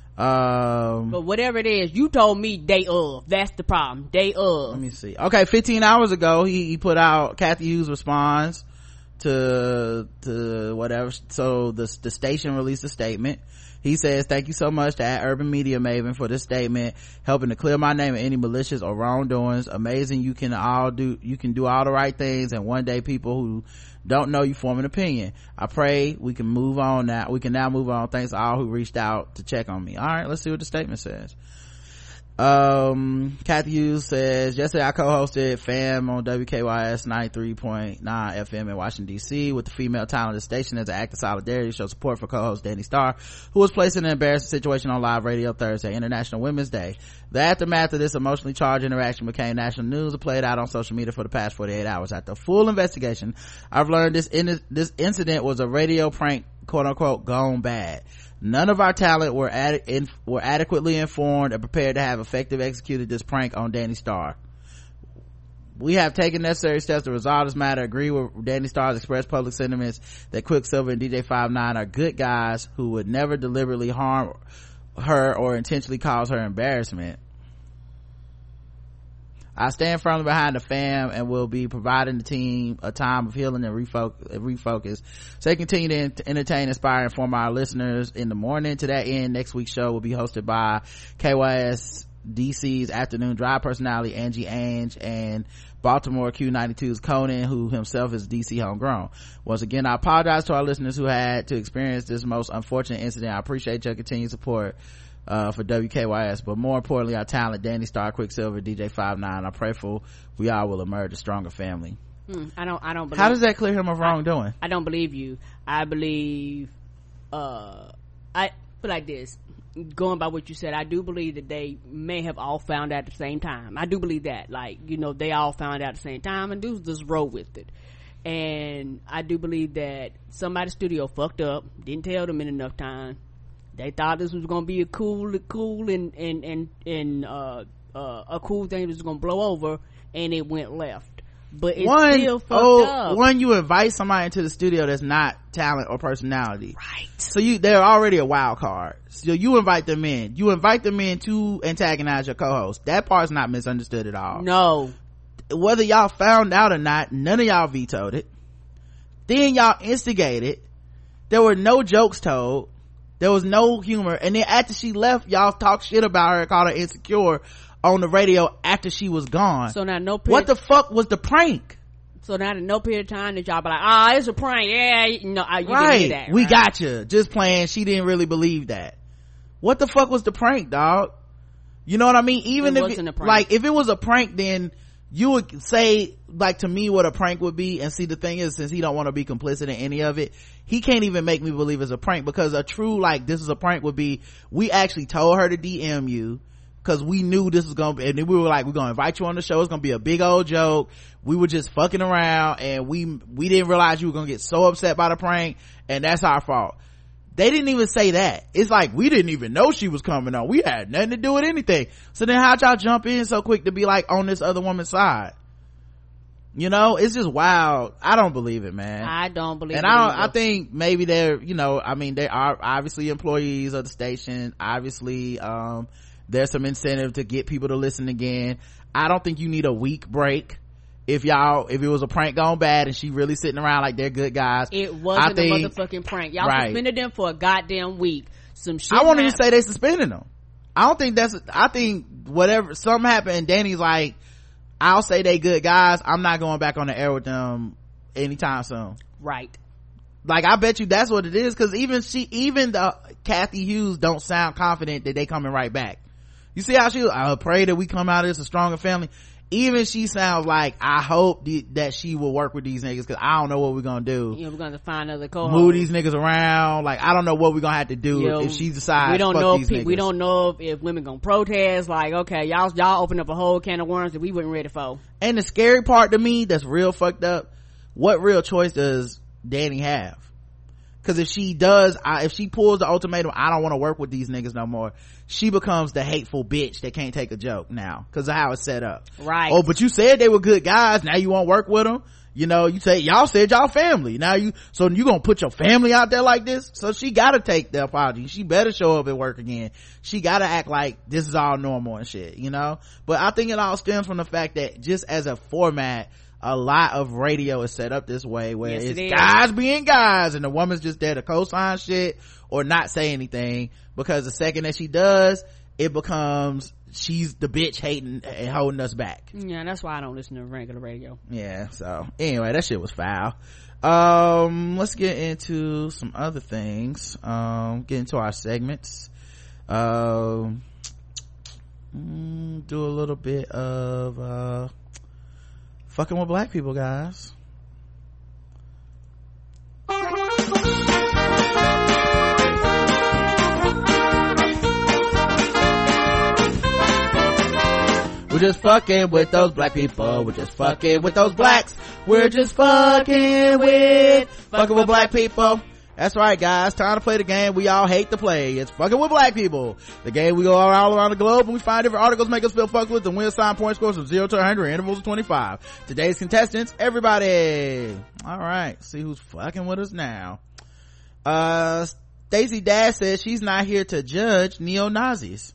But whatever it is, you told me day of. That's the problem. Day of. Let me see. Okay, 15 hours ago, he put out, Kathy Hughes responds to whatever. So the station released a statement. He says, thank you so much to Urban Media Maven for this statement, helping to clear my name of any malicious or wrongdoings. Amazing. You can do all the right things, and one day people who don't know you form an opinion. I pray we can move on now. We can now move on. Thanks to all who reached out to check on me. All right, let's see what the statement says. Kathy Hughes says, yesterday I co-hosted FAM on WKYS 93.9 FM in Washington DC with the female talent of the station as an act of solidarity to show support for co-host Danny Starr, who was placed in an embarrassing situation on live radio Thursday, International Women's Day. The aftermath of this emotionally charged interaction became national news and played out on social media for the past 48 hours. After full investigation, I've learned this incident was a radio prank, quote unquote, gone bad. None of our talent were adequately informed and prepared to have effectively executed this prank on Danny Starr. We have taken necessary steps to resolve this matter. Agree with Danny Starr's expressed public sentiments that Quicksilver and DJ 5'9" are good guys who would never deliberately harm her or intentionally cause her embarrassment. I stand firmly behind the fam and will be providing the team a time of healing and refocus. So they continue to entertain, inspire, and inform our listeners in the morning. To that end, next week's show will be hosted by KYS DC's afternoon drive personality Angie Ange and Baltimore Q92's Conan, who himself is DC homegrown. Once again, I apologize to our listeners who had to experience this most unfortunate incident. I appreciate your continued support for WKYS, but more importantly, our talent, Danny Starr, Quicksilver, DJ 5'9". I'm prayerful we all will emerge a stronger family. I don't believe. How does that clear him of wrongdoing? I don't believe you. I believe, I put like this, going by what you said, I do believe that they may have all found out at the same time. I do believe that, they all found out at the same time and dudes just roll with it. And I do believe that somebody's studio fucked up, didn't tell them in enough time. They thought this was gonna be a cool and a cool thing that was gonna blow over, and it went left. But it's still fucked up. One, you invite somebody into the studio that's not talent or personality, right? So they're already a wild card. So you invite them in. You invite them in to antagonize your co-host. That part's not misunderstood at all. No. Whether y'all found out or not, none of y'all vetoed it. Then y'all instigated. There were no jokes told. There was no humor, and then after she left, y'all talk shit about her, called her insecure. on the radio after she was gone. So now what the fuck was the prank? So now in no period of time that y'all be like, it's a prank. Yeah, no, you didn't hear that. We got you. Just playing. She didn't really believe that. What the fuck was the prank, dog? You know what I mean? Even if if it was a prank, then you would say, like, to me what a prank would be. And see, the thing is, since he don't want to be complicit in any of it, he can't even make me believe it's a prank, because a true, like, this is a prank would be, we actually told her to DM you because we knew this was gonna be, and then we were like, we're gonna invite you on the show, it's gonna be a big old joke, we were just fucking around, and we didn't realize you were gonna get so upset by the prank, and that's our fault. They didn't even say that. It's like, we didn't even know she was coming on, we had nothing to do with anything. So then how'd y'all jump in so quick to be like on this other woman's side? You know, it's just wild. I don't believe it, man. I don't believe it. And I think maybe they're, you know, I mean, they are obviously employees of the station. Obviously, there's some incentive to get people to listen again. I don't think you need a week break. If it was a prank gone bad and she really sitting around like they're good guys. It wasn't a motherfucking prank. Y'all suspended them for a goddamn week. Some shit. I won't even say they suspended them. I think whatever, something happened and Danny's like, I'll say they good guys, I'm not going back on the air with them anytime soon. Right. Like, I bet you that's what it is, because even the Kathy Hughes don't sound confident that they coming right back. You see how I pray that we come out of this a stronger family. Even she sounds like, I hope that she will work with these niggas, because I don't know what we're gonna do. We're gonna find another co-host. Move these niggas around. Like, I don't know what we're gonna have to do if she decides. We don't know if women gonna protest. Like, okay, y'all open up a whole can of worms that we wasn't ready for. And the scary part to me that's real fucked up, what real choice does Danny have? Because if she pulls the ultimatum, I don't want to work with these niggas no more, she becomes the hateful bitch that can't take a joke now because of how it's set up. Right. Oh, but you said they were good guys, now you won't work with them? You know, you say y'all said y'all family, now you gonna put your family out there like this? So she gotta take the apology, she better show up at work again, she gotta act like this is all normal and shit, you know. But I think it all stems from the fact that just as a format, a lot of radio is set up this way, where it's guys being guys and the woman's just there to co-sign shit or not say anything, because the second that she does, it becomes she's the bitch hating and holding us back. Yeah, that's why I don't listen to regular radio. Yeah, so anyway, that shit was foul. Let's get into some other things. Get into our segments. Do a little bit of fucking with black people, guys. We're just fucking with those black people. We're just fucking with those blacks. We're just fucking with black people. That's right, guys. Time to play the game we all hate to play. It's fucking with black people. The game we go all around the globe and we find different articles make us feel fucked with and we assign point scores from 0 to 100 in intervals of 25. Today's contestants, everybody. All right. See who's fucking with us now. Stacey Dash says she's not here to judge neo-Nazis.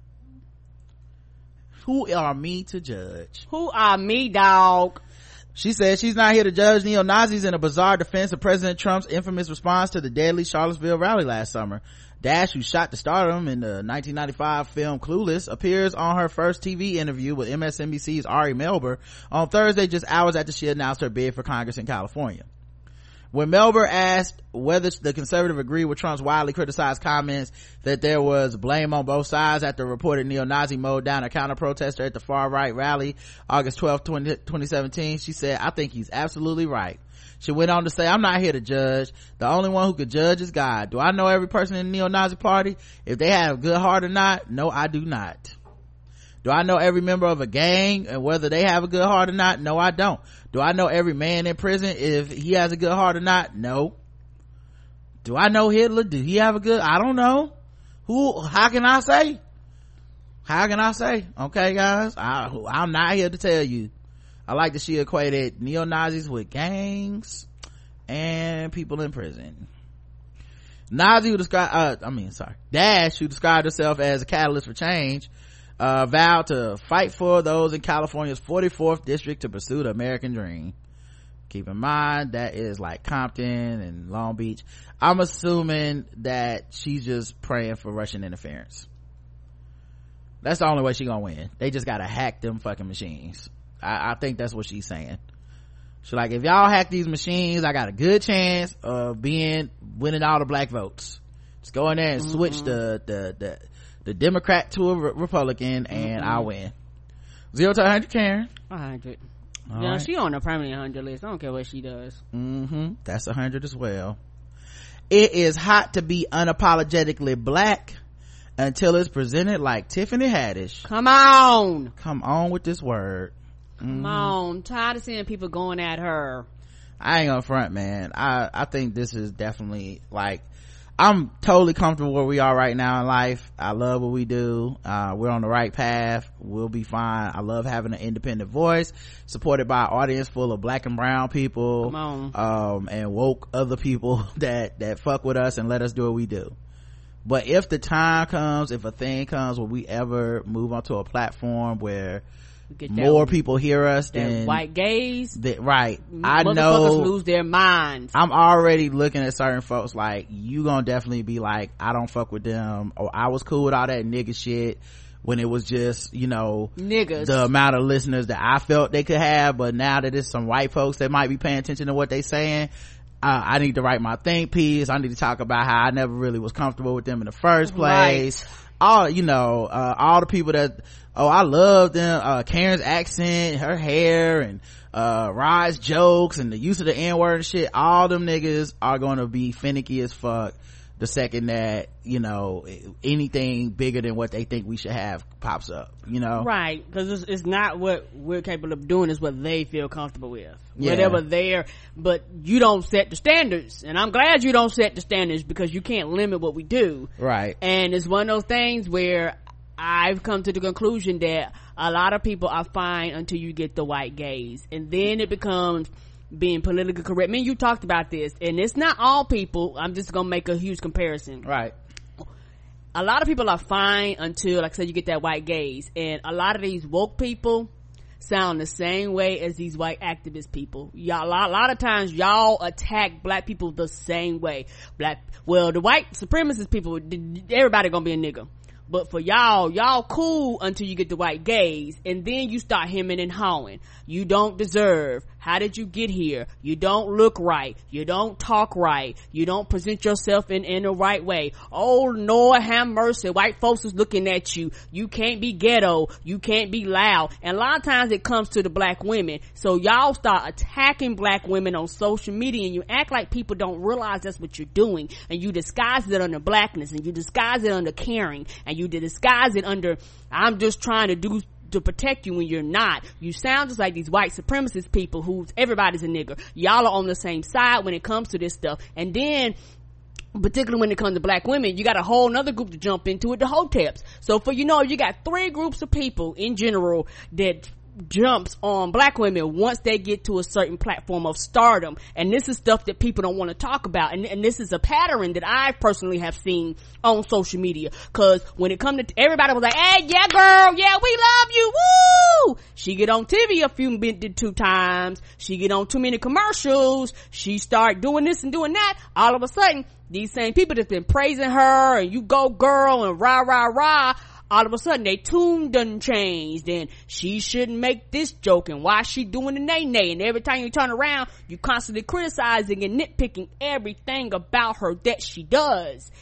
Who are me to judge? Who are me, dog? She said she's not here to judge neo-Nazis in a bizarre defense of President Trump's infamous response to the deadly Charlottesville rally last summer. Dash, who shot to stardom in the 1995 film Clueless, appears on her first TV interview with MSNBC's Ari Melber on Thursday, just hours after she announced her bid for Congress in California. When Melber asked whether the conservative agreed with Trump's widely criticized comments that there was blame on both sides after reported neo-Nazi mowed down a counter-protester at the far-right rally August 12, 2017, she said, I think he's absolutely right. She went on to say, I'm not here to judge. The only one who could judge is God. Do I know every person in the neo-Nazi party? If they have a good heart or not? No, I do not. Do I know every member of a gang and whether they have a good heart or not? No, I don't. Do I know every man in prison if he has a good heart or not? No. Do I know Hitler? Do he have a good? I don't know. How can I say? Okay, guys, I'm not here to tell you. I like that she equated neo-Nazis with gangs and people in prison. Dash, who described herself as a catalyst for change, vowed to fight for those in California's 44th district to pursue the American dream. Keep in mind that is like Compton and Long Beach. I'm assuming that she's just praying for Russian interference. That's the only way she gonna win. They just gotta hack them fucking machines. I think that's what she's saying. She's like, if y'all hack these machines, I got a good chance of winning all the black votes. Just go in there and switch the Democrat to a Republican, and I'll win. 0 to 100, Karen. 100. All Yeah, right. she on the permanent 100 list. I don't care what she does. That's 100 as well. It is hot to be unapologetically black until it's presented like Tiffany Haddish. Come on with this word. Come on. Tired of seeing people going at her. I ain't gonna front, man. I think this is definitely, like, I'm totally comfortable where we are right now in life. I love what we do. We're on the right path. We'll be fine. I love having an independent voice supported by an audience full of black and brown people. Come on. And woke other people that fuck with us and let us do what we do. But if the time comes, if a thing comes where we ever move onto a platform where more people hear us than white gays, right, I know motherfuckers lose their minds. I'm already looking at certain folks like, you gonna definitely be like, I don't fuck with them, or I was cool with all that nigga shit when it was just, you know, niggas, the amount of listeners that I felt they could have. But now that it's some white folks that might be paying attention to what they saying, I need to write my think piece. I need to talk about how I never really was comfortable with them in the first place. Right. All the people that, I love them, Karen's accent, her hair, and Rod's jokes and the use of the N-word and shit. All them niggas are gonna be finicky as fuck the second that, anything bigger than what they think we should have pops up, right? Because it's not what we're capable of doing, it's what they feel comfortable with. Yeah. Whatever but you don't set the standards, and I'm glad you don't set the standards, because you can't limit what we do, right? And it's one of those things where I've come to the conclusion that a lot of people are fine until you get the white gays, and then it becomes being politically correct. I mean, you talked about this, and it's not all people. I'm just gonna make a huge comparison. Right. A lot of people are fine until, like I said, you get that white gaze, and a lot of these woke people sound the same way as these white activist people. Y'all, a lot of times y'all attack black people the same way. The white supremacist people, everybody gonna be a nigga. But for y'all cool until you get the white gaze, and then you start hemming and hawing. You don't deserve. How did you get here? You don't look right. You don't talk right. You don't present yourself in the right way. Oh Lord, have mercy. White folks is looking at you. You can't be ghetto. You can't be loud. And a lot of times it comes to the black women. So y'all start attacking black women on social media, and you act like people don't realize that's what you're doing. And you disguise it under blackness, and you disguise it under caring, and you disguise it under, I'm just trying to protect you, when you're not. You sound just like these white supremacist people who everybody's a nigger. Y'all are on the same side when it comes to this stuff. And then particularly when it comes to black women, you got a whole nother group to jump into it, the hoteps. So you got 3 groups of people in general that jumps on black women once they get to a certain platform of stardom. And this is stuff that people don't want to talk about, and this is a pattern that I personally have seen on social media. Because when it comes to, everybody was like, hey, yeah girl, yeah, we love you, woo! She get on TV a 2 times, she get on too many commercials, she start doing this and doing that. All of a sudden, these same people that's been praising her and you go girl and rah rah rah, all of a sudden they tune done changed, and she shouldn't make this joke, and why she doing the nay-nay, and every time you turn around you constantly criticizing and nitpicking everything about her that she does.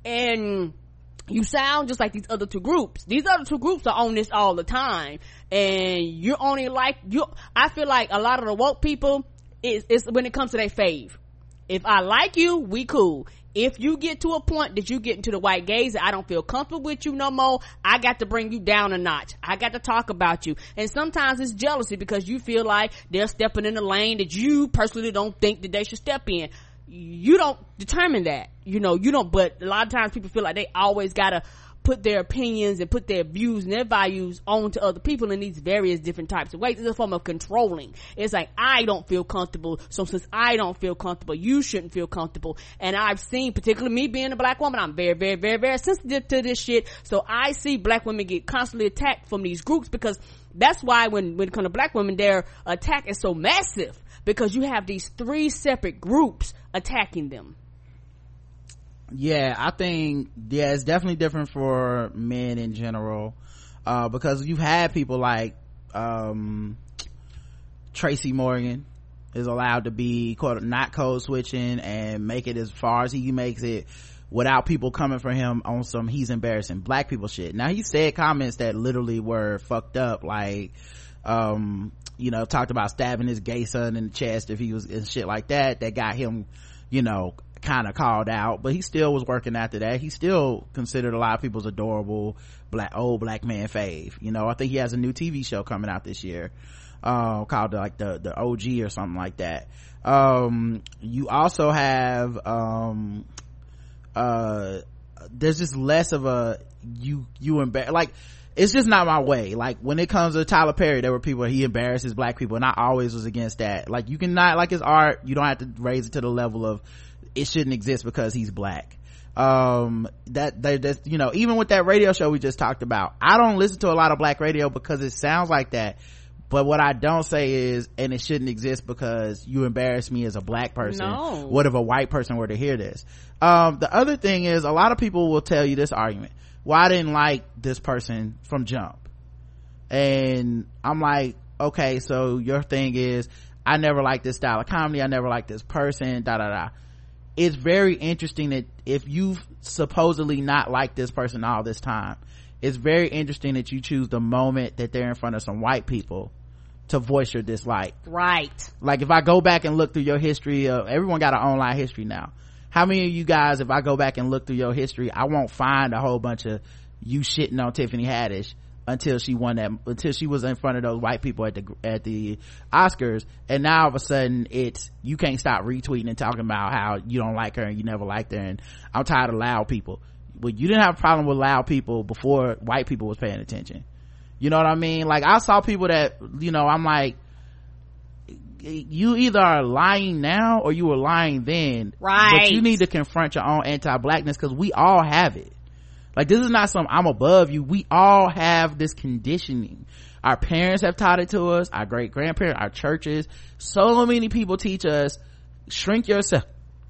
And you sound just like these other 2 groups. These other 2 groups are on this all the time, and you're only like I feel like a lot of the woke people is when it comes to their fave. If I like you, we cool. If you get to a point that you get into the white gaze, I don't feel comfortable with you no more, I got to bring you down a notch. I got to talk about you. And sometimes it's jealousy because you feel like they're stepping in the lane that you personally don't think that they should step in. You don't determine that, you don't, but a lot of times people feel like they always gotta put their opinions and put their views and their values onto other people in these various different types of ways. It's a form of controlling. It's like, I don't feel comfortable, so since I don't feel comfortable, you shouldn't feel comfortable. And I've seen, particularly me being a black woman, I'm very, very, very, very sensitive to this shit. So I see black women get constantly attacked from these groups, because that's why when it comes to black women, their attack is so massive, because you have these 3 separate groups attacking them. Yeah, I think, it's definitely different for men in general. because you've had people like Tracy Morgan is allowed to be not code switching and make it as far as he makes it without people coming for him on some he's embarrassing black people shit. Now he said comments that literally were fucked up, like talked about stabbing his gay son in the chest if he was, and shit like that got him kind of called out, but he still was working after that. He still considered a lot of people's adorable old black man fave. I think he has a new TV show coming out this year called like the OG or something like that. You also have there's just less of a you like, it's just not my way. Like when it comes to Tyler Perry, there were people, he embarrasses black people, and I always was against that. Like you can not like his art, you don't have to raise it to the level of it shouldn't exist because he's black. Even with that radio show we just talked about, I don't listen to a lot of black radio because it sounds like that. But what I don't say is, and it shouldn't exist because you embarrass me as a black person. No. What if a white person were to hear this? The other thing is, a lot of people will tell you this argument. Well, I didn't like this person from jump. And I'm like, okay, so your thing is, I never liked this style of comedy, I never liked this person, It's very interesting that if you've supposedly not liked this person all this time, it's very interesting that you choose the moment that they're in front of some white people to voice your dislike. Right. Like if I go back and look through your history of, everyone got an online history now. How many of you guys, if I go back and look through your history, I won't find a whole bunch of you shitting on Tiffany Haddish until she was in front of those white people at the Oscars, and now all of a sudden you can't stop retweeting and talking about how you don't like her and you never liked her, and I'm tired of loud people. Well, you didn't have a problem with loud people before white people was paying attention. You know what I mean? Like I saw people that, I'm like, you either are lying now or you were lying then. Right. But you need to confront your own anti-blackness, because we all have it. Like this is not some I'm above you. We all have this conditioning. Our parents have taught it to us, our great grandparents, our churches. So many people teach us, shrink yourself,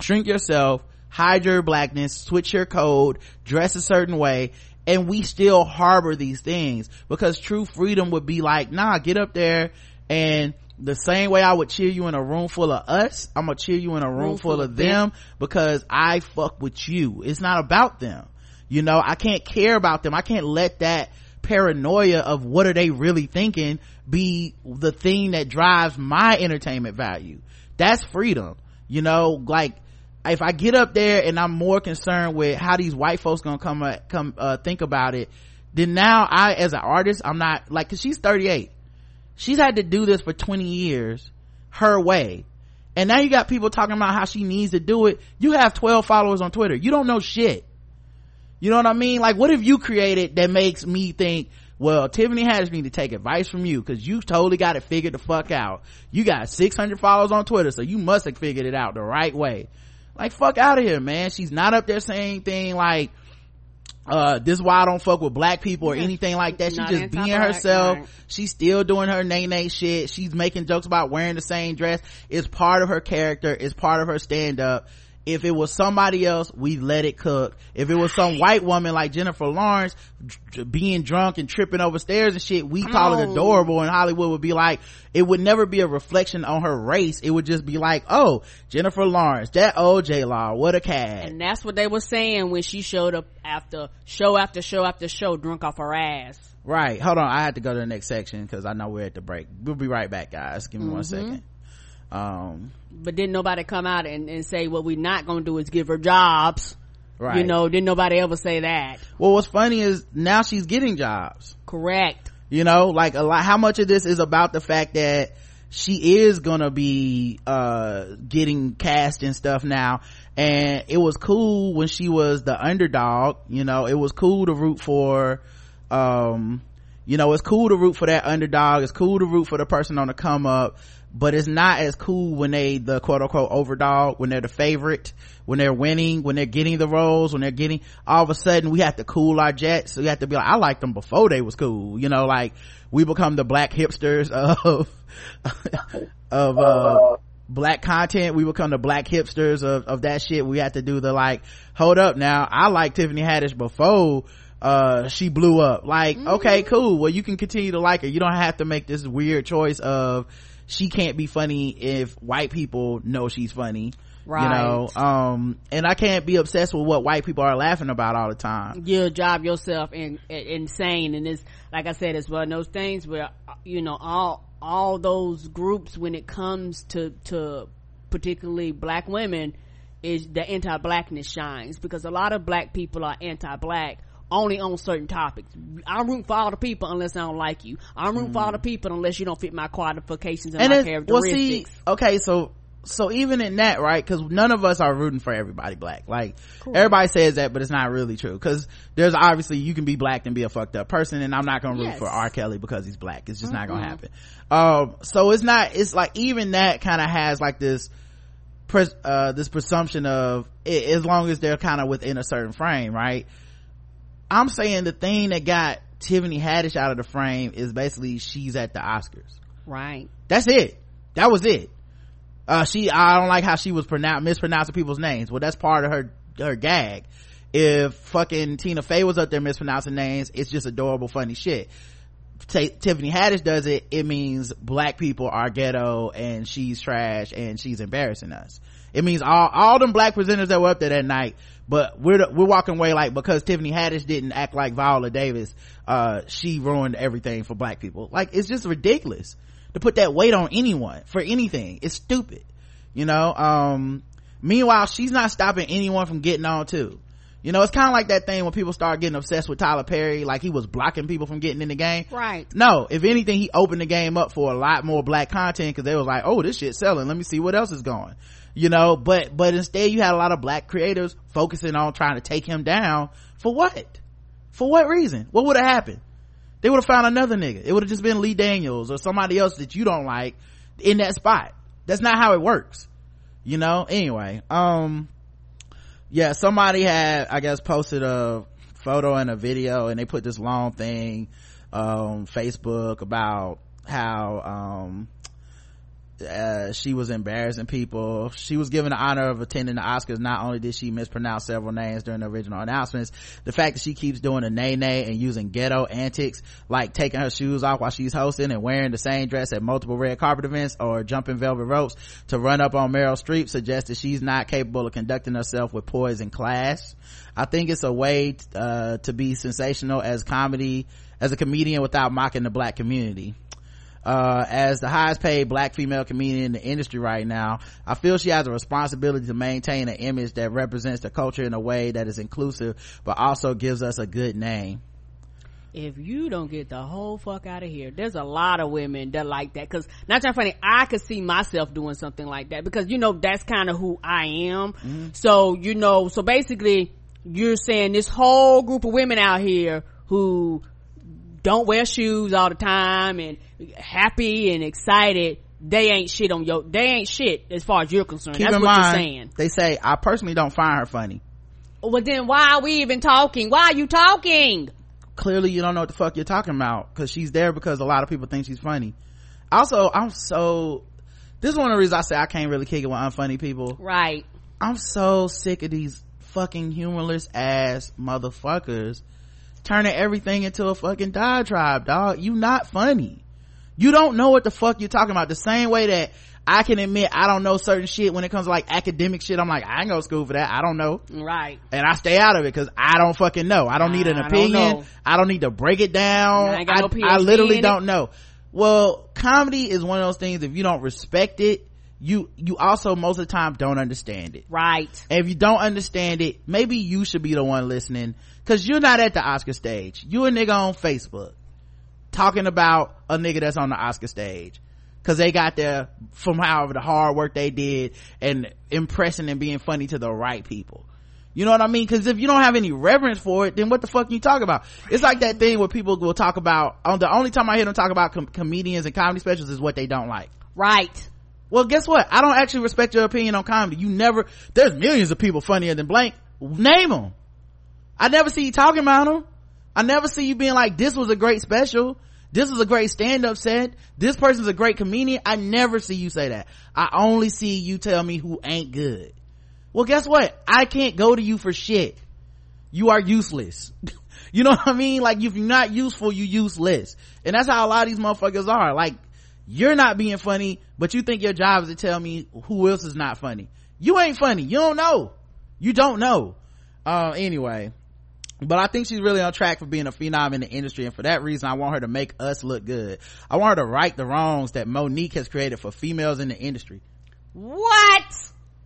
hide your blackness, switch your code, dress a certain way, and we still harbor these things, because true freedom would be like, nah, get up there, and the same way I would cheer you in a room full of us, I'm gonna cheer you in a room full of them, because I fuck with you. It's not about them. I can't care about them. I can't let that paranoia of what are they really thinking be the thing that drives my entertainment value. That's freedom. Like if I get up there and I'm more concerned with how these white folks gonna come think about it, then now I, as an artist, I'm not like, cause she's 38. She's had to do this for 20 years her way. And now you got people talking about how she needs to do it. You have 12 followers on Twitter. You don't know shit. You know what I mean? Like, what have you created that makes me think, well, Tiffany Haddish need to take advice from you, because you totally got it figured the fuck out. You got 600 followers on Twitter, so you must have figured it out the right way. Like, fuck out of here, man. She's not up there saying anything like, this is why I don't fuck with black people or anything like that. She's just being herself. Right. She's still doing her nay shit. She's making jokes about wearing the same dress. It's part of her character. It's part of her stand-up. If it was somebody else, we let it cook. If it was some white woman like Jennifer Lawrence being drunk and tripping over stairs and shit, we call it adorable, and Hollywood would be like, it would never be a reflection on her race. It would just be like, oh, Jennifer Lawrence, that old J-Law, what a cat. And that's what they were saying when she showed up after show after show after show, drunk off her ass. Right. Hold on, I have to go to the next section because I know we're at the break. We'll be right back, guys. Give me 1 second. But didn't nobody come out and say what we're not gonna do is give her jobs, right? Didn't nobody ever say that. Well, what's funny is now she's getting jobs. Correct. Like a lot, how much of this is about the fact that she is gonna be getting cast and stuff now, and it was cool when she was the underdog. It was cool to root for it's cool to root for that underdog. It's cool to root for the person on the come up. But it's not as cool when they the quote-unquote overdog, when they're the favorite, when they're winning, when they're getting the roles, when they're getting, all of a sudden we have to cool our jets. So we have to be like, I liked them before they was cool. Like we become the black hipsters of black content. We become the black hipsters of that shit. We have to do the like, hold up now, I like Tiffany Haddish before she blew up. Like, okay, cool. Well, you can continue to like her. You don't have to make this weird choice of she can't be funny if white people know she's funny. Right. You know, and I can't be obsessed with what white people are laughing about all the time. You'll drive yourself insane. And it's, like I said, it's one of those things where, you know, all those groups, when it comes to particularly black women, is the anti-blackness shines, because a lot of black people are anti-black only on certain topics. I'm rooting for all the people unless I don't like you. I'm rooting for all the people unless you don't fit my qualifications and my characteristics. Well, see, okay, so even in that, right, because none of us are rooting for everybody black. Like, everybody says that, but it's not really true, because there's obviously, you can be black and be a fucked up person, and I'm not gonna root for R. Kelly because he's black. It's just not gonna happen. So it's like, even that kind of has like this presumption of it, as long as they're kind of within a certain frame, right? I'm saying the thing that got Tiffany Haddish out of the frame is basically she's at the Oscars. Right. That's it. That was it. I don't like how she was mispronouncing people's names. Well, that's part of her gag. If fucking Tina Fey was up there mispronouncing names, it's just adorable, funny shit. Tiffany Haddish does it, it means black people are ghetto and she's trash and she's embarrassing us. It means all them black presenters that were up there that night, but we're walking away like, because Tiffany Haddish didn't act like Viola Davis, she ruined everything for black people. Like, it's just ridiculous to put that weight on anyone for anything. It's stupid, you know. Meanwhile, she's not stopping anyone from getting on too. You know, it's kind of like that thing when people start getting obsessed with Tyler Perry, like he was blocking people from getting in the game. Right. No, if anything, he opened the game up for a lot more black content, because they was like, oh, this shit's selling, let me see what else is going, you know. But instead you had a lot of black creators focusing on trying to take him down. For what reason? What would have happened? They would have found another nigga. It would have just been Lee Daniels or somebody else that you don't like in that spot. That's not how it works, you know. Anyway, yeah, somebody had, I guess, posted a photo and a video, and they put this long thing on Facebook about how she was embarrassing people. She was given the honor of attending the Oscars. Not only did she mispronounce several names during the original announcements, the fact that she keeps doing a nay-nay and using ghetto antics, like taking her shoes off while she's hosting and wearing the same dress at multiple red carpet events, or jumping velvet ropes to run up on Meryl Streep, suggests that she's not capable of conducting herself with poise and class. I think it's a way to be sensational as a comedian without mocking the black community. As the highest paid black female comedian in the industry right now, I feel she has a responsibility to maintain an image that represents the culture in a way that is inclusive but also gives us a good name. If you don't get the whole fuck out of here, there's a lot of women that like that, because not trying funny, I could see myself doing something like that, because you know that's kind of who I am. So you know, so basically you're saying this whole group of women out here who don't wear shoes all the time and happy and excited, they ain't shit as far as you're concerned. Keep that's in what mind, you're saying. They say, I personally don't find her funny. Well, then why are we even talking? Why are you talking? Clearly you don't know what the fuck you're talking about, because she's there because a lot of people think she's funny. Also, this is one of the reasons I say I can't really kick it with unfunny people. Right. I'm so sick of these fucking humorless ass motherfuckers turning everything into a fucking diatribe, dog. You not funny. You don't know what the fuck you're talking about. The same way that I can admit I don't know certain shit when it comes to like academic shit. I'm like, I ain't go to school for that. I don't know. Right. And I stay out of it because I don't fucking know. I don't need an opinion. I don't need to break it down. I literally don't know. Well, comedy is one of those things, if you don't respect it, you also most of the time don't understand it. Right. And if you don't understand it, maybe you should be the one listening, because you're not at the Oscar stage. You a nigga on Facebook talking about a nigga that's on the Oscar stage because they got there from however the hard work they did and impressing and being funny to the right people. You know what I mean? Because if you don't have any reverence for it, then what the fuck you talk about? It's like that thing where people will talk about, the only time I hear them talk about comedians and comedy specials is what they don't like. Right. Well, guess what? I don't actually respect your opinion on comedy. There's millions of people funnier than blank. Name them. I never see you talking about them. I never see you being like, this was a great special. This was a great stand-up set. This person's a great comedian. I never see you say that. I only see you tell me who ain't good. Well, guess what? I can't go to you for shit. You are useless. You know what I mean? Like, if you're not useful, you useless. And that's how a lot of these motherfuckers are. Like, you're not being funny, but you think your job is to tell me who else is not funny. You ain't funny. You don't know. Anyway, but I think she's really on track for being a phenom in the industry, and for that reason I want her to make us look good. I want her to right the wrongs that Monique has created for females in the industry. What?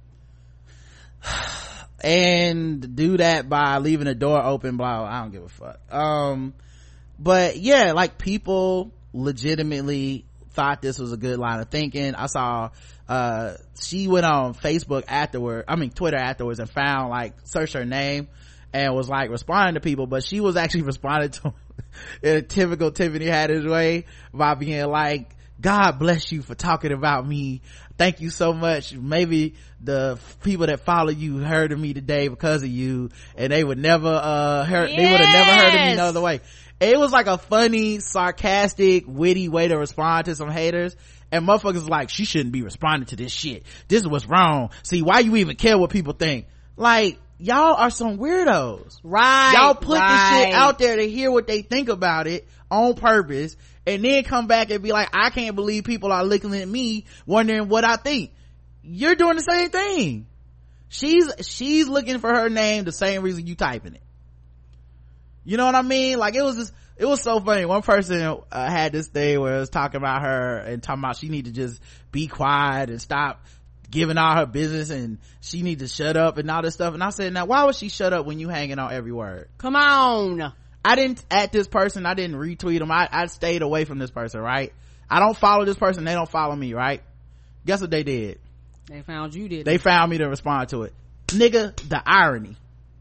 And do that by leaving the door open, blah, I don't give a fuck. But yeah, like, people legitimately thought this was a good line of thinking. I saw she went on Twitter afterwards and found, like, searched her name and was like responding to people, but she was actually responding to in a typical Tiffany Haddish way by being like, God bless you for talking about me. Thank you so much. Maybe the people that follow you heard of me today because of you, and they would never they would have never heard of me no other way. It was like a funny, sarcastic, witty way to respond to some haters, and motherfuckers like, she shouldn't be responding to this shit. This is what's wrong. See, why you even care what people think? Like, y'all are some weirdos. Right. Y'all put this shit out there to hear what they think about it on purpose, and then come back and be like, I can't believe people are looking at me wondering what I think. You're doing the same thing. She's looking for her name the same reason you typing it. You know what I mean? Like, it was so funny. One person had this thing where it was talking about her and talking about she need to just be quiet and stop giving all her business, and she need to shut up and all this stuff. And I said, now why would she shut up when you hanging on every word? Come on. I didn't at this person, I didn't retweet them. I stayed away from this person, right? I don't follow this person, they don't follow me, right? Guess what they did? They found you, did they found me to respond to it. Nigga, the irony,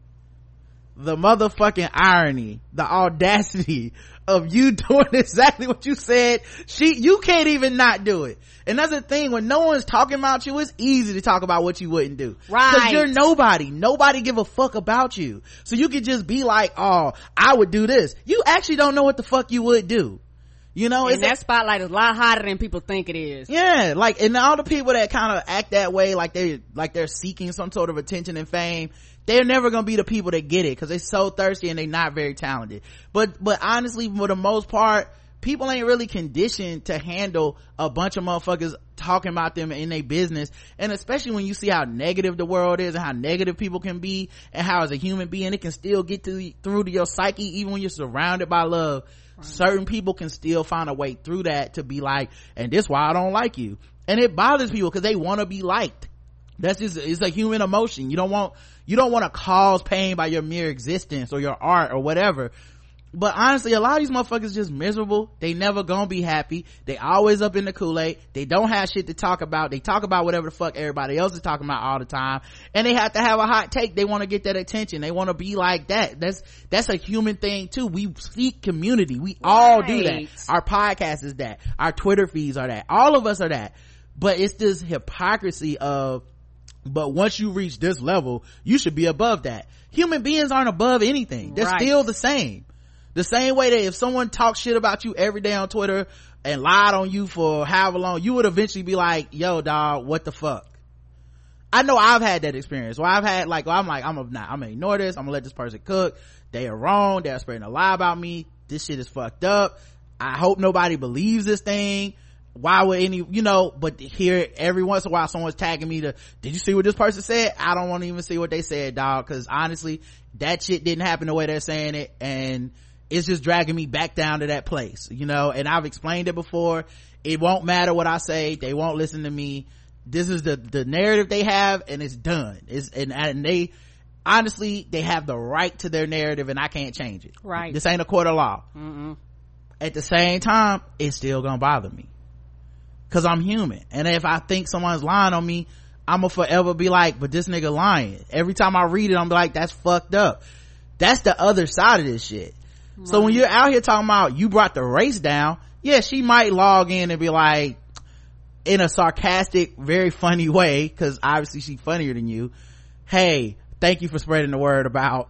the motherfucking irony, the audacity of you doing exactly what you said. You can't even not do it. And that's the thing, when no one's talking about you, it's easy to talk about what you wouldn't do. Right. Cause you're nobody give a fuck about you. So you could just be like, oh, I would do this. You actually don't know what the fuck you would do. You know, and that spotlight is a lot hotter than people think it is. Yeah, like, and all the people that kind of act that way, like they're seeking some sort of attention and fame, they're never gonna be the people that get it, because they're so thirsty and they're not very talented. But honestly, for the most part, people ain't really conditioned to handle a bunch of motherfuckers talking about them in their business. And especially when you see how negative the world is and how negative people can be, and how as a human being it can still get through to your psyche even when you're surrounded by love. Right. Certain people can still find a way through that to be like, and this why I don't like you. And it bothers people because they want to be liked. That's just, it's a human emotion. You don't want to cause pain by your mere existence or your art or whatever. But honestly, a lot of these motherfuckers just miserable. They never gonna be happy. They always up in the Kool-Aid. They don't have shit to talk about. They talk about whatever the fuck everybody else is talking about all the time, and they have to have a hot take. They want to get that attention. They want to be like that. That's a human thing too. We seek community. We all do that. Our podcast is that. Our Twitter feeds are that. All of us are that. But it's this hypocrisy of, but once you reach this level, you should be above that. Human beings aren't above anything. They're still the same. The same way that if someone talks shit about you every day on Twitter and lied on you for however long, you would eventually be like, yo dog, what the fuck? I know I've had that experience where I've had like, I'm gonna ignore this. I'm gonna let this person cook. They are wrong. They're spreading a lie about me. This shit is fucked up. I hope nobody believes this thing. Why would but here every once in a while someone's tagging me did you see what this person said? I don't want to even see what they said, dog, because honestly that shit didn't happen the way they're saying it, and it's just dragging me back down to that place, and I've explained it before. It won't matter what I say. They won't listen to me. This is the narrative they have, and it's done. And they honestly, they have the right to their narrative, and I can't change it. Right. This ain't a court of law. Mm-mm. At the same time, it's still gonna bother me because I'm human, and if I think someone's lying on me, I'm gonna forever be like, but this nigga lying. Every time I read it, I'm like, that's fucked up. That's the other side of this shit. Right. So when you're out here talking about you brought the race down, yeah, she might log in and be like, in a sarcastic, very funny way, because obviously she's funnier than you, hey, thank you for spreading the word about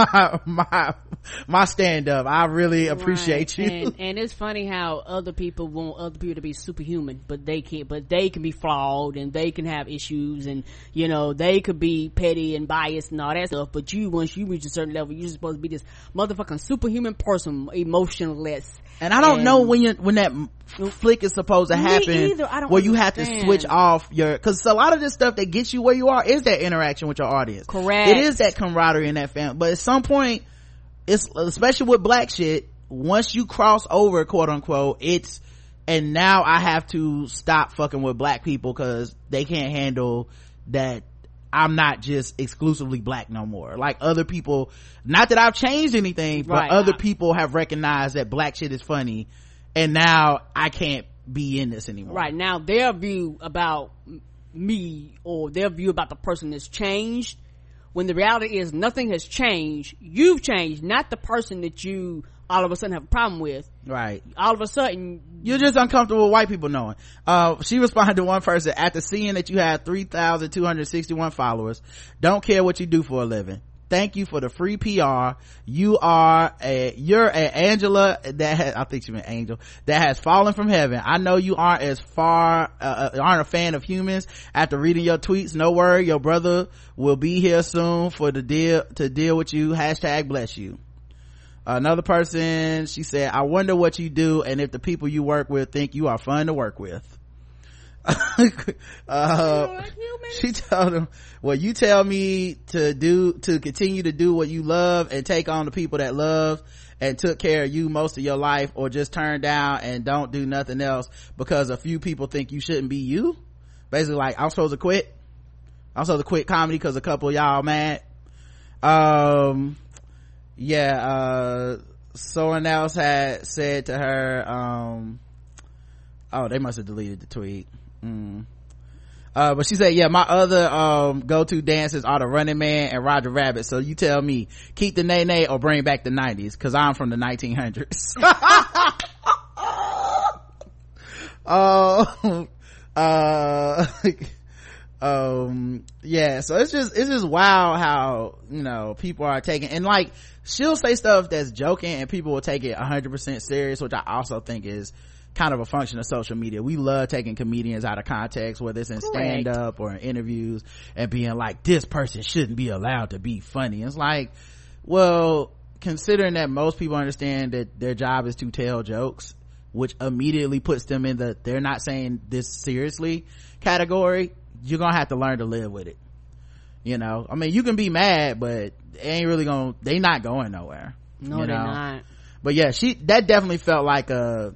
my stand-up. I really appreciate you. And it's funny how other people want other people to be superhuman, but they can be flawed, and they can have issues, and you know, they could be petty and biased and all that stuff, but once you reach a certain level, you're supposed to be this motherfucking superhuman person, emotionless. And I don't know when that flick is supposed to happen, where you have to switch off because a lot of this stuff that gets you where you are is that interaction with your audience. Correct. It is that camaraderie in that family. But at some point, it's, especially with black shit, once you cross over, quote unquote, and now I have to stop fucking with black people because they can't handle that I'm not just exclusively black no more. Like, other people, not that I've changed anything, but other people have recognized that black shit is funny, and now I can't be in this anymore. Right. Now their view about me, or their view about the person, has changed, when the reality is nothing has changed. You've changed, not the person that you all of a sudden have a problem with. Right. All of a sudden you're just uncomfortable with white people knowing. She responded to one person, after seeing that you had 3,261 followers, don't care what you do for a living, thank you for the free PR. You're a Angela I think she meant Angel, that has fallen from heaven. I know you aren't aren't a fan of humans. After reading your tweets, no worry, your brother will be here soon to deal with you. # bless you. Another person, she said, I wonder what you do and if the people you work with think you are fun to work with. She told him, well, you tell me to continue to do what you love and take on the people that love and took care of you most of your life, or just turn down and don't do nothing else because a few people think you shouldn't be you. Basically, like, I'm supposed to quit comedy because a couple of y'all mad. Someone else had said to her, they must have deleted the tweet. But she said, my other go-to dances are the Running Man and Roger Rabbit, so you tell me, keep the nay or bring back the 90s, because I'm from the 1900s. So it's just wild how, you know, people are taking, and like, she'll say stuff that's joking and people will take it 100% serious, which I also think is kind of a function of social media. We love taking comedians out of context, whether it's in stand-up or in interviews, and being like, this person shouldn't be allowed to be funny. It's like, well, considering that most people understand that their job is to tell jokes, which immediately puts them in the they're not saying this seriously category, you're gonna have to learn to live with it. You know, I mean, you can be mad, but they not going nowhere. No, they're not. But yeah, that definitely felt like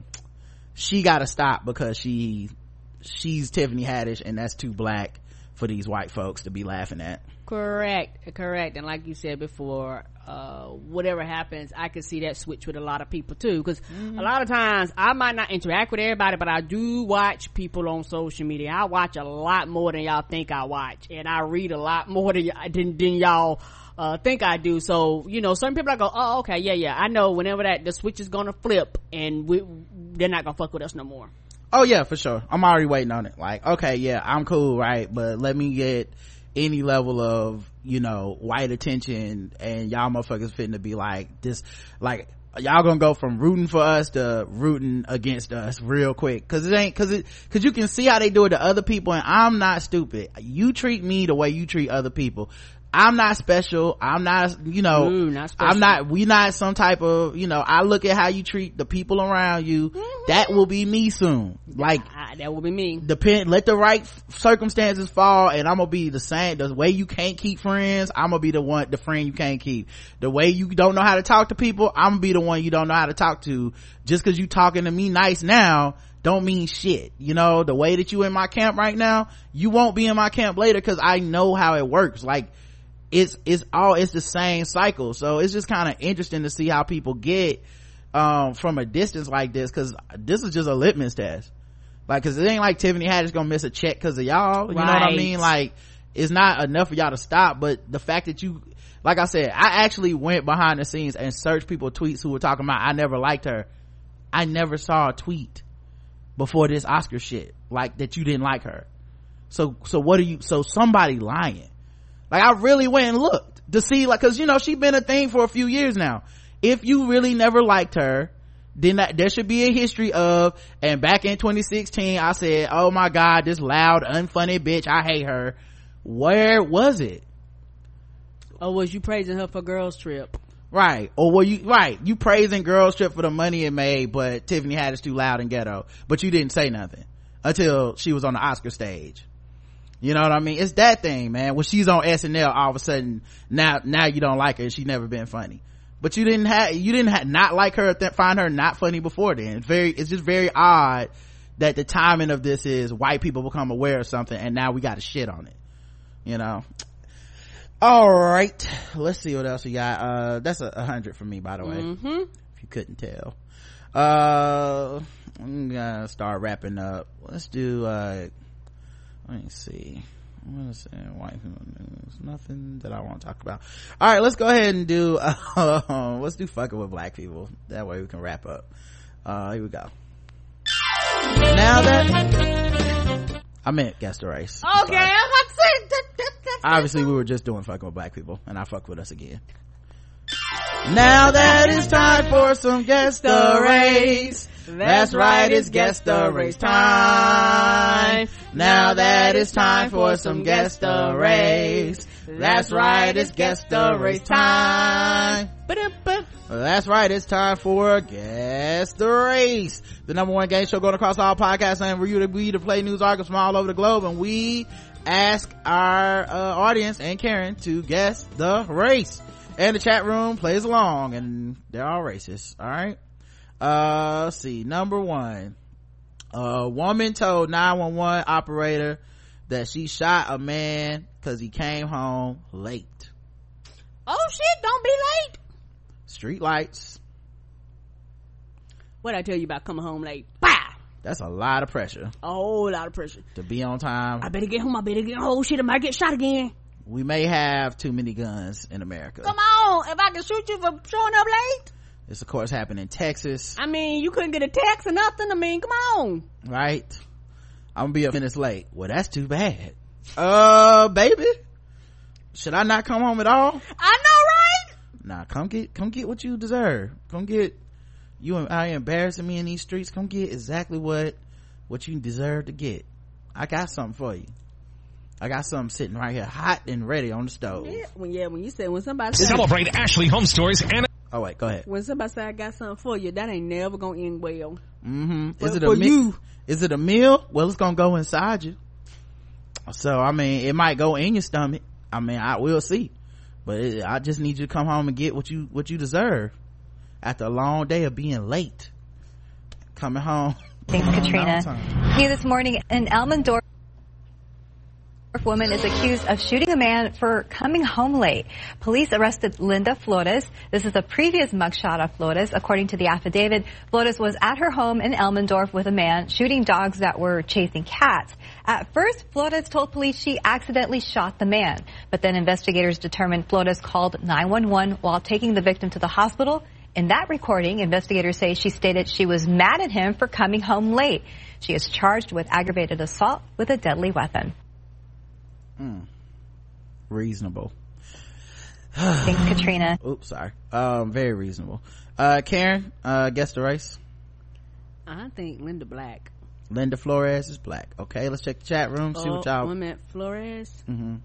she gotta stop, because she's Tiffany Haddish, and that's too black for these white folks to be laughing at. Correct. And like you said before, whatever happens, I can see that switch with a lot of people too, because a lot of times I might not interact with everybody, but I do watch people on social media. I watch a lot more than y'all think I watch, and I read a lot more than y'all think I do. So, you know, some people I go, oh, okay, yeah, I know whenever the switch is gonna flip, and they're not gonna fuck with us no more. Oh yeah, for sure. I'm already waiting on it. Like, okay, yeah, I'm cool, right? But let me get any level of, you know, white attention, and y'all motherfuckers fitting to be like this, like, y'all gonna go from rooting for us to rooting against us real quick, because you can see how they do it to other people, and I'm not stupid. You treat me the way you treat other people. I'm not special. I'm not, you know, we not some type of, you know, I look at how you treat the people around you. That will be me soon. Like, that will be me. Let the right circumstances fall, and I'm gonna be the same. The way you can't keep friends, I'm gonna be the friend you can't keep. The way you don't know how to talk to people, I'm gonna be the one you don't know how to talk to. Just cause you talking to me nice now don't mean shit. You know, the way that you in my camp right now, you won't be in my camp later, cause I know how it works. Like, it's the same cycle. So it's just kind of interesting to see how people get from a distance like this, because this is just a litmus test. Like, because it ain't like Tiffany Haddish gonna miss a check because of y'all. You know what I mean? Like, it's not enough for y'all to stop. But the fact that you, like I said, I actually went behind the scenes and searched people's tweets who were talking about I never liked her. I never saw a tweet before this Oscar shit like that you didn't like her. So what are you? So somebody lying. Like, I really went and looked to see, like, cause she's been a thing for a few years now. If you really never liked her, then there should be a history of, and back in 2016 I said, oh my god, this loud unfunny bitch, I hate her. Where was it? Or was you praising her for Girls Trip? Right. Or were you praising Girls Trip for the money it made, but Tiffany Haddish too loud and ghetto, but you didn't say nothing until she was on the Oscar stage. You know what I mean? It's that thing, man. When she's on SNL, all of a sudden now you don't like her and she's never been funny. But you didn't not like her, find her not funny before then. It's just very odd that the timing of this is white people become aware of something and now we got to shit on it. All right, let's see what else we got. That's 100 for me, by the way. If you couldn't tell. I'm gonna start wrapping up. Let's do let me see. I'm gonna say white people news. Nothing that I want to talk about. All right, let's go ahead and do let's do fucking with black people. That way we can wrap up. Here we go. Now that I meant guess the race. Okay, I'm about to say that. Obviously we were just doing fucking with black people and I fuck with us again. Now that it's time for some guess the race. That's right, it's guess the race time. Now that it's time for some guess the race. That's right, it's guess the race time. That's right, it's time for Guess the Race, the #1 game show going across all podcasts and for you to play news articles from all over the globe, and we ask our audience and Karen to guess the race, and the chat room plays along, and they're all racist. All right, let's see. #1, a woman told 911 operator that she shot a man because he came home late. Oh shit, don't be late. Street lights. What'd I tell you about coming home late? Bah! That's a lot of pressure. A whole lot of pressure. To be on time. I better get home. Oh shit, I might get shot again. We may have too many guns in America. Come on, if I can shoot you for showing up late. This of course happened in Texas. I mean, you couldn't get a text or nothing. I mean, come on. Right? I'm gonna be a minutes late. Well, that's too bad. Baby, should I not come home at all? I know, right? Nah, come get what you deserve. Come get, you are embarrassing me in these streets. Come get exactly what you deserve to get. I got something for you. I got something sitting right here, hot and ready on the stove. When you said when somebody celebrate Ashley Home Stores and oh wait, go ahead. When somebody say I got something for you, that ain't never gonna end well. Is it is it a meal? Well, it's gonna go inside you. So I mean, it might go in your stomach. I mean, I will see, but I just need you to come home and get what you deserve after a long day of being late. Coming home. Thanks, Katrina. Here this morning, an Elmendorf woman is accused of shooting a man for coming home late. Police arrested Linda Flores. This is a previous mugshot of Flores. According to the affidavit, Flores was at her home in Elmendorf with a man shooting dogs that were chasing cats. At first, Flores told police she accidentally shot the man, but then investigators determined Flores called 911 while taking the victim to the hospital. In that recording, investigators say she stated she was mad at him for coming home late. She is charged with aggravated assault with a deadly weapon. Reasonable. Thanks, Katrina. Oops, sorry. Very reasonable. Karen, guess the race. I think Linda Black. Linda Flores is black. Okay, let's check the chat room. See what y'all. Women Flores. Mm-hmm.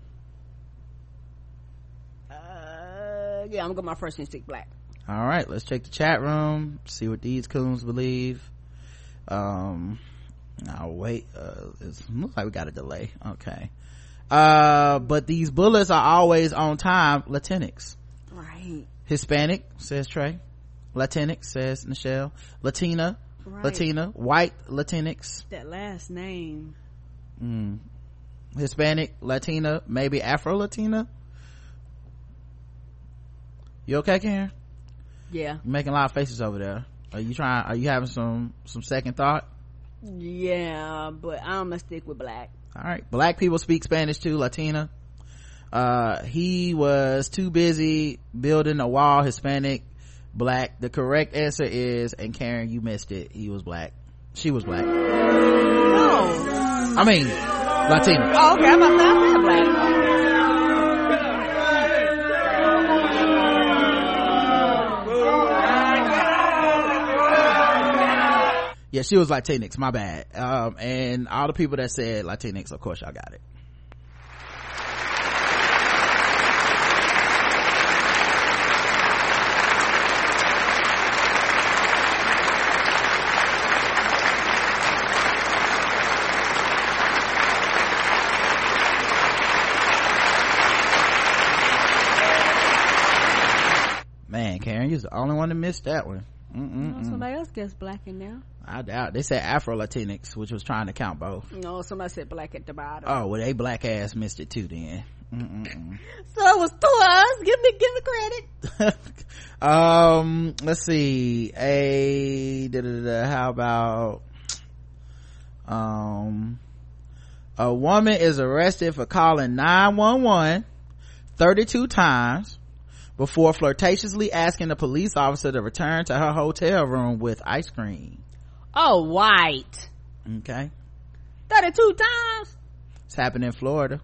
Yeah, I'm gonna go my first instinct black. All right, let's check the chat room. See what these coons believe. I'll wait. It looks like we got a delay. Okay. But these bullets are always on time. Latinx. Right. Hispanic, says Trey. Latinx, says Nichelle. Latina. Right. Latina. White Latinx. That last name. Hispanic, Latina, maybe Afro-Latina. You okay, Karen? Yeah. You're making a lot of faces over there. Are you having some second thought? Yeah, but I'm gonna stick with black. All right. Black people speak Spanish too. Latina. He was too busy building a wall. Hispanic, black. The correct answer is, and Karen, you missed it, he was black. She was black. No. I mean, Latina. Oh, okay, I'm about to say black. Yeah, she was Latinx, my bad. And all the people that said Latinx, of course y'all got it. Man, Karen, you're the only one that missed that one. Somebody else gets black in there. I doubt. They said Afro Latinx, which was trying to count both. No, somebody said black at the bottom. Oh, well, they black ass missed it too then. So it was 2 of us. Give me credit. Let's see. How about a woman is arrested for calling 911 32 times before flirtatiously asking a police officer to return to her hotel room with ice cream. Oh, white. Okay. 32 times? It's happened in Florida.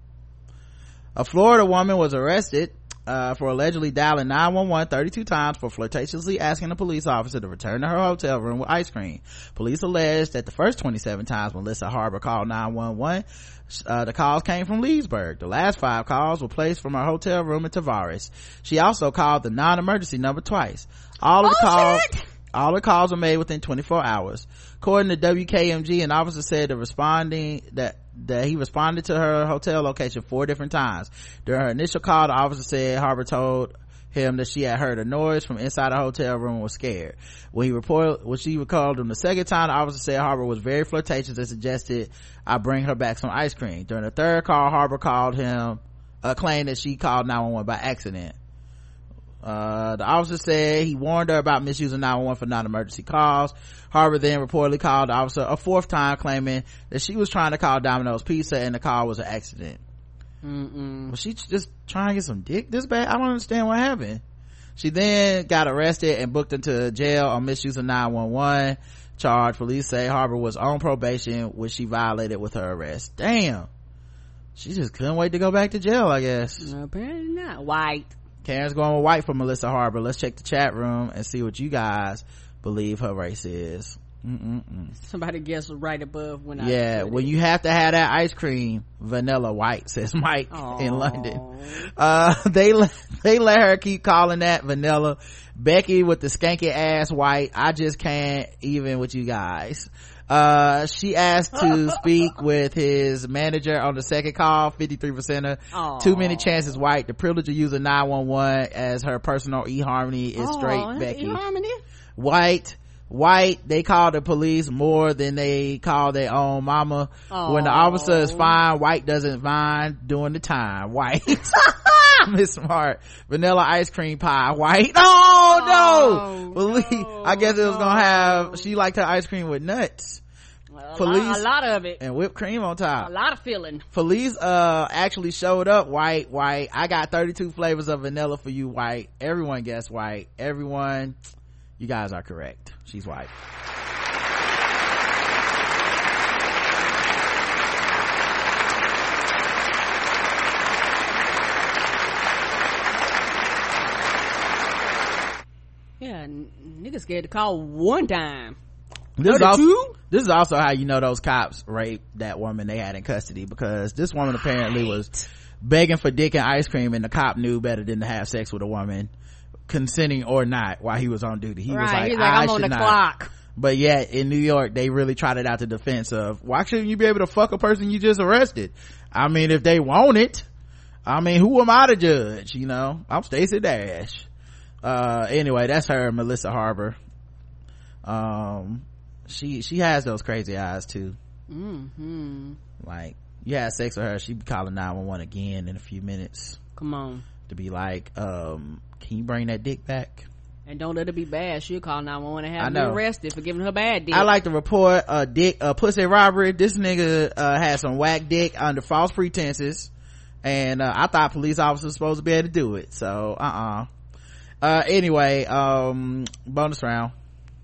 A Florida woman was arrested for allegedly dialing 911 32 times for flirtatiously asking a police officer to return to her hotel room with ice cream. Police alleged that the first 27 times Melissa Harbor called 911, the calls came from Leesburg. The last 5 calls were placed from her hotel room in Tavares. She also called the non-emergency number twice. All the calls were made within 24 hours. According to WKMG, an officer said that he responded to her hotel location 4 different times. During her initial call, the officer said Harbor told him that she had heard a noise from inside the hotel room and was scared. When she recalled him the second time, the officer said Harbor was very flirtatious and suggested I bring her back some ice cream. During the third call, Harbor called him, claimed that she called 911 by accident. The officer said he warned her about misusing 911 for non-emergency calls. Harbor then reportedly called the officer a 4th time, claiming that she was trying to call Domino's Pizza and the call was an accident. Was she just trying to get some dick this bad? I don't understand what happened. She then got arrested and booked into jail on misuse of 911 charge. Police say Harbor was on probation, which she violated with her arrest. Damn, she just couldn't wait to go back to jail, I guess. Apparently not. White. Karen's going with white for Melissa Harbor. Let's check the chat room and see what you guys believe her race is. Somebody guessed right above when when you have to have that ice cream, vanilla white, says Mike in London. They let her keep calling that vanilla. Becky with the skanky ass white, I just can't even with you guys. She asked to speak with his manager on the second call, 53%. Too many chances white. The privilege of using 911 as her personal eHarmony is straight Becky. eHarmony? White, they call the police more than they call their own mama. When the officer is fine, white doesn't mind doing the time. White. Miss Smart. Vanilla ice cream pie. White. No. I guess it was gonna have, she liked her ice cream with nuts. A lot of it. And whipped cream on top. A lot of filling. Police actually showed up. White. I got 32 flavors of vanilla for you, white. Everyone guessed white. Everyone, you guys are correct. She's white. Yeah, niggas scared to call one time. This is also how you know those cops raped that woman they had in custody, because this woman apparently was begging for dick and ice cream, and the cop knew better than to have sex with a woman, consenting or not, while he was on duty. He was like, I'm on the clock. But yet in New York they really trotted out the defense of, why shouldn't you be able to fuck a person you just arrested? I mean, if they want it, I mean, who am I to judge? You know, I'm Stacey Dash. Anyway, that's her, Melissa Harbor. She has those crazy eyes too. Like, you had sex with her, she'd be calling 911 again in a few minutes. Come on. To be like, can you bring that dick back? And don't let it be bad. She'll call 911 and have her arrested for giving her bad dick. I like to report pussy robbery. This nigga had some whack dick under false pretenses, and I thought police officers were supposed to be able to do it. So anyway, bonus round.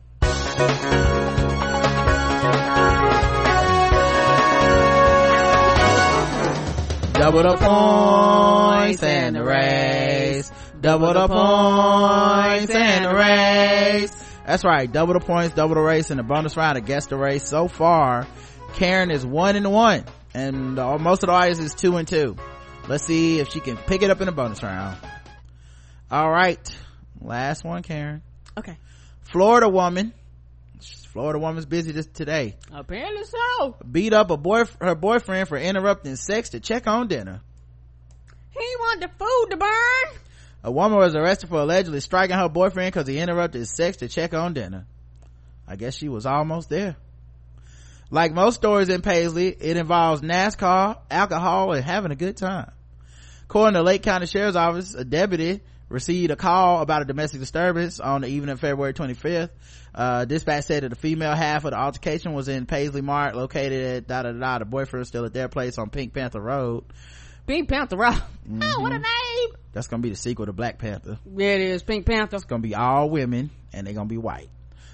Double the points and the race. Double the points and the race. That's right, double the points, double the race, and the bonus round of Guess the Race. So far, Karen is 1-1, and most of the audience is 2-2. Let's see if she can pick it up in the bonus round. All right, last one, Karen. Okay. Florida woman's busy today. Apparently so. Beat up her boyfriend for interrupting sex to check on dinner. He want the food to burn. A woman was arrested for allegedly striking her boyfriend because he interrupted his sex to check on dinner. I guess she was almost there. Like most stories in Paisley, it involves NASCAR, alcohol, and having a good time. According to Lake County Sheriff's Office, a deputy received a call about a domestic disturbance on the evening of February 25th. Dispatch said that the female half of the altercation was in Paisley Mart, located at The boyfriend was still at their place on Pink Panther Road. Pink Panther Road. Mm-hmm. Oh, what a name. That's gonna be the sequel to Black Panther. Yeah, it is. Pink Panther. It's gonna be all women and they're gonna be white.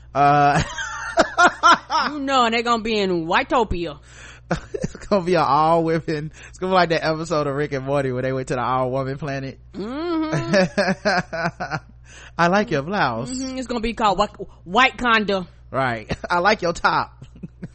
You know, and they're gonna be in Whitopia. It's gonna be an all women. It's gonna be like that episode of Rick and Morty where they went to the all woman planet. Mm-hmm. I like your blouse. Mm-hmm. It's gonna be called White Conda. Right. I like your top.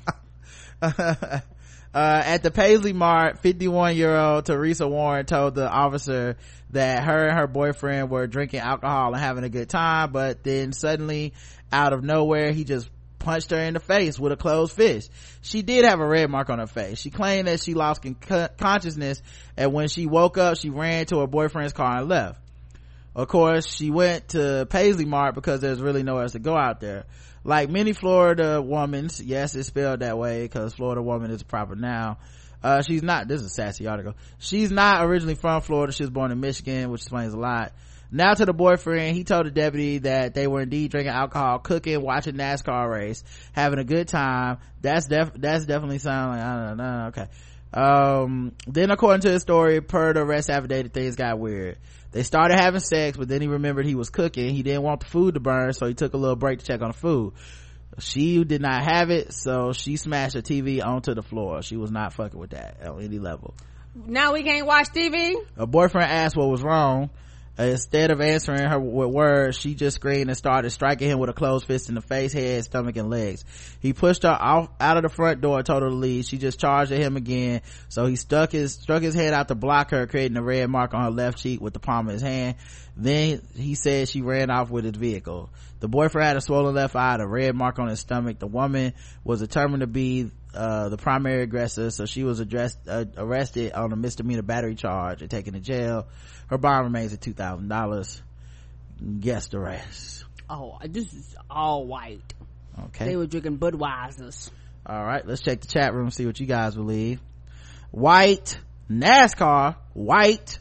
At the Paisley Mart, 51-year-old Teresa Warren told the officer that her and her boyfriend were drinking alcohol and having a good time, but then suddenly, out of nowhere, he just punched her in the face with a closed fist. She did have a red mark on her face. She claimed that she lost consciousness, and when she woke up, she ran to her boyfriend's car and left. Of course, she went to Paisley Mart because there's really nowhere else to go out there. Like many Florida womans, yes, it's spelled that way because Florida woman is a proper noun. She's not, this is a sassy article. She's not originally from Florida. She was born in Michigan, which explains a lot. Now to the boyfriend, he told the deputy that they were indeed drinking alcohol, cooking, watching NASCAR race, having a good time. That's definitely sound like, I don't know, okay. Then according to his story, per the arrest affidavit, things got weird. They started having sex, but then he remembered he was cooking. He didn't want the food to burn, so he took a little break to check on the food. She did not have it, so she smashed her TV onto the floor. She was not fucking with that on any level. Now we can't watch TV? Her boyfriend asked what was wrong. Instead of answering her with words, she just screamed and started striking him with a closed fist in the face, head, stomach, and legs. He pushed her out of the front door, told her to leave. She just charged at him again, so he struck his head out to block her, creating a red mark on her left cheek with the palm of his hand. Then he said she ran off with his vehicle. The boyfriend had a swollen left eye, a red mark on his stomach. The woman was determined to be the primary aggressor, so she was arrested on a misdemeanor battery charge and taken to jail. Her bond remains at $2,000. Guess the rest. Oh, this is all white. Okay. They were drinking Budweisers. All right, let's check the chat room, see what you guys believe. White, NASCAR, white.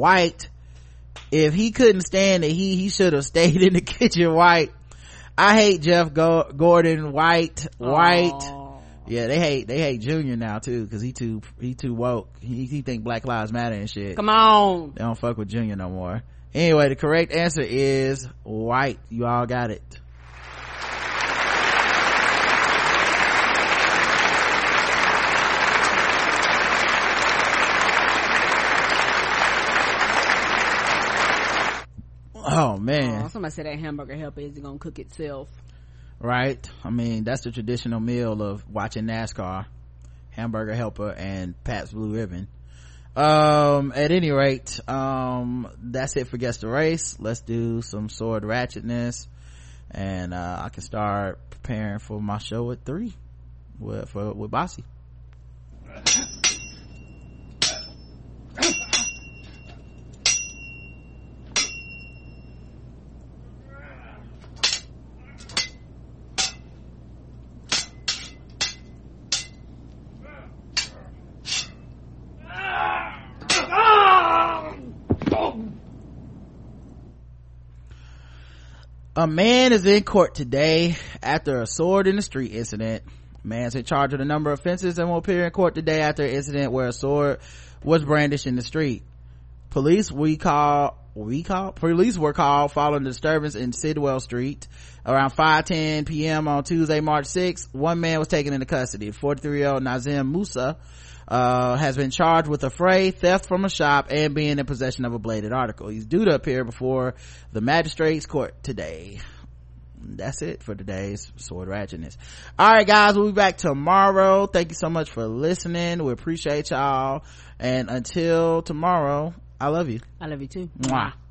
If he couldn't stand it, he should have stayed in the kitchen, white. I hate Jeff Gordon, white. Yeah, they hate Junior now too, cause he too woke. He think Black Lives Matter and shit. Come on. They don't fuck with Junior no more. Anyway, the correct answer is white. You all got it. Oh man. Somebody said that hamburger helper isn't gonna cook itself. Right, I mean that's the traditional meal of watching NASCAR, hamburger helper and Pabst Blue Ribbon. At any rate, that's it for Guess the Race. Let's do some sword ratchetness, and I can start preparing for my show at 3 with Bossy. A man is in court today after a sword in the street incident. Man's in charge of a number of offenses and will appear in court today after an incident where a sword was brandished in the street. Police were called following the disturbance in Sidwell Street around 5:10 p.m. on Tuesday, March 6th. One man was taken into custody. 43-year-old Nazim Musa has been charged with affray, theft from a shop, and being in possession of a bladed article. He's due to appear before the magistrate's court today. that's it for today's Sword Ratchetness. All right, guys, we'll be back tomorrow. Thank you so much for listening. We appreciate y'all, and until tomorrow, I love you. I love you too. Mwah.